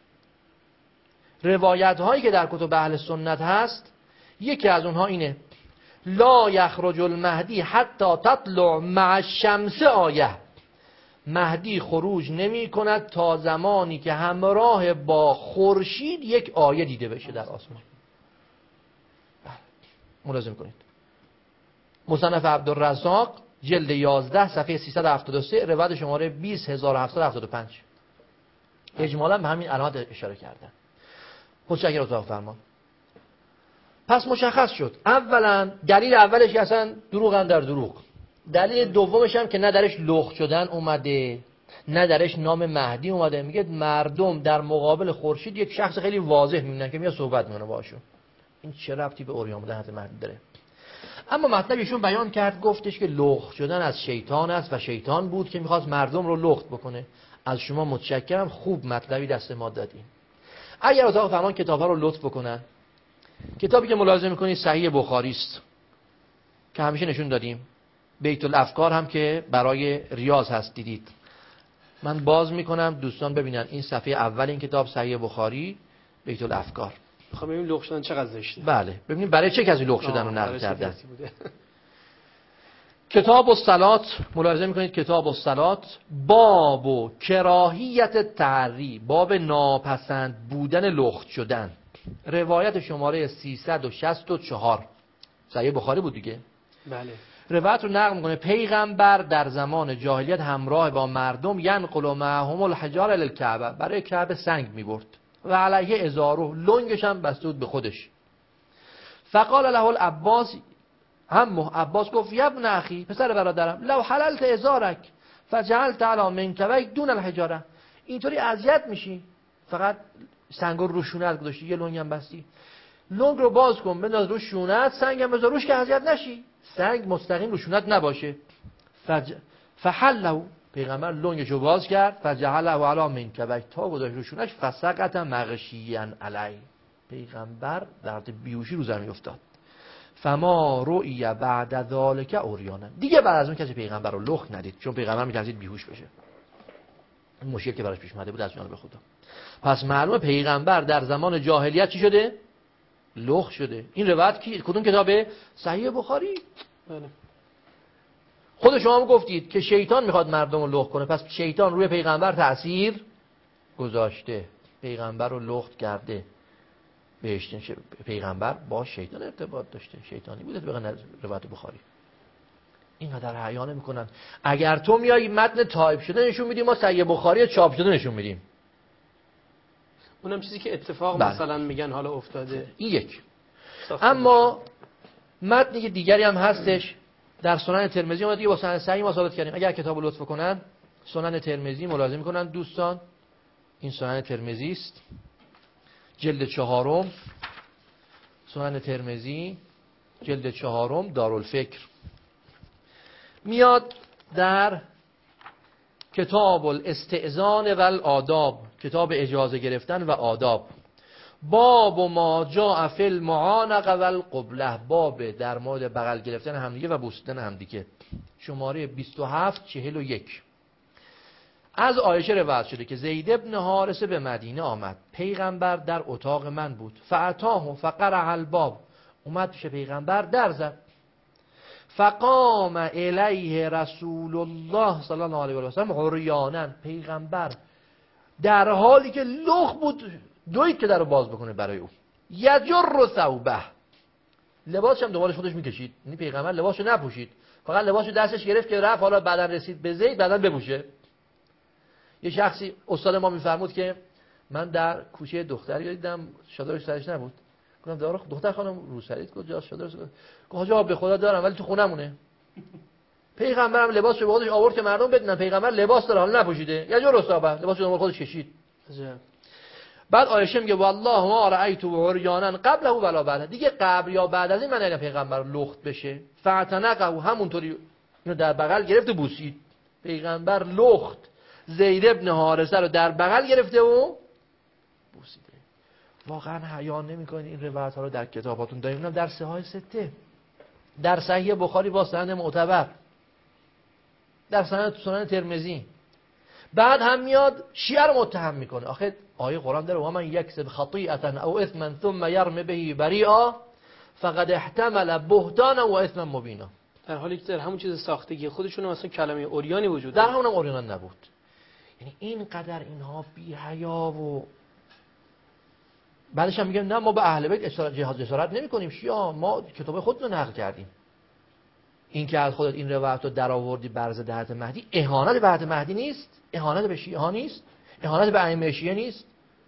روایت هایی که در کتب اهل سنت هست یکی از اونها اینه: لا یخرج المهدی حتی تطلع مع الشمس آیه، مهدی خروج نمی کند تا زمانی که همراه با خورشید یک آیه دیده بشه در آسمان. ملاحظه کنید. مصنف عبدالرزاق جلد یازده صفحه سیصد و هفتاد و سه روایت شماره بیست هزار و هفتصد و هفتاد و پنج اجمالا به همین علامت اشاره کردن. متشکرم اتاق فرمان. پس مشخص شد اولا دلیل اولش اصلا دروغن در دروغ، دلیل دومش هم که نه درش لخت شدن اومده نه درش نام مهدی اومده. میگه مردم در مقابل خورشید یک شخص خیلی واضح میبینن که میاد صحبت میکنه باهاشون. این چه ربطی به اوریان بودن حضرت مهدی داره؟ اما مطلب ایشون بیان کرد، گفتش که لخت شدن از شیطان است و شیطان بود که میخواست مردم رو لخت بکنه. از شما متشکرم، خوب مطلبی دست ما دادین. اگر اتاق فرمان کتاب‌ها رو لطف بکنن، کتابی که ملاحظه میکنید صحیح بخاری است که همیشه نشون دادیم، بیت الافکار هم که برای ریاض هست دیدید. من باز میکنم دوستان ببینن این صفحه اول این کتاب صحیح بخاری بیت الافکار. خب ببینیم لخت شدن چقدر زشته. بله ببینیم برای چه کسی لخت شدن رو نقل کردن. کتاب الصلات ملاحظه میکنید، کتاب الصلات باب و کراهیت تعری، باب ناپسند بودن لخت شدن، روایت شماره سیصد و شصت و چهار صحیح بخاری بود دیگه. بله. روایت رو نقل میکنه پیغمبر در زمان جاهلیت همراه با مردم ینقل معهم الحجار الی الکعبه، برای کعبه سنگ میبرد و علیه ازاره، لنگش هم بسته بود به خودش. فقال له العباس، هم عباس گفت یبن اخی، پسر برادرم، لو حللت ازارک فجعلت علی منکبیک دون الحجاره، اینطوری اذیت میشی، فقط سنگ رو شونت گذاشتی یه لنگ هم بستی، لنگ رو باز کن بنداز رو شونت، سنگ هم بذار روش که اذیت نشی، سنگ مستقیم رو شونت نباشه. فج... فحلوا، پیغمبر لنگشو باز کرد، فجعله علی منکبیک، تا گذاشت رو شونش، فسقط مغشیاً علی، پیغمبر در بیهوشی رو زمین افتاد. فما رؤی بعد ذالک عریانا، دیگه بعد از اون کسی پیغمبر رو لخت ندید، چون پیغمبر می‌ترسید بیهوش بشه، این مشکلی که براش پیش اومده بود از جانب خدا. پس معلومه پیغمبر در زمان جاهلیت چی شده؟ لخت شده. این روایت کی کدوم کتابه؟ صحیح بخاری. بله. خود شما هم گفتید که شیطان میخواد مردم رو لخت کنه، پس شیطان روی پیغمبر تأثیر گذاشته، پیغمبر رو لخت کرده. بهشت پیغمبر با شیطان ارتباط داشته، شیطانی بوده به روایت بخاری. اینقدر حیا نمی‌کنن. اگر تو میای متن تایپ شده نشون میدی، ما صحیح بخاری چاپ شده نشون میدیم. اونم چیزی که اتفاق بله. مثلا میگن حالا افتاده. این یک. اما متنی دیگری هم هستش در سنن ترمذی، ما دیگه با سند صحیح ما ثابت کردیم. اگر کتابو لطف کنن سنن ترمذی ملاحظه میکنن دوستان، این سنن ترمذی است، جلد چهارم، سنن ترمذی جلد چهارم، دارالفکر، میاد در کتاب الاستئذان و الآداب، کتاب اجازه گرفتن و آداب، باب ما جاء فی المعانقه و القبله، باب در مورد بغل گرفتن همدیگه و بوسیدن همدیگه، شماره بیست و هفت چهل و یک. از عایشه روایت شده که زید ابن حارثه به مدینه آمد، پیغمبر در اتاق من بود، فاتاه فقرع الباب، اومد پیش پیغمبر در زد، فقام الیه رسول الله صلی الله علیه و سلم عریانا، پیغمبر در حالی که لخت بود دوید که درو باز بکنه برای او، یجر ثوبه، لباسش هم دوباره خودش میکشید، یعنی پیغمبر لباسشو نپوشید، فقط لباسشو دستش گرفت که رفت حالا بعدن رسید به زید بعدن بپوشه. یه شخصی استاد ما میفرمود که من در کوچه دختری دیدم شادرش سرش نبود، گفتم داره دختر خانم رو سرید کجاست؟ شادرش گفت حاجا به خدا دارم ولی تو خونمونه. پیغمبرم لباسش به خودش آورد که مردم بدونن پیغمبر لباس داره حالا نپوشیده، یه جور استابه لباسش رو خودش کشید. بعد عایشه میگه والله ما رأیت عریانا قبله ولا بعد، دیگه قبل یا بعد از این من ندیدم پیغمبر لخت بشه. فاعتنقه، همونطوری اینو در بغل گرفت و بوسید. پیغمبر لخت زید ابن حارثه رو در بغل گرفته و بوسیده. واقعا حیا نمی‌کنید این روایت ها رو در کتاباتون داریم، اونم در صحاح سته، در صحیح بخاری با سند معتبر، در سند سنن ترمذی. بعد هم میاد شیعه رو متهم میکنه. آخه آیه قرآن داره و من یکسب خطیئه او اثما ثم یرم به بریئا فقد احتمل بهتانا و اثما مبینا، در حالی که در همون چیز ساختگی خودشون مثلا کلمه اوریانی وجود در همون هم اوریان نبود. یعنی اینقدر اینها بی حیا و بعدش هم میگن نه ما به اهل بیت جسارت نمی‌کنیم، شیعه ما کتاب خودمون نقل کردیم. این که از خودت این روایت رو در آوردی برز دهت مهدی، اهانت به دهت مهدی نیست؟ اهانت به شیعه ها نیست؟ اهانت به ائمه شیعه نیست؟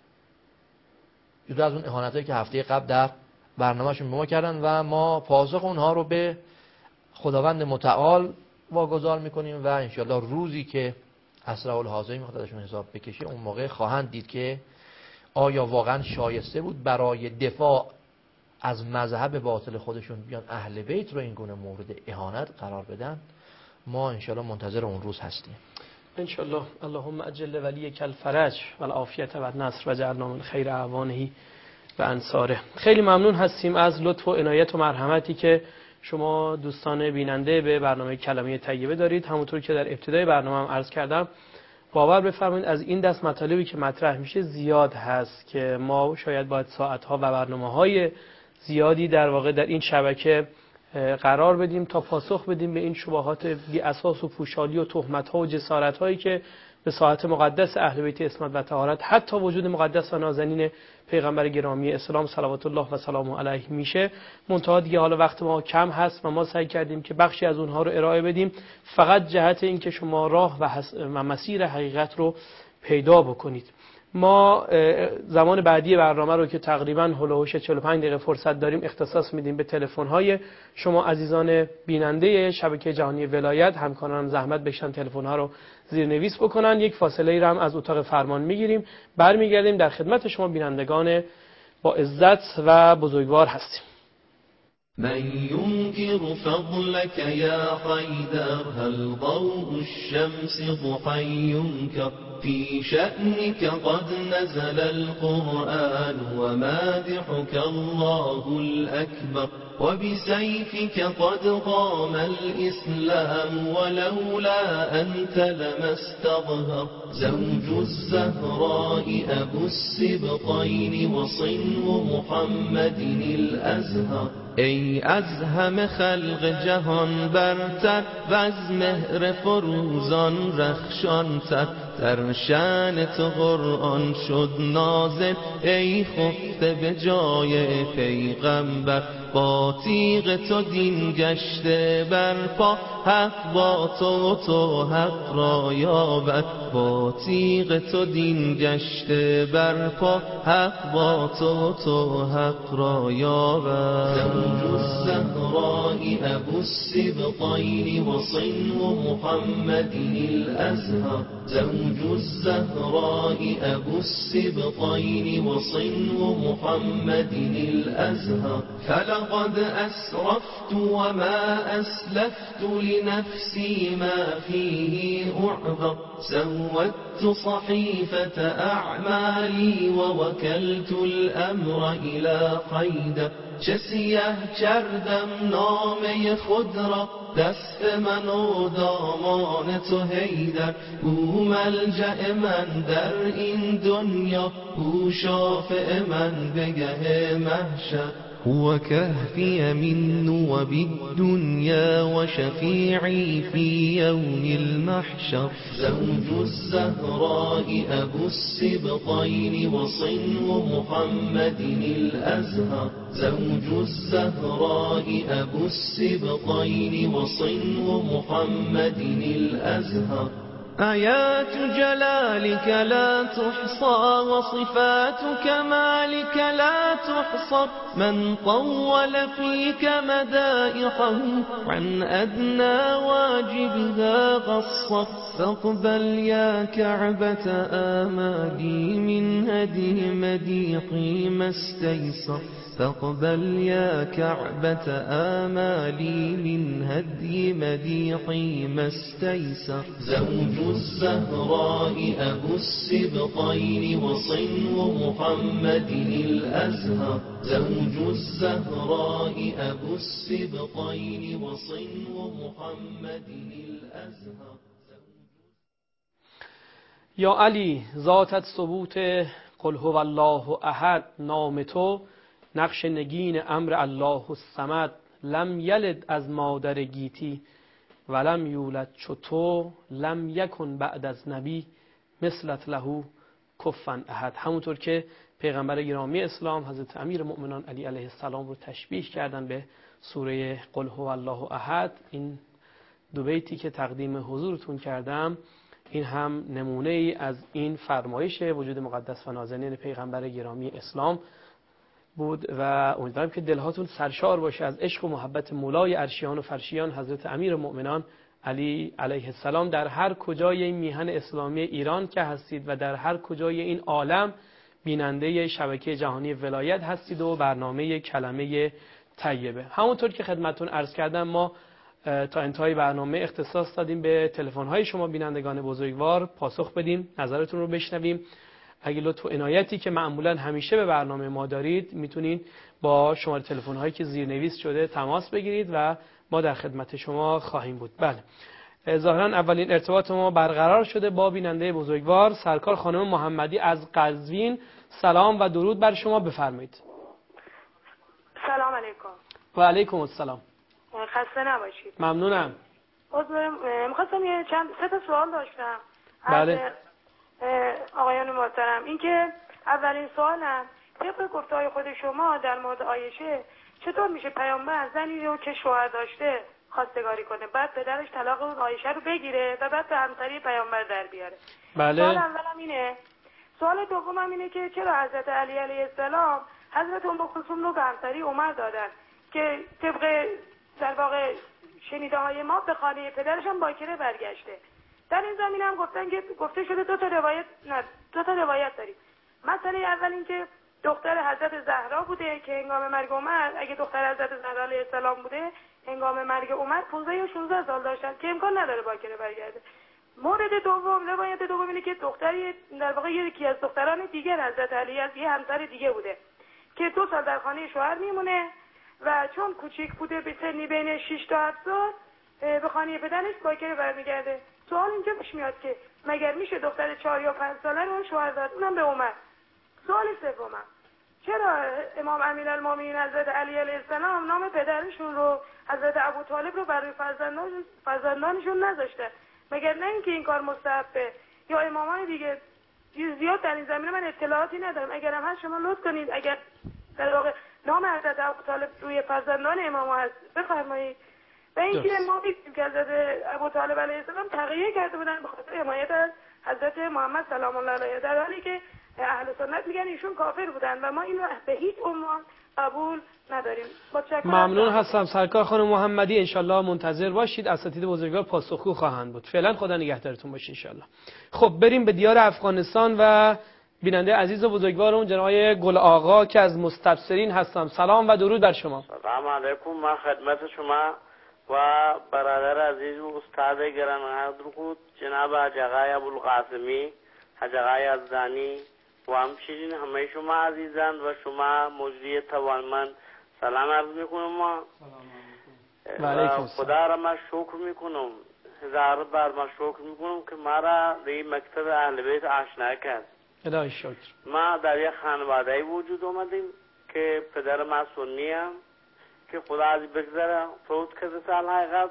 جدا از اون اهانتایی که هفته قبل در برنامه‌شون به ما کردن و ما پاسخ اونها رو به خداوند متعال واگذار می‌کنیم و انشالله روزی که اسرع الحاضرین می‌خواد ازشون حساب بکشه اون موقع خواهند دید که آیا واقعا شایسته بود برای دفاع از مذهب باطل خودشون بیان اهل بیت رو این گونه مورد اهانت قرار بدن. ما انشالله منتظر اون روز هستیم انشالله. اللهم اجل ولیک الفرج و العافیت و النصر و جعلنا من خیر اعوانه و انصاره. خیلی ممنون هستیم از لطف و عنایت و مرحمتی که شما دوستان بیننده به برنامه کلمه طیبه دارید. همونطور که در ابتدای برنامه هم عرض کردم، باور بفرمایید از این دست مطالبی که مطرح میشه زیاد هست که ما شاید باید ساعتها و برنامه‌های زیادی در واقع در این شبکه قرار بدیم تا پاسخ بدیم به این شبهات بی اساس و پوشالی و تهمت‌ها و جسارت‌هایی که به ساعت مقدس اهل بیت عصمت و طهارت، حتی وجود مقدس و نازنین پیغمبر گرامی اسلام صلوات الله و سلامه علیه میشه. منتها دیگه حالا وقت ما کم هست و ما سعی کردیم که بخشی از اونها رو ارائه بدیم، فقط جهت این که شما راه و, حس... و مسیر حقیقت رو پیدا بکنید. ما زمان بعدی برنامه رو که تقریبا هلوهوش چهل و پنج دقیقه فرصت داریم اختصاص میدیم به تلفن‌های شما عزیزان بیننده شبکه جهانی ولایت. همکارانم زحمت بکشن تلفن‌ها رو زیرنویس بکنن. یک فاصله ای رو هم از اتاق فرمان میگیریم، برمیگردیم در خدمت شما بینندگان با عزت و بزرگوار هستیم. من ينكر فضلك يا حيدر هل ضوء الشمس ضحى ينكر في شأنك قد نزل القرآن ومادحك الله الأكبر وبسيفك قد قام الإسلام ولولا أنت لما استظهر زوج الزهراء أبو السبطين وصنو محمد الأزهر ای از همه خلق جهان برتر و از مهر فروزان رخشانتر در شأن تو قرآن شد نازل ای خفته به جای پیغمبر با تیغ تو دین گشته برپا حق با تو تو حق را یابد با تیغ تو دین گشته برپا حق با تو تو حق را یابد زوج الزهراء ابو السبطین وصنو محمد الازهر زوج الزهراء ابو السبطین وصنو محمد الازهر فلقد أسرفت وما أسلفت لنفسي ما فيه أعذر سودت صحيفة أعمالي ووكلت الأمر إلى حيدر چه سیه کردم نامه خود را دست من و دامان تو حیدر او ملجأ من در این دنیا او شافع من بگه محشر هو كهفي من وبالدنيا وشفيعي في يوم المحشر زوج الزهراء أبو السبطين وصنو محمد الأزهر زوج الزهراء أبو السبطين وصنو محمد الأزهر آيات جلالك لا تحصى وصفات كمالك لا تحصى من طول فيك مدائحه عن أدنى واجبها قصر فاقبل يا كعبة آمالي من هدي مديحي ما استيسر فاقبل يا كعبة آمالي من هدي مديحي ما استيسر زوج الزهراء أبو السبطين وصنو محمد الأزهر زوج الزهراء أبو السبطين وصنو محمد الأزهر یا علی ذاتت ثبوت قل هو الله احد نام تو نقش نگین امر الله الصمد لم یلد از مادر گیتی ولم یولد چو تو لم یکن بعد از نبی مثلت له کفوا احد. همونطور که پیغمبر گرامی اسلام حضرت امیر مؤمنان علی علیه السلام رو تشبیه کردن به سوره قل هو الله احد، این دو بیتی که تقدیم حضورتون کردم این هم نمونه ای از این فرمایش وجود مقدس و نازنین پیغمبر گرامی اسلام بود و امیدوارم که دلهاتون سرشار باشه از عشق و محبت مولای عرشیان و فرشیان حضرت امیر مؤمنان علی علیه السلام در هر کجای این میهن اسلامی ایران که هستید و در هر کجای این عالم بیننده شبکه جهانی ولایت هستید و برنامه کلمه طیبه. همونطور که خدمتتون عرض کردم ما تا انتهای برنامه اختصاص دادیم به تلفن‌های شما بینندگان بزرگوار پاسخ بدیم، نظرتون رو بشنویم. اگه لطف و عنایتی که معمولا همیشه به برنامه ما دارید میتونید با شماره تلفن‌هایی که زیرنویس شده تماس بگیرید و ما در خدمت شما خواهیم بود. بله، ظاهرا اولین ارتباط ما برقرار شده با بیننده بزرگوار سرکار خانم محمدی از قزوین. سلام و درود بر شما، بفرمایید. سلام علیکم. و علیکم السلام. خسته نباشید. ممنونم. می‌خواستم یه چند سه تا سوال داشتم. بله. آقایان محترم، این که اولین سوالم طبق گفته‌های خود شما در مورد عایشه، چطور میشه پیامبر زنی رو که شوهر داشته خواستگاری کنه بعد پدرش طلاق اون عایشه رو بگیره و بعد به همسری پیامبر در بیاره؟ بله. سوال اولم اینه سوال دومم اینه که چرا حضرت علی علیه السلام حضرت ام کلثوم رو به همسری عمر دادن که طبق در واقع شنیده های ما به خانه پدرش هم باکره برگشته. در این زمینه هم گفتن که گفته شده دو تا روایت نه دو تا روایت داریم. مسئله اول این که دختر حضرت زهرا بوده که هنگام مرگ عمر، اگه دختر حضرت زهرا علیه السلام بوده هنگام مرگ عمر پانزده یا شانزده سال داشتن که امکان نداره باکره برگرده. مورد دوم، روایت دوم اینه که دختری در واقع یکی از دختران دیگر حضرت علی از یه همسر دیگه بوده که دو سال در خانه شوهر میمونه و چون کوچیک بوده به سنی بین شش تا هفت سال به خانه پدرش باکره برمیگرده. سوال اینجا پیش میاد که مگر میشه دختر چهار یا پنج ساله رو شوهر داد، اونم به عمر؟ سوال سومم، چرا امام امیرالمومنین حضرت علی علیه السلام نام پدرشون رو حضرت ابوطالب رو برای فرزندان فرزندانشون نذاشته؟ مگر نه اینکه این کار مستحبه یا امامان دیگه؟ زیاد در این زمینه من اطلاعاتی ندارم، اگر هم هست شما لطف کنید اگر در واقع نام حضرت ابوطالب روی فرزندان اماما هست بفرمایید. و اینکه ما میگیم که حضرت ابوطالب علیه السلام تقیه کرده بودن به خاطر حمایت از حضرت محمد سلام الله علیه، در حالی که اهل سنت میگن ایشون کافر بودن و ما اینو به هیچ عنوان قبول نداریم. ممنون هستم سرکار خانم محمدی، انشالله منتظر باشید، اساتید بزرگوار پاسخگو خواهند بود. فعلا خدا نگهدارتون باشه انشالله. خب بریم به دیار افغانستان و بیننده عزیز و بزرگوارمون جناب گل آقا که از مستبصرین هستم. سلام و درود بر شما. سلام علیکم، من خدمت شما و برادر عزیز و استاد گرامی درود جناب حاج آقای ابوالقاسمی، حاج آقای یزدانی و همچنین همه شما عزیزان و شما مجری توانمند سلام عرض میکنم. و خدا را من شکر میکنم، هزار بار من شکر میکنم که ما را به این مکتب اهل بیت آشنا کرد. خدای شکر. ما در یک خانواده وجود آمدیم که پدر ما سنی هم که خدا از بگذره فوت کرده سال های قبل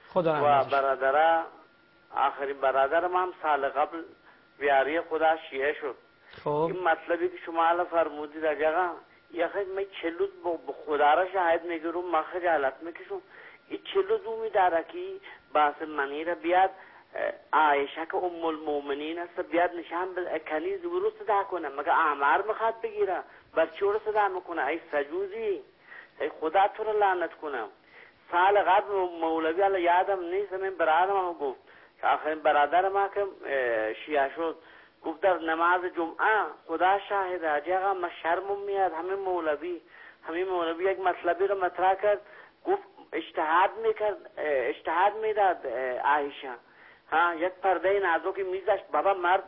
و برادر آخرین برادر ما هم سال قبل بیاری خدا شیعه شد. خب این مطلبی که شما الان فرمودید اجاقا یخی من چلود با خدا را شاهد میگرم، من خجالت میکشم. این چلود اون میداره که باس منی را بیاد عایشه که ام المومنین است بیاد نشان به کنیز رو صدا کنه، مگه اعمار میخواد بگیره بچه رو صدا میکنه؟ ای سجوزی، ای خدا تو رو لعنت کنم. سال قبل مولوی الان یادم نیست، من برادرم هم گفت که آخرین برادر ما که شیعه شد گفت در نماز جمعه خدا شاهد آجاقا ما شرمم میاد. همین مولوی همین مولوی یک مطلبی رو مطرح کرد، گفت اجتهاد میکرد، اجتهاد میداد عایشه ها، یک پرده نازکی میذاشت بابا مرد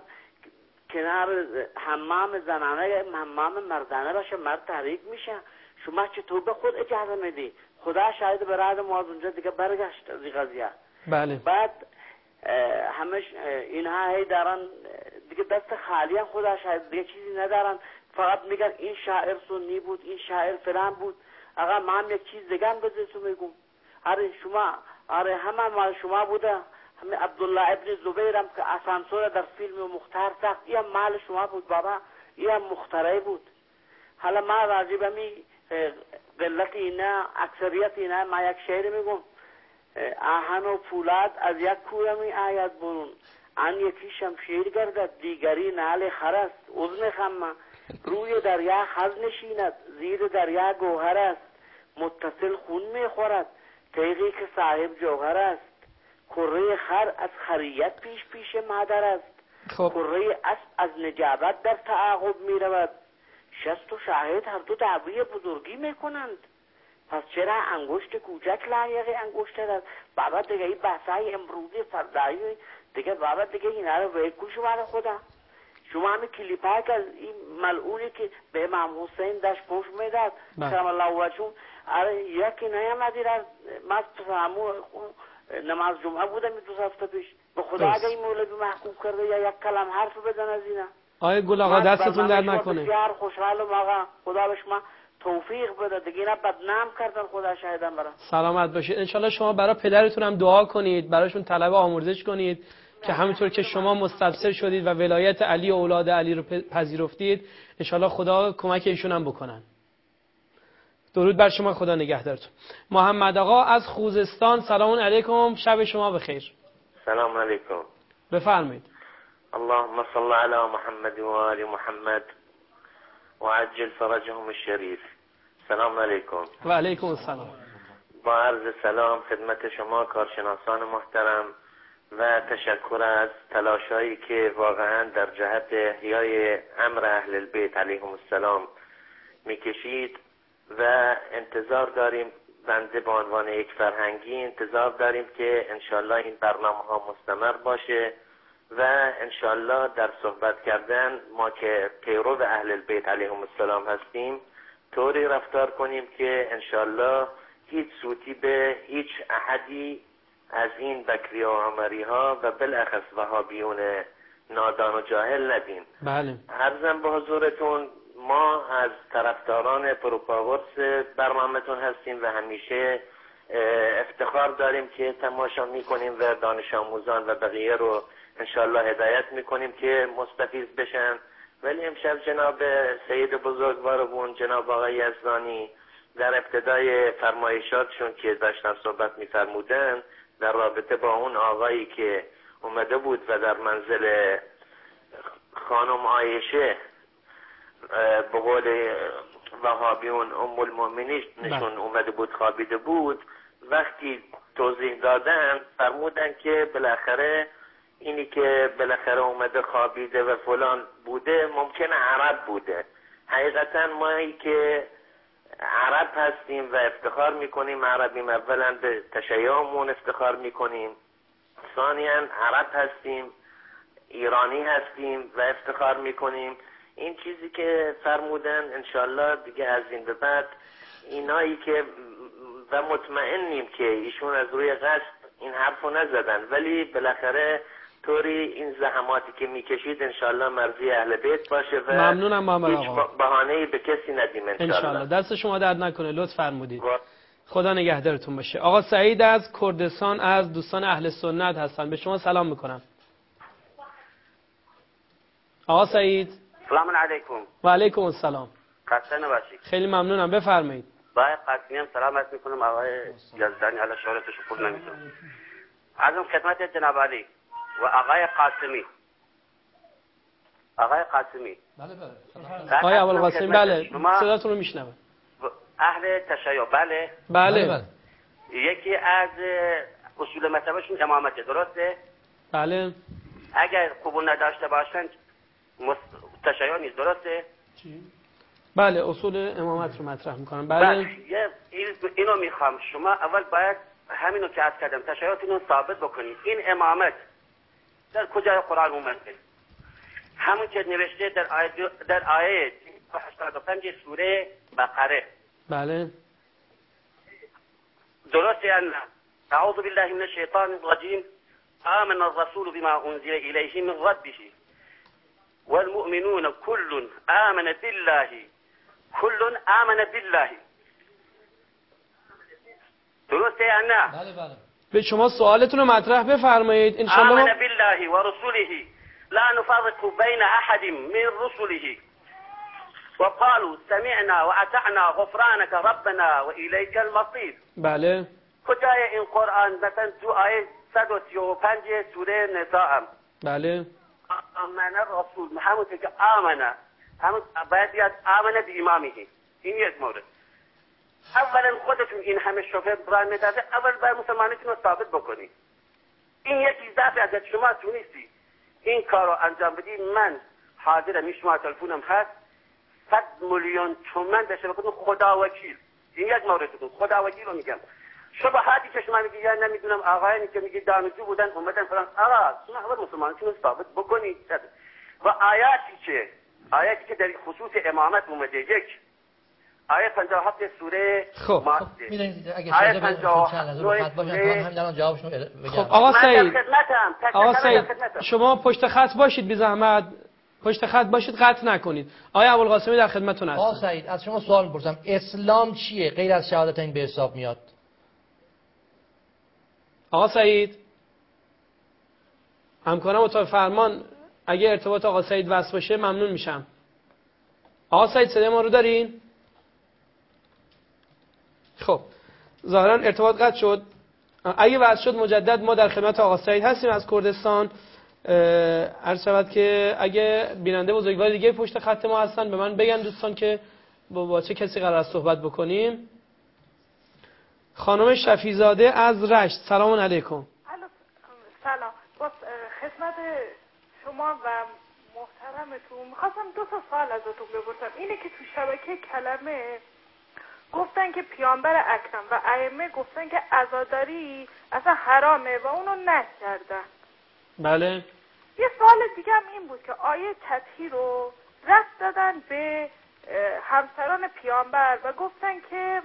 کنار حمام زنانه حمام مردانه باشه مرد تحریک میشه، شما چطور به خود اجازه میدی؟ خدا شاهد برادر ما از اونجا دیگه برگشت از این قضیه. بله. بعد همش اینها هی دارن دیگه دست خالی هم، خدا شاید دیگه چیزی ندارن، فقط میگن این شاعر سنی بود، این شاعر فلان بود. آقا ما هم یک چیز دیگه هم بزرسو میگم، آره شما آره همه مال شما بوده، همین عبدالله ابن زبیر هم که آسانسور در فیلم مختار ساخت این هم مال شما بود بابا، این هم مخترعی بود. حالا ما راجع به می قلت اینا اکثریت اینا ما یک شعر میگم، آهن و فولاد از یک کوه می آید برون، آن یکی شمشیر گردد دیگری نال خرست، اذن خمه روی دریا خز نشیند زیر دریا گوهر است، متصل خون می خورد تیغی که صاحب جوهر است، کره خر از خریت پیش پیش مادر است، خب. کره اسب از نجابت در تعاقب می رود، شست و شاهد هر دو دعوی بزرگی می کنند، پس چرا انگشت کوچک لایق انگشت است؟ بابا دیگه این بحثای امروزی فردایی دیگه بابا دیگه اینا رو ویکول شما رو خدا. شما همین کلیپ ها که از این ملعونی که به امام حسین داشت پوش میداد کرم الله وجهه، آره یکی نیامدی را ما فهمو نماز جمعه بودم این دو هفته پیش، به خدا اگه این مولوی محکوم کرده یا یک کلم حرف بزن از اینا. آقای گل آقا دستتون درد نکنه. بسیار خوشحالم آقا، خدا به شما توفیق بده، دیگه اینا بدنام کردن، خدا شاهدم برام. سلامت باشید. انشالله شما برای پدرتون هم دعا کنید، براشون طلب آمرزش کنید که همونطور که شما مستبصر شدید و ولایت علی و اولاد علی رو پذیرفتید، انشالله خدا کمک ایشون هم بکنن. درود بر شما، خدا نگهدارتون. محمد آقا از خوزستان، سلام علیکم، شب شما بخیر. سلام علیکم. بفرمایید. اللهم صل على محمد و آل محمد و عجل فرجهم الشریف. سلام علیکم. و علیکم السلام. با عرض سلام خدمت شما کارشناسان محترم و تشکر از تلاشایی که واقعا در جهت احیای امر اهل البیت علیهم السلام میکشید و انتظار داریم، بنده به عنوان یک فرهنگی انتظار داریم که انشالله این برنامه ها مستمر باشه و انشالله در صحبت کردن ما که پیرو اهل البیت علیهم السلام هستیم طوری رفتار کنیم که انشالله هیچ سوتی به هیچ احدی از این بکری و عمری ها و بالاخص وهابیون نادان و جاهل ندیم. بله. عرضم به حضورتون ما از طرفداران پروپاگورس برنامه‌تون هستیم و همیشه افتخار داریم که تماشا میکنیم و دانش آموزان و بقیه رو انشالله هدایت میکنیم که مستفیض بشن. ولی امشب جناب سید بزرگوارمون جناب آقای یزدانی در ابتدای فرمایشاتشون که داشتن صحبت میفرمودن در رابطه با اون آقایی که اومده بود و در منزل خانم عایشه به قول وهابیون ام المؤمنین نشون اومده بود خوابیده بود، وقتی توضیح دادن فرمودن که بالاخره اینی که بالاخره اومده خوابیده و فلان بوده ممکنه عرب بوده. حقیقتا مایی که عرب هستیم و افتخار میکنیم عربیم، اولا به تشیعمون افتخار میکنیم، ثانیا عرب هستیم، ایرانی هستیم و افتخار میکنیم. این چیزی که فرمودن انشالله دیگه از این به بعد اینایی که و مطمئنیم که ایشون از روی قصد این حرفو نزدن ولی بالاخره طوری این زحماتی که میکشید انشالله مرضی اهل بیت باشه و ممنونم محمد هیچ آقا. بهانه‌ای به کسی ندیم انشالله. انشالله. دست شما درد نکنه، لطف فرمودید. خدا نگهدارتون باشه. آقا سعید از کردستان از دوستان اهل سنت هستن، به شما سلام میکنم. آقا سعید. سلام علیکم. و علیکم السلام. خسته نباشید. خیلی ممنونم، بفرمایید. با قاسمی هم سلامت میکنم آقای یزدانی، حالا شهرتش خود نمیدونم. عرضم خدمت جناب علی و آقای قاسمی. آقای قاسمی. بله بله. آقای ابوالقاسم بله. صداتون رو میشنوم. اهل تشیع بله؟ بله بله. یکی از اصول مذهبشون امامته، درسته؟ بله. اگر قبول نداشته باشن تشیع نیست، درسته؟ چی؟ بله اصول امامت رو مطرح میکنم. بله, بله. اینو میخوام شما اول باید همینو که عرض کردم تشیعاتون رو ثابت بکنید. این امامت در کجای قرآن اومده؟ همون که نوشته در آیه در آیه هشتاد و پنج سوره بقره. بله. درسته یا نه؟ اعوذ بالله من الشیطان الرجیم. آمن الرسول بما انزل الیه من ربه والمؤمنون كل آمن بالله كل آمن بالله. درسته یا نه؟ بله بله. به شما سوالتون رو مطرح بفرمایید ان شاء الله. آمن بالله و رسوله لا نفرق بین احد من رسله وقالوا سمعنا واطعنا غفرانك ربنا والیک المصیر. بله. کجای این قرآن؟ مثلا تو آیه صد و سی و پنج سوره نساء هم. بله. آمن رسول همون که آمنه همون باید بیاد آمنه به امامه. این یک مورد. اولا خودتون این همه شبهه برای میداده، اول باید مسلمانیتون رو ثابت بکنی. این یکی دفعه اگر شما تونستی این کار رو انجام بدی من حاضرم، این شما تلفونم هست، صد میلیون تومن داشته بکنم خدا وکیل. این یک موردتون خدا وکیل رو میگم. شبهاتی که شما میگی یا نمیدونم آقایانی که میگی دانشجو بودن اومدن فلان، آقا شما اول مسلمانیتون رو ثابت بکنید. و آیاتی که آیاتی که در خصوص امامت اومده، یک آیه پنجاه و هفت سوره مائده. میدونید اگه اجازه بدید چند از اون خط باشن تا همین الان جوابشون بگم. خب آقا سعید آقا سعید شما پشت خط باشید بی زحمت، پشت خط باشید، قطع نکنید. آقای ابوالقاسمی در خدمتتون هستم. آقا سعید از شما سوال می‌پرسم، اسلام چیه غیر از شهادتین به حساب میاد؟ آقا سعید همکارم اتاق فرمان اگه ارتباط آقا سعید وصل باشه ممنون میشم. آقا سعید صدای ما رو دارین؟ خب ظاهرا ارتباط قطع شد. اگه وصل شد مجدد ما در خدمت آقا سعید هستیم از کردستان. عرض شود که اگه بیننده بزرگوار دیگه پشت خط ما هستن به من بگن دوستان که با, با چه کسی قرار است صحبت بکنیم. خانم شفیزاده از رشت، سلام علیکم. سلام. با خدمت شما و محترمتون میخواستم دو تا سوال ازتون بپرسم. اینه که تو شبکه کلمه گفتن که پیامبر اکرم و ائمه گفتن که عزاداری اصلا حرامه و اونو نکردن. بله. یه سوال دیگه هم این بود که آیه تطهیر رو رفت دادن به همسران پیامبر و گفتن که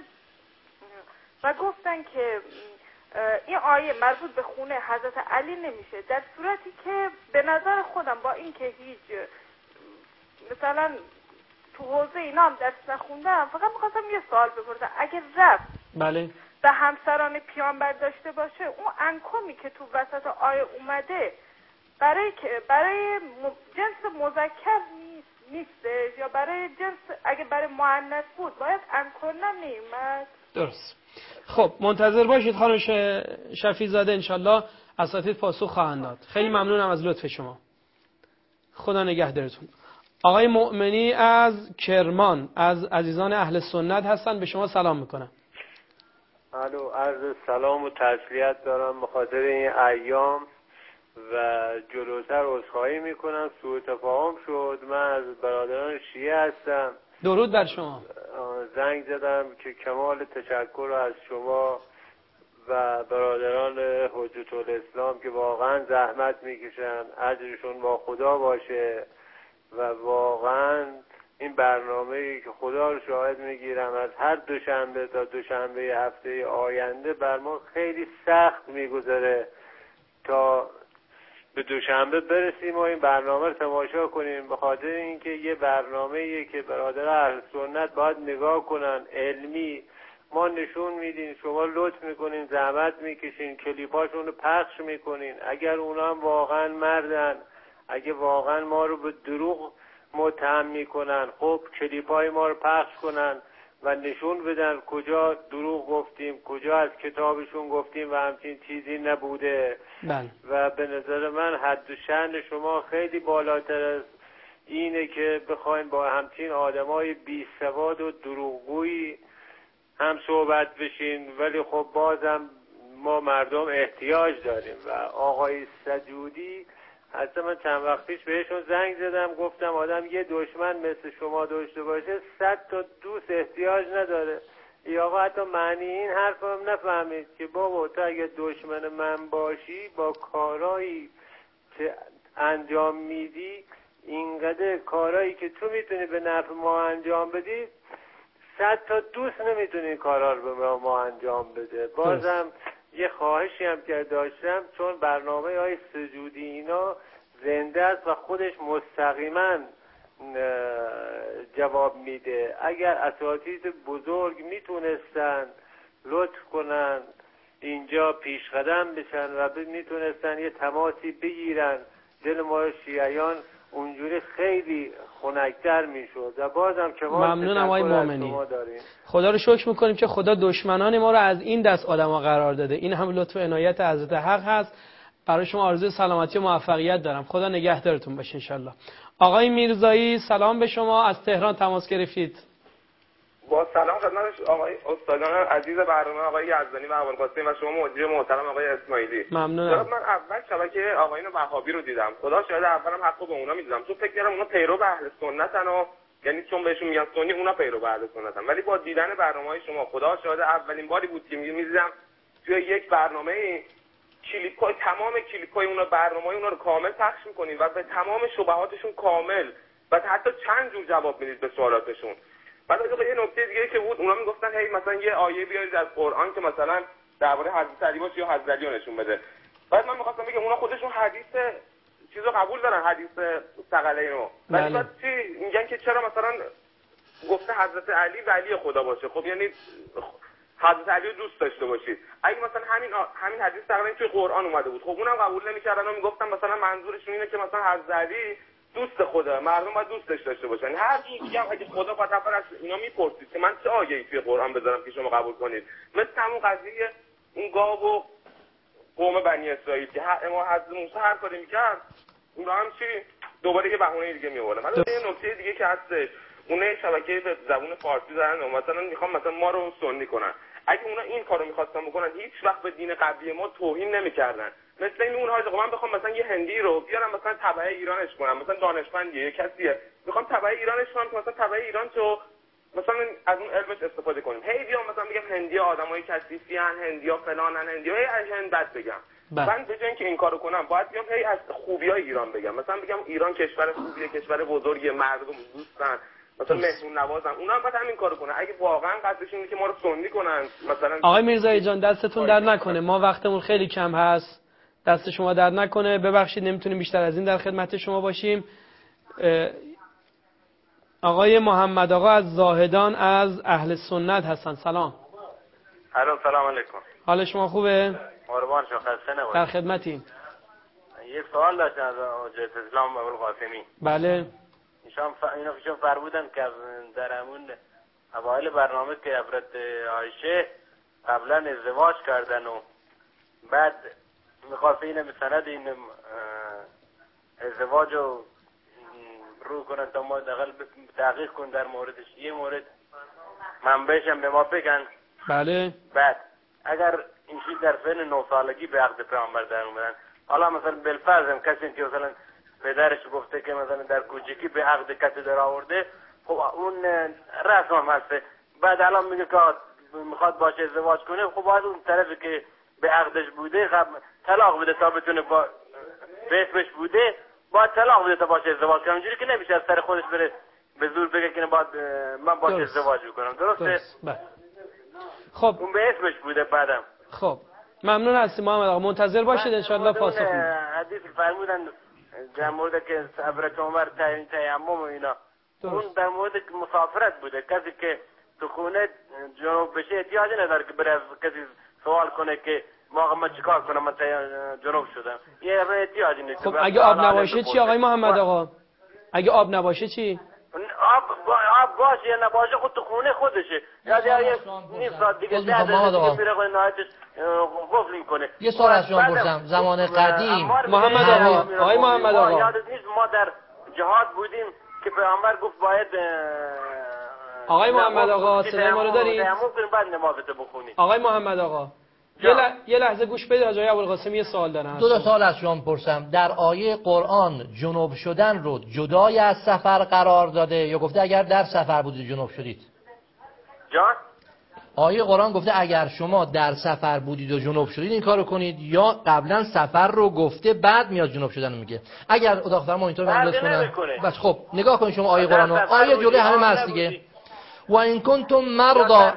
و گفتن که این آیه مربوط به خونه حضرت علی نمیشه، در صورتی که به نظر خودم با این که هیچ مثلا تو حوزه اینا هم درس نخوندم، فقط میخواستم یه سوال بپرسم. اگه رفت بله به همسران پیامبر داشته باشه، اون انکمی که تو وسط آیه اومده برای که برای جنس مذکر نیست نیستش یا برای جنس اگه برای مؤنث بود باید انکر نمیومد؟ درست. خب منتظر باشید خانم شفیزاده، انشالله اساتید پاسخ خواهند داد. خیلی ممنونم از لطف شما. خدا نگهدارتون. آقای مؤمنی از کرمان از عزیزان اهل سنت هستن، به شما سلام میکنم. الو، عرض سلام و تسلیت دارم به خاطر این ایام و جلوتر عذرخواهی میکنم، سوء تفاهم شد. من از برادران شیعه هستم. درود بر شما. زنگ زدم که کمال تشکر از شما و برادران حجت الاسلام که واقعا زحمت میکشن، اجرشون با خدا باشه و واقعا این برنامه‌ای که خدا رو شاهد میگیرم از هر دوشنبه تا دوشنبه هفته آینده بر ما خیلی سخت میگذره تا به دوشنبه برسیم و این برنامه رو تماشا کنیم، به خاطر اینکه یه برنامه‌ایه که برادر اهل سنت باید نگاه کنن، علمی. ما نشون میدین، شما لطف میکنین، زحمت میکشین، کلیپاشون رو پخش میکنین. اگر اونا هم واقعا مردن، اگه واقعا ما رو به دروغ متهم میکنن، خب کلیپای ما رو پخش کنن و نشون بدن کجا دروغ گفتیم، کجا از کتابشون گفتیم و همچین چیزی نبوده. بله. و به نظر من حد و شأن شما خیلی بالاتر از اینه که بخواین با همچین آدمای بی سواد و دروغگویی هم صحبت بشین. ولی خب بازم ما مردم احتیاج داریم. و آقای سجودی حتی من چند وقت پیش بهشون زنگ زدم، گفتم آدم یه دشمن مثل شما داشته باشه صد تا دوست احتیاج نداره. یا آقا حتی معنی این حرف هم نفهمید که بابا تو اگه دشمن من باشی با کارایی که انجام میدی، اینقدر کارایی که تو میتونی به نفع ما انجام بدی، صد تا دوست نمیتونی این کارا رو به ما انجام بده. بازم یه خواهشی هم که داشتم، چون برنامه های سجودی اینا زنده است و خودش مستقیما جواب میده. اگر اساتید بزرگ میتونستن لطف کنن اینجا پیش قدم بشن و میتونستن یه تماسی بگیرن، دل ما شیعیان اونجوری خیلی خنک‌تر میشد. و بازم که ما ممنونم آقای مؤمنی. خدا رو شکر میکنیم که خدا دشمنان ما رو از این دست آدما قرار داده. این هم لطف و عنایت حضرت حق هست. برای شما آرزوی سلامتی و موفقیت دارم. خدا نگهدارتون باشه انشالله. آقای میرزایی سلام به شما، از تهران تماس گرفتید. با سلام خدمت آقای استادان عزیز برنامه آقای یزدانی و ابوالقاسم و شما مدیر محترم آقای اسماعیلی. ممنونم. من اول شبکه آقایون وهابی رو دیدم. خدا شاهد، اولم حقو به اونا میدیدم، چون فکر کردم اونا پیرو به اهل سنتن و یعنی چون بهشون میگن سنی اونا پیرو به اهل سنتن. ولی با دیدن برنامه‌های شما خدا شاهد اولین باری بود که می‌دیدم توی یک برنامه کلیپ‌های تمام کلیپ‌های اونا برنامه‌های اونا رو کامل پخش می‌کنید و به تمام شبهاتشون کامل و حتی چند جور جواب میدید به سوالاتشون. بعد از یه نکته دیگه که بود، اونا میگفتن هی مثلا یه آیه بیارید از قرآن که مثلا درباره حضرت علی باشه یا حضرت علی نشون بده. بعد من می‌خواستم بگم اونا خودشون حدیث چیزو قبول دارن، حدیث ثقلین رو. ولی بعد چی میگن که چرا مثلا گفته حضرت علی ولی خدا باشه؟ خب یعنی حضرت علی رو دوست داشته باشید. اگه مثلا همین همین حدیث ثقلین توی قرآن اومده بود، خب اونم قبول نمی‌کردن و میگفتن مثلا منظورشون اینه که مثلا حضرت علی دوست خدا، مردم باید دوستش داشته باشن. هر جور دیگه اگه خدا فقط از اینا میپرسید که من چه آیه‌ای توی قرآن بذارم که شما قبول کنید، مثل همون قضیه اون گاو و قوم بنی اسرائیل که ما حضرت موسی هر کاری میکرد اونا هم چی دوباره یه بهونه دیگه میآورن. مثلا یه نکته دیگه که هستش، اون شبکه به زبون فارسی زدن و مثلا میخوام مثلا ما رو سنی کنن. اگه اونا این کارو می‌خواستن بکنن هیچ وقت به دین قبلی ما توهین نمی‌کردن. مثل این اون حاج آقا من بخوام مثلا یه هندی رو بیارم مثلا تبع ایرانش کنم، مثلا دانشمندیه یه کسیه میخوام تبع ایرانش کنم که مثلا تبع ایران تو مثلا از اون علمش استفاده کنیم. هی بیام مثلا بگم هندی‌ها آدمای کثیفی ان، هندی‌ها فلانن، هندی‌ها از هند بد بگم. من به جای اینکه این کارو کنم باید بیام هی از خوبیای ایران بگم. مثلا بگم ایران کشور خوبیه، کشور بزرگیه، مردم دوستن، مثلا مهمون نوازن. اونا هم باید همین کارو کنن. اگه واقعا قصدشون اینه که ما رو سنی کنن مثلا. آقای میرزایی جان دستتون درد نکنه، ما وقتمون خیلی کم هست، دست شما درد نکنه، ببخشید نمیتونیم بیشتر از این در خدمت شما باشیم. آقای محمد آقا از زاهدان از اهل سنت هستن. سلام. الو سلام علیکم. حال شما خوبه؟ قربان شما، خسته نباشید. در خدمتیم. یه سوال داشتم از حجت اسلام ابوالقاسمی. بله. ایشان ف... اینا ایشان فرمودن که در همون اوایل برنامه که حضرت عایشه قبلا ازدواج کردن و بعد میخواست اینه به سند این ازدواج رو رو کنن تا ما دقیق تحقیق کن در موردش. یه مورد منبعش هم به ما بگن. بله. بعد اگر این چیز در سن نه سالگی به عقد پیامبر در اومدن، حالا مثلا بالفرض هم کسی که مثلا پدرش گفته که مثلا در کوچکی به عقد کسی در آورده، خب اون رسم هم هسته. بعد الان میگه که میخواد باشه ازدواج کنه، خب باید اون طرفی که به عقدش بوده خب طلاق بده تا بتونه با به اسمش بوده، باید طلاق بده تا باشه ازدواج کنه. اونجوری که نمیشه از سر خودش بره به زور بگه که باید من باشه ازدواج بکنم. درسته؟ درست. بله. خب اون به اسمش بوده بعدم. خب ممنون هستیم محمد آقا، منتظر باشید ان شاء الله پاسخ میدیم. حدیث فرمودن در مورد که حضرت عمر تیمم و اینا، اون در مورد مسافرت بوده. کسی که تو خونه جنوب بشه احتیاجی نداره که بره از کسی سوال کنه که ما من چیکار کنم من جنوب شدم. یه احتیاجی نیست. خب اگه آب نباشه چی آقای محمد آقا؟ اگه آب نباشه چی؟ آب آب باشه یا نباشه خود تو خونه خودشه. یا یه نیم ساعت دیگه ده دقیقه میره خونه نهایتش قفل میکنه. یه سوال از شما پرسم. زمان قدیم محمد آقا، آقای محمد آقا، یادت نیست ما در جهاد بودیم که پیامبر گفت باید آقای محمد آقا صدای ما رو دارید؟ بعد نمازت بخونید. آقای محمد آقا یه, ل... یه لحظه گوش بدید، آقای ابوالقاسم یه سوال دارن. دو تا سوال از شما پرسم. در آیه قرآن جنوب شدن رو جدای از سفر قرار داده یا گفته اگر در سفر بودید جنوب شدید؟ جان؟ آیه قرآن گفته اگر شما در سفر بودید و جنوب شدید این کارو کنید، یا قبلا سفر رو گفته بعد میاد جنوب شدن میگه؟ اگر خدا فرما اینطور بنداز کنه. بس خب نگاه کنید شما آیه قرآن رو. آیه جلوی همه هست دیگه. و این کنتم مرضا.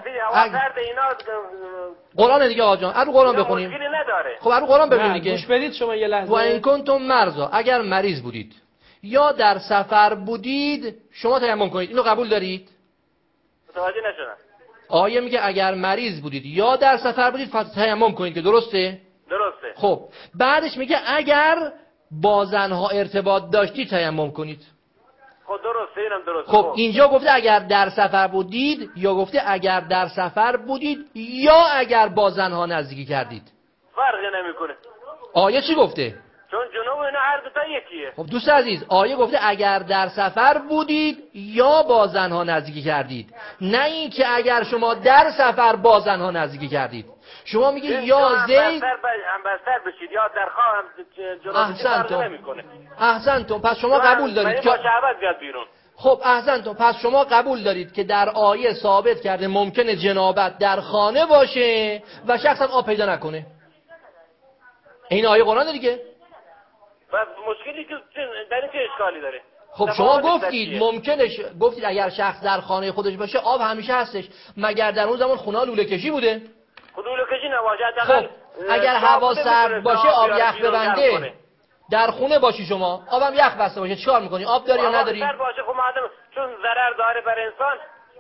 قرآن دیگه آقا جان، ارو قرآن بخونیم. خب ارو قرآن ببینید دیگه. گوش بدید شما یه لحظه. و این کنتم مرضا، اگر مریض بودید یا در سفر بودید شما تیمم کنید. اینو قبول دارید؟ متوجه نشدم. آیه میگه اگر مریض بودید یا در سفر بودید تیمم کنید، که درسته؟ درسته. خب بعدش میگه اگر با زنها ارتباط داشتید تیمم کنید. خب درسته، اینم درسته. خب اینجا گفته اگر در سفر بودید یا گفته اگر در سفر بودید یا اگر با زنها نزدیکی کردید؟ فرقی نمیکنه. آیه چی گفته؟ چون جنوب اینا هر دو تا یکیه. خب دوست عزیز آیه گفته اگر در سفر بودید یا با زنها نزدیکی کردید، نه این که اگر شما در سفر با زنها نزدیکی کردید. شما میگی یا زید همبستر بشید یا در خواه جنوب فرقی نمیکنه. احسنتم. پس شما قبول دارید که با شهوت بیاد بیرون. خب احسنتم. پس شما قبول دارید که در آیه ثابت کرده ممکنه جنابت در خانه باشه و شخصا آب پیدا نکنه. این آیه قرآن دیگه. و مشکلی که در این چه اشکالی داره؟ خب شما گفتید ممکنه ش... گفتید اگر شخص در خانه خودش باشه آب همیشه هستش، مگر در اون زمان خونه لوله کشی بوده؟ خود لوله کشی نباشه. خب اگر هوا سرد باشه آب یخ ببنده، در خونه باشی شما آبم یخ بسته باشه چیکار میکنی؟ آب داری یا نداری؟ سرد باشه خب مادام چون ضرر داره بر انسان،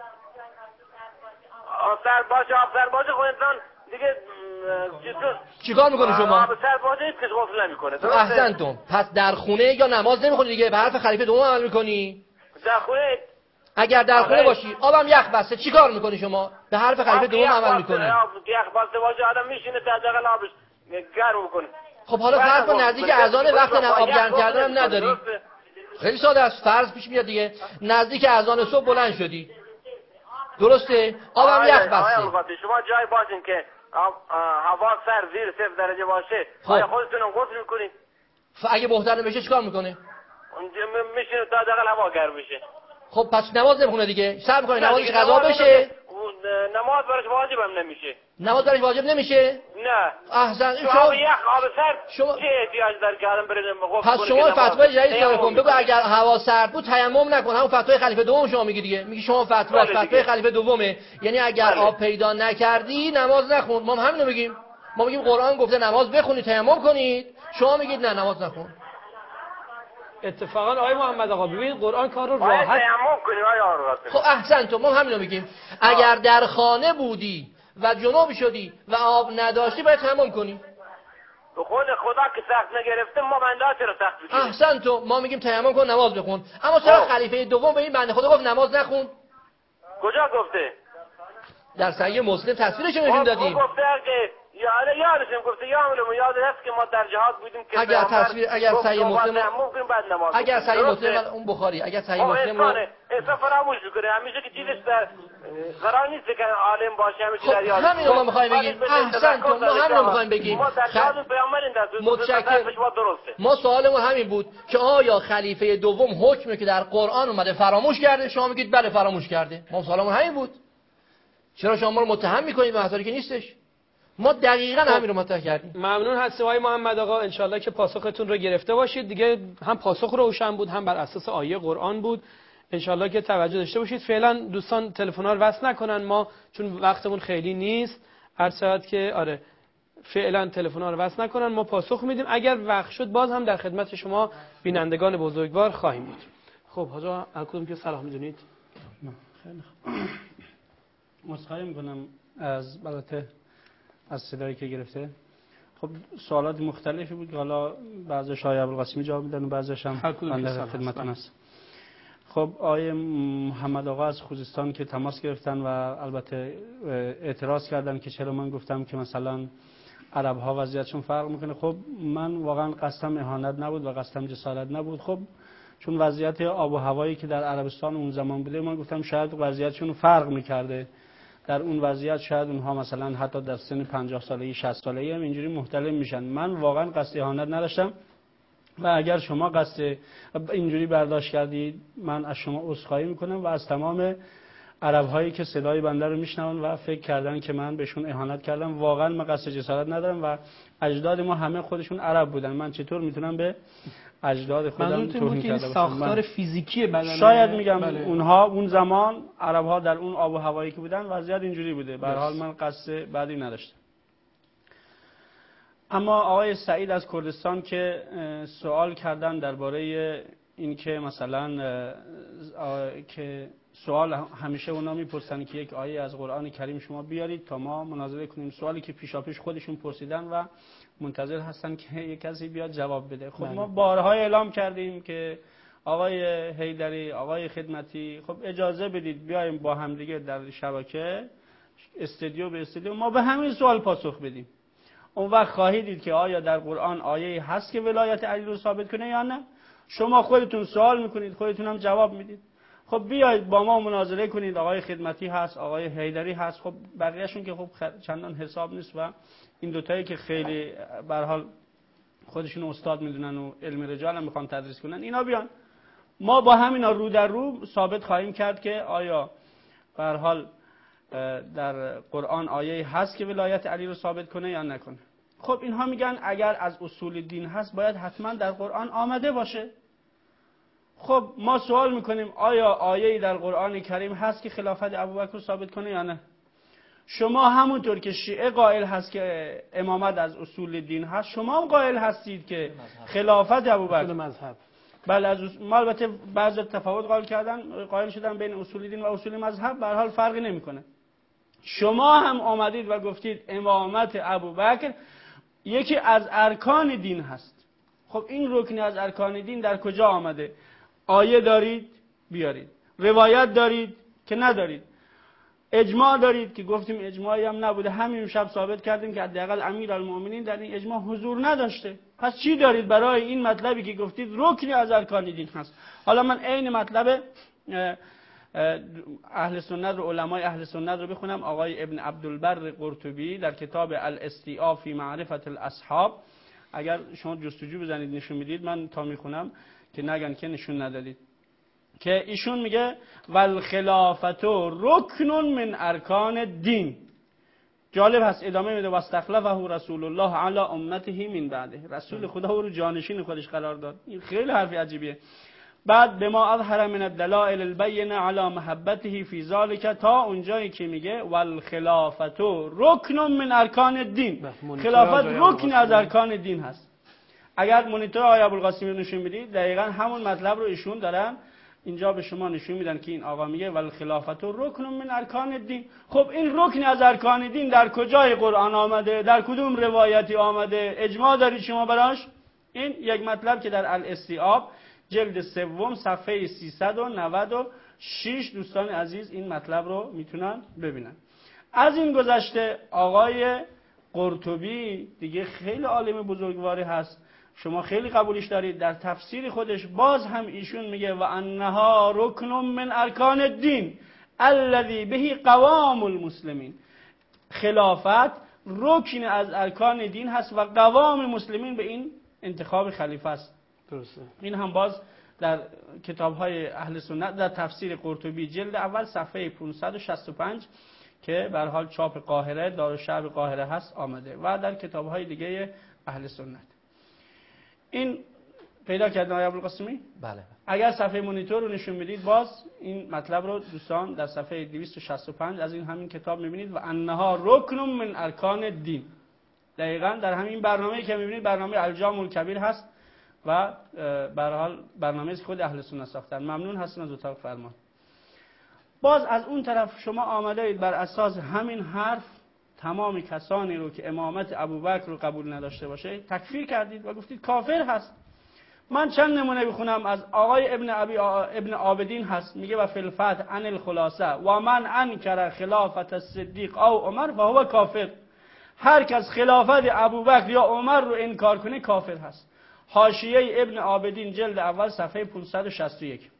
آب سرد باشه آب سرد باشه خب انسان دیگه چیکار میکنی شما؟ آب سرد باشه هیچ کس غسل نمیکنه. خب احسنتم. پس در خونه یا نماز نمیخونی دیگه، به حرف خلیفه دوم عمل میکنی؟ در خونه اگر در خونه باشی آبم یخ بسته چیکار میکنی شما؟ به حرف خلیفه دوم عمل میکنی. آب یخ بسته باشه آدم میشینه تا حداقل آبش گرم میکنه. خب حالا فرض کن نزدیک اذان وقت آب گرم کردن هم نداری. خیلی ساده است، فرض پیش میاد دیگه. نزدیک اذان صبح بلند شدی، درسته؟ آبم یخ بسته. شما جای باشین که هوا سر زیر صفر درجه باشه، آیا خودتون غسل میکنین؟ اگه محترم بشه چیکار میکنه؟ میشینه تا دقیقا هوا گرم بشه. خب پس نماز نمیخونه دیگه، صبر میکنه نمازش قضا بشه. نماز برش واجب هم نمیشه. نماز برش واجب نمیشه؟ نه. احسن. شما آب یخ آب سرد شما چه احتیاج داره که آدم بره غسل کنه؟ پس شما فتوای جدید صادر کن، بگو اگر هوا سرد بود تیمم نکن. همون فتوای خلیفه دوم شما میگی دیگه. میگی شما فتوا فتوای خلیفه دومه، یعنی اگر آب پیدا نکردی نماز نخون. ما هم همینو میگیم. ما میگیم قرآن گفته نماز بخونید تیمم کنید، شما میگید نه نماز نخون. اتفاقا آقای محمد آقا ببینید قرآن کار رو راحت تیمم کنید آقای آقا. خب احسن تو، ما همینو میگیم. اگر در خانه بودی و جنوب شدی و آب نداشتی باید تیمم کنی. به خود خدا که سخت نگرفته ما بنده چرا سخت بگیریم؟ احسن تو، ما میگیم تیمم کن نماز بخون. اما چرا خلیفه دوم به این بنده خدا گفت نماز نخون؟ کجا گفته؟ در صحیح مسلم تصویرش نشون دادیم. گفته که یاد یادشم گفته یادم یاد هست که ما در جهاد بودیم که اگر تصویر اگر صحیح مسلم ممکن بعد نماز اگر صحیح مسلم اون بخاری اگر صحیح مسلم رو اصلا فراموش میکنه همیشه که چیزش در قرار نیست که عالم باشه همیشه در یاد. همین رو ما میخوایم بگیم. احسن تو، ما همین رو میخوایم بگیم. ما در یاد پیامبرین در متشکرم. ما سوالمون همین بود که آیا خلیفه دوم حکمی که در قرآن اومده فراموش کرده؟ شما میگید بله فراموش کرده. ما سوالمون همین بود. چرا شما رو متهم میکنید به مسائلی که نیستش؟ ما دقیقاً همین رو مطرح کردیم. ممنون هستیم آقای محمد آقا، انشالله که پاسختون رو گرفته باشید. دیگه هم پاسخ روشن بود هم بر اساس آیه قرآن بود. انشالله که توجه داشته باشید. فعلا دوستان تلفن‌ها رو وصل نکنن، ما چون وقتمون خیلی نیست. هر چقدر که آره فعلا تلفن‌ها رو وصل نکنن، ما پاسخ میدیم. اگر وقت شد باز هم در خدمت شما بینندگان بزرگوار خواهیم بود. خب حاجا هر کدوم که صلاح میدونید. خیلی خوب. مسخره میکنم از البته از صدایی که گرفته. خب سوالات مختلفی بود که حالا بعضی شای ابوالقاسمی جواب میدن و بعضیش هم بنده خدمتتون هست. خب آقای محمد آقا از خوزستان که تماس گرفتن و البته اعتراض کردن که چرا من گفتم که مثلا عرب ها وضعیتشون فرق میکنه. خب من واقعا قصدم اهانت نبود و قصدم جسارت نبود. خب چون وضعیت آب و هوایی که در عربستان اون زمان بوده من گفتم شاید وضعیتشون فرق میکرده. در اون وضعیت شاید اونها مثلا حتی در سن پنجاه سالگی شصت سالگی هم اینجوری محتلم میشن. من واقعا قصد اهانت نداشتم و اگر شما قصد اینجوری برداشت کردید من از شما عذرخواهی میکنم و از تمام عرب هایی که صدای بنده رو میشنون و فکر کردن که من بهشون اهانت کردم. واقعا من قصد جسارت ندارم و اجداد ما همه خودشون عرب بودن. من چطور میتونم به اجداد خودم توهین کرده باشم؟ ساختار فیزیکی بدن شاید میگم بله. اونها اون زمان عرب ها در اون آب و هوایی که بودن وضعیت اینجوری بوده. به هر حال من قصد بعدی نداشتم. اما آقای سعید از کردستان که سوال کردن درباره این که مثلا که سوال همیشه اونا میپرسن که یک آیه از قرآن کریم شما بیارید تا ما مناظره کنیم. سوالی که پیشاپیش خودشون پرسیدن و منتظر هستن که یک کسی بیاد جواب بده. خب ما بارها اعلام کردیم که آقای حیدری، آقای خدمتی، خب اجازه بدید بیایم با هم دیگه در شبکه استودیو به استودیو ما به همین سوال پاسخ بدیم. اون وقت خواهید دید که آیا در قرآن آیه هست که ولایت علی رو ثابت کنه یا نه. شما خودتون سوال میکنید، خودتون هم جواب میدید. خب بیایید با ما مناظره کنید. آقای خدمتی هست، آقای حیدری هست، خب بقیه‌شون که خب چندان حساب نیست و این دوتایی که خیلی به هر حال خودشون استاد میدونن و علم رجال هم میخوان تدریس کنن، اینا بیان. ما با همینا رو در رو ثابت خواهیم کرد که آیا به هر حال در قرآن آیه هست که ولایت علی رو ثابت کنه یا نکنه. خب اینها میگن اگر از اصول دین هست باید حتما در قرآن آمده باشه. خب ما سوال میکنیم آیا آیه‌ای در قرآن کریم هست که خلافت ابوبکر رو ثابت کنه یا نه؟ شما همونطور که شیعه قائل هست که امامت از اصول دین هست، شما هم قائل هستید که خلافت ابوبکر اصول مذهب. بله از ما البته بعضی تفاوت قائل کردن، قائل شدن بین اصول دین و اصول مذهب، به هر حال فرقی نمیکنه. شما هم آمدید و گفتید امامت ابوبکر یکی از ارکان دین هست. خب این رکنی از ارکان دین در کجا آمده؟ آیه دارید بیارید، روایت دارید که ندارید. اجماع دارید که گفتیم اجماعی هم نبوده، همین شب ثابت کردیم که حداقل امیرالمؤمنین در این اجماع حضور نداشته. پس چی دارید برای این مطلبی که گفتید رکنی از ارکان دین هست؟ حالا من عین مطلب اهل سنت رو، علمای اهل سنت رو بخونم. آقای ابن عبدالبر قرطبی در کتاب الاستیعاب فی معرفت الاصحاب، اگر شما جستجو بزنید نشون میدید، من تا میخونم که نگن که نشون ندادید، که ایشون میگه والخلافت رکن من ارکان دین. جالب هست، ادامه میده واستخلفه رسول الله علی امته من بعده، رسول خدا او رو جانشین خودش قرار داد. این خیلی حرف عجیبیه. بعد به ما اظهر من الدلائل البینه علی محبته فی ذلک، تا اونجایی که میگه والخلافت رکن من ارکان دین. خلافت رکن از ارکان دین هست. اگر مونیتور آقای ابوالقاسمی رو نشون بدید، دقیقاً همون مطلب رو ایشون دارن اینجا به شما نشون میدن که این آقا میگه والخلافت رکن من ارکان دین. خب این رکن از ارکان دین در کجای قرآن آمده؟ در کدوم روایتی آمده؟ اجماع دارید شما براش؟ این یک مطلب که در الاستیعاب جلد سوم صفحه سیصد و نود و شش دوستان عزیز این مطلب رو میتونن ببینن. از این گذشته آقای قرطبی دیگه خیلی عالم بزرگواری هست، شما خیلی قبولش دارید. در تفسیر خودش باز هم ایشون میگه و انها رکن من ارکان الدین الذی به قوام المسلمین. خلافت رکن از ارکان دین هست و قوام مسلمین به این انتخاب خلیفه است. درسته. این هم باز در کتاب‌های اهل سنت در تفسیر قرطبی جلد اول صفحه پانصد و شصت و پنج که به هر حال چاپ قاهره دارالشعب قاهره هست آمده و در کتاب‌های دیگه اهل سنت. این پیدا کردن آقای ابوالقاسمی؟ بله. اگر صفحه مونیتور رو نشون بدید باز این مطلب رو دوستان در صفحه دویست و شصت و پنج از این همین کتاب می‌بینید و انها رکن من ارکان دین. دقیقاً در همین برنامه‌ای که می‌بینید برنامه الجامع الکبیر هست و به هر حال برنامه‌ای که خود اهل سنت ساختن. ممنون هستن از اتاق فرمان. باز از اون طرف شما آمده اید بر اساس همین حرف تمام کسانی رو که امامت ابوبکر رو قبول نداشته باشه تکفیر کردید و گفتید کافر هست. من چند نمونه بخونم از آقای ابن ابی ابن عابدین هست، میگه و فی الفتح عن الخلاصه و من انکر خلافت الصدیق او عمر فهو کافر. هر کس خلافت ابوبکر یا عمر رو انکار کنه کافر هست. حاشیه ابن عابدین جلد اول صفحه پانصد و شصت و یک.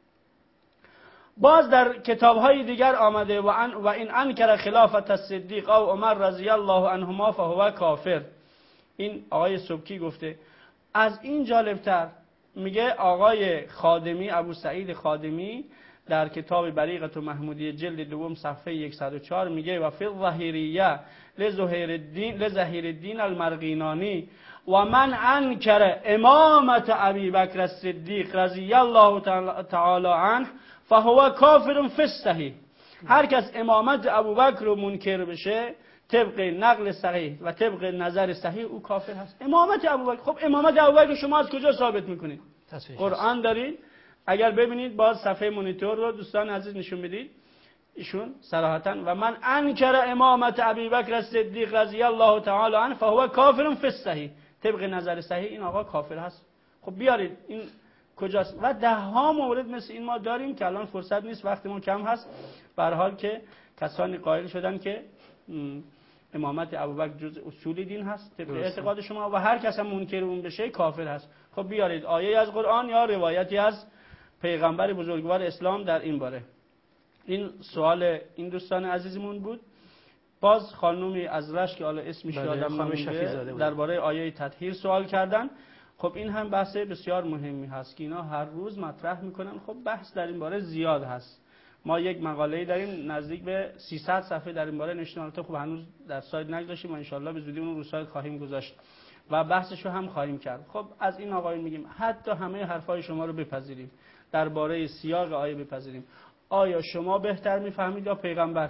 باز در کتاب‌های دیگر آمده و ان و این انکر خلافت الصدیق او عمر رضی الله عنهما فهو کافر. این آقای سبکی گفته. از این جالبتر میگه آقای خادمی، ابو سعید خادمی در کتاب بریقة محمودیه جلد دوم صفحه صد و چهار میگه و فی الظاهریه لظهیر الدین لظهیر الدین المرغینانی و من انکر امامت ابی بکر الصدیق رضی الله تعالی عنه فهو کافر فی الصحیح. هر کس امامت ابوبکر رو منکر بشه طبق نقل صحیح و طبق نظر صحیح او کافر هست. امامت ابوبکر، خب امامت ابوبکر شما از کجا ثابت میکنید؟ قرآن دارید. اگر ببینید باز صفحه مونیتور رو دوستان عزیز نشون بدید، ایشون صراحتا و من انکر امامت ابی بکر الصدیق رضی الله تعالی عنه فهو کافر فی الصحیح. طبق نظر صحیح این آقا کافر هست. خب بیارید این کجاست؟ و ده ها مورد مثل این ما داریم که الان فرصت نیست، وقتمون کم هست. به هر حال که کسانی قائل شدن که امامت ابوبکر جز اصول دین هست طبق اعتقاد شما و هر کس هم منکر اون بشه کافر هست. خب بیارید آیه از قرآن یا روایتی از پیغمبر بزرگوار اسلام در این باره. این سوال این دوستان عزیزمون بود. باز خانومی از رشت که حالا اسمش یادم نمیاد درباره آیه تطهیر سوال کردن. خب این هم بحث بسیار مهمی هست که اینا هر روز مطرح میکنن. خب بحث در این باره زیاد هست. ما یک مقاله داریم نزدیک به سیصد صفحه در این باره نوشتیم، البته خب هنوز در سایت نگذاشتیم و ان شاء الله به زودی اون رو سایت خواهیم گذاشت و بحثشو هم خواهیم کرد. خب از این آقایون میگیم حتی همه حرفای شما رو بپذیریم، درباره سیاق آیه بپذیریم. آیا شما بهتر میفهمید یا پیغمبر؟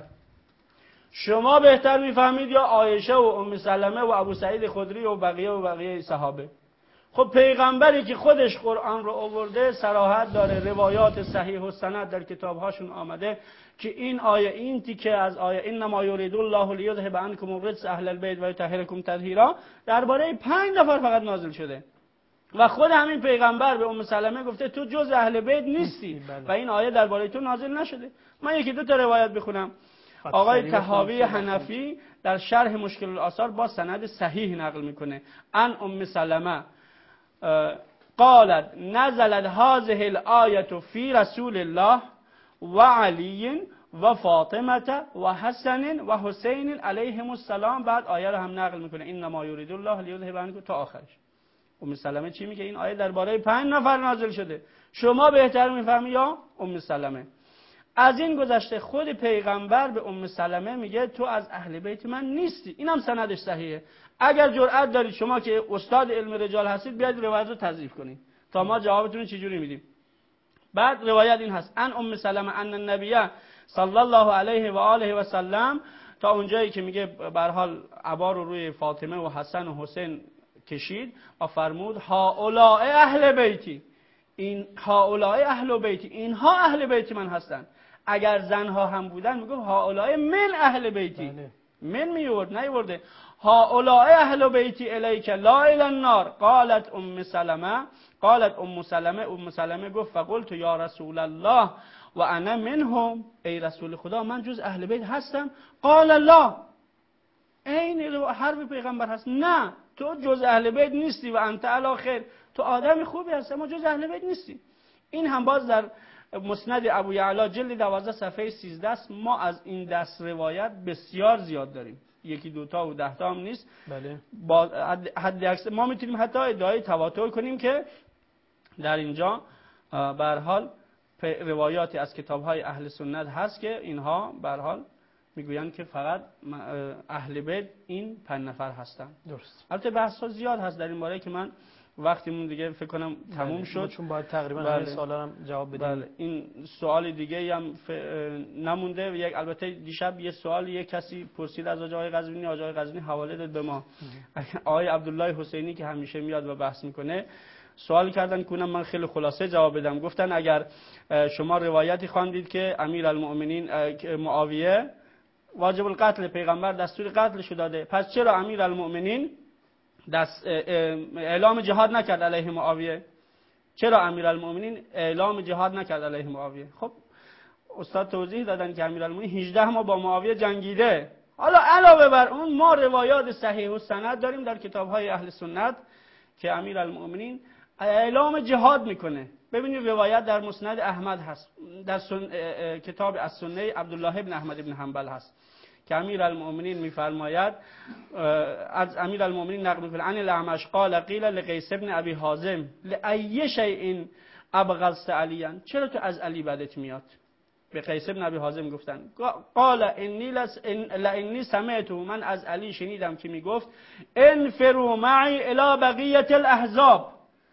شما بهتر میفهمید یا عایشه و ام سلمه و ابو سعید خدری و بقیه و بقیه صحابه؟ خب پیغمبری که خودش قرآن رو آورده صراحت داره، روایات صحیح و سند در کتابهاشون آمده که این آیه این تیکه از آیه انما یرید الله لیذهب عنکم الرجس اهل البیت و یطهرکم تطهیرا درباره پنج نفر فقط نازل شده و خود همین پیغمبر به ام سلمه گفته تو جز اهل بیت نیستی و این آیه درباره تو نازل نشده. من یکی دو تا روایت بخونم. آقای طحاوی حنفی در شرح مشکل الآثار با سند صحیح نقل میکنه. ان ام سلمه قالت نزلت هذه الآیه فی رسول الله و علی و فاطمه و حسن و حسین علیهم السلام. بعد آیه رو هم نقل میکنه انما یرید الله لیذهب عنکم تا آخرش. ام سلمه چی میگه؟ این آیه درباره پنج نفر نازل شده، شما بهتر میفهمی یا ام سلمه؟ از این گذشته خود پیغمبر به ام سلمه میگه تو از اهل بیت من نیستی. اینم سندش صحیحه. اگر جرأت دارید شما که استاد علم رجال هستید بیاید روایت رو تضعیف کنید تا ما جوابتون رو چجوری میدیم. بعد روایت این هست ان ام سلمه ان النبی صلی الله علیه و آله و سلم، تا اونجایی که میگه به هر حال عبا رو روی فاطمه و حسن و حسین کشید و فرمود هؤلاء اهل بیتی، این هؤلاء اهل بیتی، اینها اهل بیت من هستن. اگر زنها هم بودن میگه هؤلاء من اهل بیتی، من میورد نیورده هؤلاء اهل بیتی الیک لا الی النار. قالت ام سلمه قالت ام سلمه ام سلمه گفت فقلت یا رسول الله و انا منهم، ای رسول خدا من جز اهل بیت هستم؟ قال لا، این حرف پیغمبر هست، نه تو جز اهل بیت نیستی و انت علی خیر، تو آدم خوبی هستی اما جز اهل بیت نیستی. این هم باز در مسند ابو یعلا جلد دوازده صفحه سیزده است. ما از این دست روایت بسیار زیاد داریم، یکی دوتا و ده تا هم نیست. بله. با حد اکثر ما میتونیم حتی ادعای تواتر کنیم که در اینجا به هر حال روایاتی از کتاب‌های اهل سنت هست که اینها به هر حال میگویند که فقط اهل بیت این پنج نفر هستن. درست. البته بحث‌ها زیاد هست در این باره که من وقتیمون دیگه فکر کنم تموم بله. شد، چون باید تقریبا بله. همه سوالا هم جواب بدیم. بله. این سوال دیگه هم ف... نمونده. یک البته دیشب یه سوال یک کسی پرسید از آقای قزوینی، آقای قزوینی حواله داد به ما. آقای عبدالله حسینی که همیشه میاد و بحث میکنه سوال کردن کنم من خیلی خلاصه جواب بدم. گفتن اگر شما روایتی خواندید که امیرالمؤمنین معاویه واجب القتل، پیغمبر دستور قتلش داده، پس چرا امیرالمؤمنین دست اعلام جهاد نکرد علیه معاویه؟ چرا امیرالمؤمنین اعلام جهاد نکرد علیه معاویه؟ خب استاد توضیح دادن که امیرالمؤمنین هجده ما با معاویه جنگیده. حالا علاوه بر اون ما روایات صحیح و سند داریم در کتاب‌های اهل سنت که امیرالمؤمنین اعلام جهاد میکنه. ببینید روایت در مسند احمد هست، در سن... کتاب السنه عبدالله ابن احمد ابن حنبل هست که امیرالمؤمنین میفرماید، از امیرالمؤمنین نقل میکنه عن الاعمش قال قیل لقیس ابن ابی حازم لأی شیء ابغضت علیا، چرا تو از علی بدت میاد؟ به قیس ابن ابی حازم گفتن قال انی لس لانی سمعت، من از علی شنیدم که میگفت انفروا معی الی بقیه الاحزاب،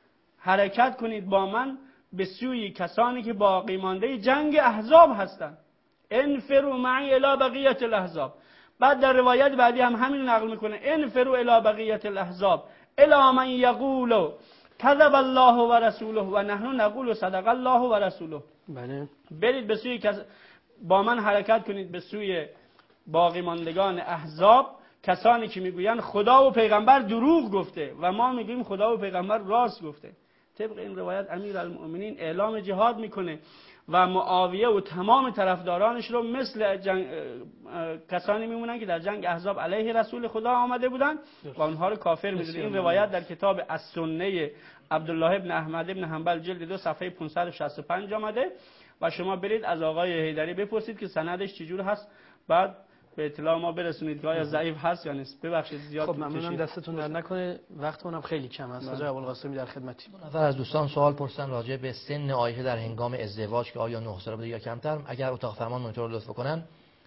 حرکت کنید با من به سوی کسانی که باقی مانده جنگ احزاب هستند. انفروا معی الی بقیه الاحزاب. بعد در روایت بعدی هم همین نقل میکنه انفروا الی بقیه الاحزاب الی من یقول کذب الله و رسوله و نحن نقول صدق الله و رسوله. بله. برید به سوی کس... با من حرکت کنید به سوی باقی ماندگان احزاب، کسانی که میگویند خدا و پیغمبر دروغ گفته و ما میگیم خدا و پیغمبر راست گفته. طبق این روایت امیرالمؤمنین اعلام جهاد میکنه و معاویه و تمام طرفدارانش رو مثل جنگ... کسانی میمونن که در جنگ احزاب علیه رسول خدا آمده بودن و اونها رو کافر میدونه. این روایت در کتاب السنه عبدالله ابن احمد ابن حنبل جلد دو صفحه پانصد و شصت و پنج آمده و شما برید از آقای حیدری بپرسید که سندش چجور هست، بعد به اطلاع ما برسونید که آیا ضعیف هست یا نیست. ببخشید زیاد خب ممنونم، دستتون در نکنه، وقتمون هم خیلی کم است. حاج ابوالقاسمی در خدمتیم. نفر از دوستان سوال پرسیدن راجع به سن عایشه در هنگام ازدواج که آیا نه ساله بوده یا کمتر. اگر اتاق فرمان مونیتور لطف کنن،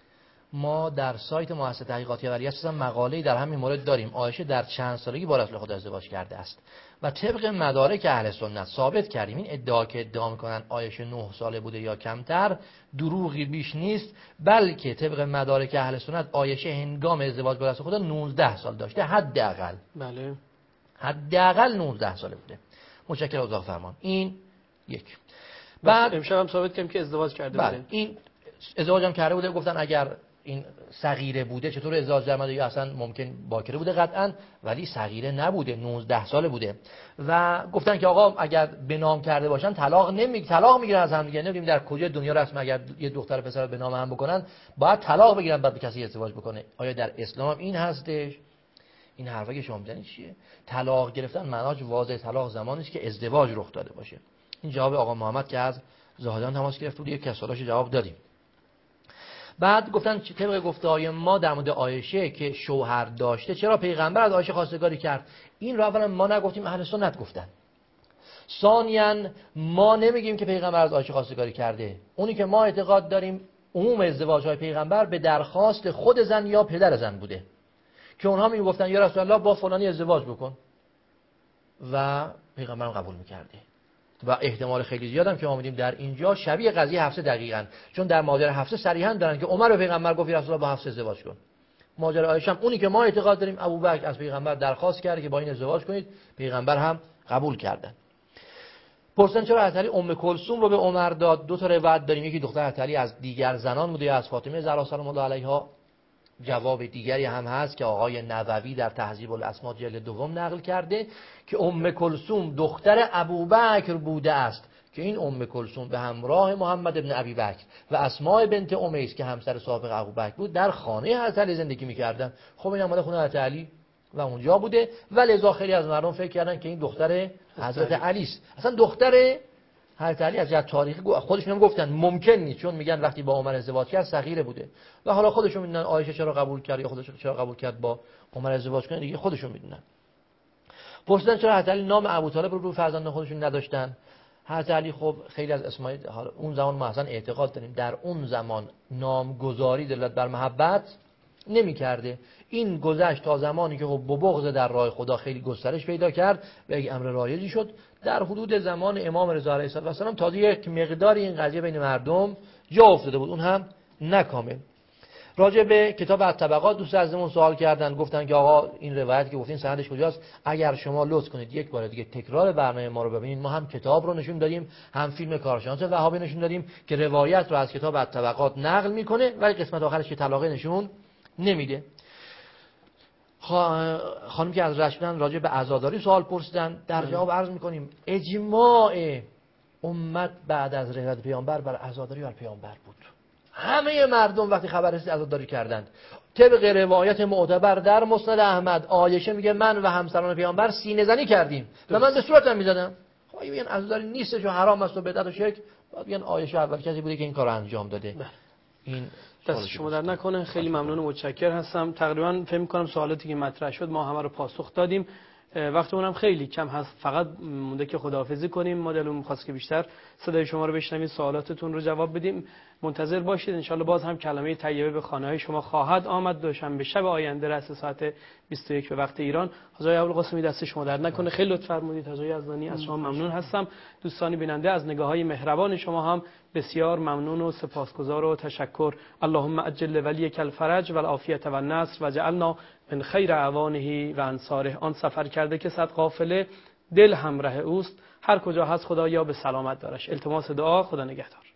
ما در سایت مؤسسه تحقیقاتی ولیعصر هستم مقاله‌ای در همین مورد داریم. عایشه در چند سالگی با رسول خدا ازدواج کرده است و طبق مدارک اهل سنت ثابت کردیم این ادعا که ادعا میکنن عایشه نه ساله بوده یا کمتر دروغی بیش نیست، بلکه طبق مدارک اهل سنت عایشه هنگام ازدواج با رسول خدا نوزده سال داشته، حداقل. بله. حداقل نوزده ساله بوده. متشکرم اتاق فرمان. این یک. بعد امشب هم ثابت کردیم که ازدواج کرده بله. بوده. این ازدواج هم کرده بوده. گفتن اگر این صغیره بوده چطور ازدواج در اومده، یا اصلا ممکن باکره بوده قطعا، ولی صغیره نبوده، نوزده ساله بوده. و گفتن که آقا اگر به نام کرده باشن طلاق نمی طلاق میگیرن از هم دیگه. نمیدونیم در کجا دنیا رسم اگر یه دختر پسر به نام هم بکنن باید طلاق بگیرن بعد به کسی ازدواج بکنه. آیا در اسلام هم این هستش؟ این حرفا که شما میزنید چیه؟ طلاق گرفتن معناش واضح طلاق زمانی است که ازدواج رخ داده باشه. این جواب آقا محمد که از زاهدان تماس گرفت بود، یک کسالاش جواب دادیم. بعد گفتن طبق گفته‌های ما در مورد عایشه که شوهر داشته چرا پیغمبر از عایشه خواستگاری کرد؟ این را اولا ما نگفتیم، اهل سنت گفتن. ثانیاً ما نمیگیم که پیغمبر از عایشه خواستگاری کرده. اونی که ما اعتقاد داریم عموم ازدواج‌های پیغمبر به درخواست خود زن یا پدر زن بوده که اونها میگفتن یا رسول الله با فلانی ازدواج بکن و پیغمبر قبول می‌کرده. و احتمال خیلی زیادم که ما می‌دیم در اینجا شبیه قضیه حفصه دقیقاً، چون در ماجرای حفصه صریحاً دارن که عمر به پیغمبر گفت رسول الله با حفصه ازدواج کن. ماجرای عایشه هم اونی که ما اعتقاد داریم ابوبکر از پیغمبر درخواست کرده که با این ازدواج کنید، پیغمبر هم قبول کردن. پرسن چرا حضرت علی ام کلثوم رو به عمر داد؟ دو تا روایت داریم، یکی دختر حضرت علی از دیگر زنان بوده یا از فاطمه زهرا سلام الله علیها. جواب دیگری هم هست که آقای نووی در تهذیب الاسماء جلد دوم نقل کرده که ام کلثوم دختر ابوبکر بوده است که این ام کلثوم به همراه محمد ابن ابی بکر و اسماء بنت امیس که همسر سابق ابوبکر بود در خانه حضرت علی زندگی می‌کردن. خب این اومده خونه حضرت علی و اونجا بوده و لذا خیلی از مردم فکر کردن که این دختر حضرت علی است. اصلا دختر حضرت علی از جهت تاریخی خودشون هم گفتن ممکن نیست، چون میگن وقتی با عمر ازدواج کرد صغیره بوده و حالا خودشون میدونن عایشه چرا قبول کرد یا خودش چرا قبول کرد با عمر ازدواج کنه دیگه خودشون میدونن. پرسیدن چرا حضرت علی نام ابوطالب رو رو فرزندان خودشون نداشتن؟ حضرت علی خب خیلی از اسماء اون زمان ما اصلا اعتقاد داریم در اون زمان نامگذاری دلالت بر محبت نمی‌کرده. این گذشت تا زمانی که خب بغض در راه خدا خیلی گسترش پیدا کرد و یک امر رایجی شد. در حدود زمان امام رضا علیه السلام تازه یک مقداری این قضیه بین مردم جا افتاده بود، اون هم نه کامل. راجع به کتاب الطبقات دوست عزیزمون سوال کردن، گفتن که آقا این روایت که گفتین سندش کجاست؟ اگر شما لطف کنید یک بار دیگه تکرار برنامه ما رو ببینید، ما هم کتاب رو نشون دادیم هم فیلم کارشناس وهابی نشون دادیم که روایت رو از کتاب الطبقات نقل میکنه ولی قسمت آخرش که طلاقه نشون نمیده. خانم که از رشتن راجع به عزاداری سوال پرسیدن، در جواب عرض میکنیم اجماع امت بعد از رحلت پیامبر بر عزاداری بر پیامبر بود. همه مردم وقتی خبر رسید عزاداری کردند. طبق روایت معتبر در مسند احمد عایشه میگه من و همسران پیامبر سینه زنی کردیم و من به صورتم میزدم. خب این عزاداری نیستش و حرام است و بدعت و شرک، بعد میگن عایشه اول کسی بوده که این کارو انجام داده. این دست شما در نکنه، خیلی ممنون و متشکر هستم. تقریبا فکر می‌کنم سوالاتی که مطرح شد ما همه رو پاسخ دادیم. وقتمون هم خیلی کم هست، فقط مونده که خداحافظی کنیم. ما دلمون می‌خواست که بیشتر صدای شما رو بشنویم، سوالاتتون رو جواب بدیم. منتظر باشید، انشالله باز هم کلمه طیبه به خانه‌های شما خواهد آمد. دوشنبه شب آینده رأس ساعت بیست و یک به وقت ایران. حضرت ابوالقاسمی دست شما در نکنه، خیلی لطف فرمودید. حضرت یزدانی از شما ممنون هستم. دوستان بیننده از نگاه‌های مهربان شما هم بسیار ممنون و سپاسگزار و تشکر. اللهم اجل ولیک الفرج و العافیه و النصر و جعلنا من خیر اعوانه و انصاره. آن سفر کرده که صد قافله دل همراه اوست، هر کجا هست خدایا به سلامت دارش. التماس دعا. خدا نگهدار.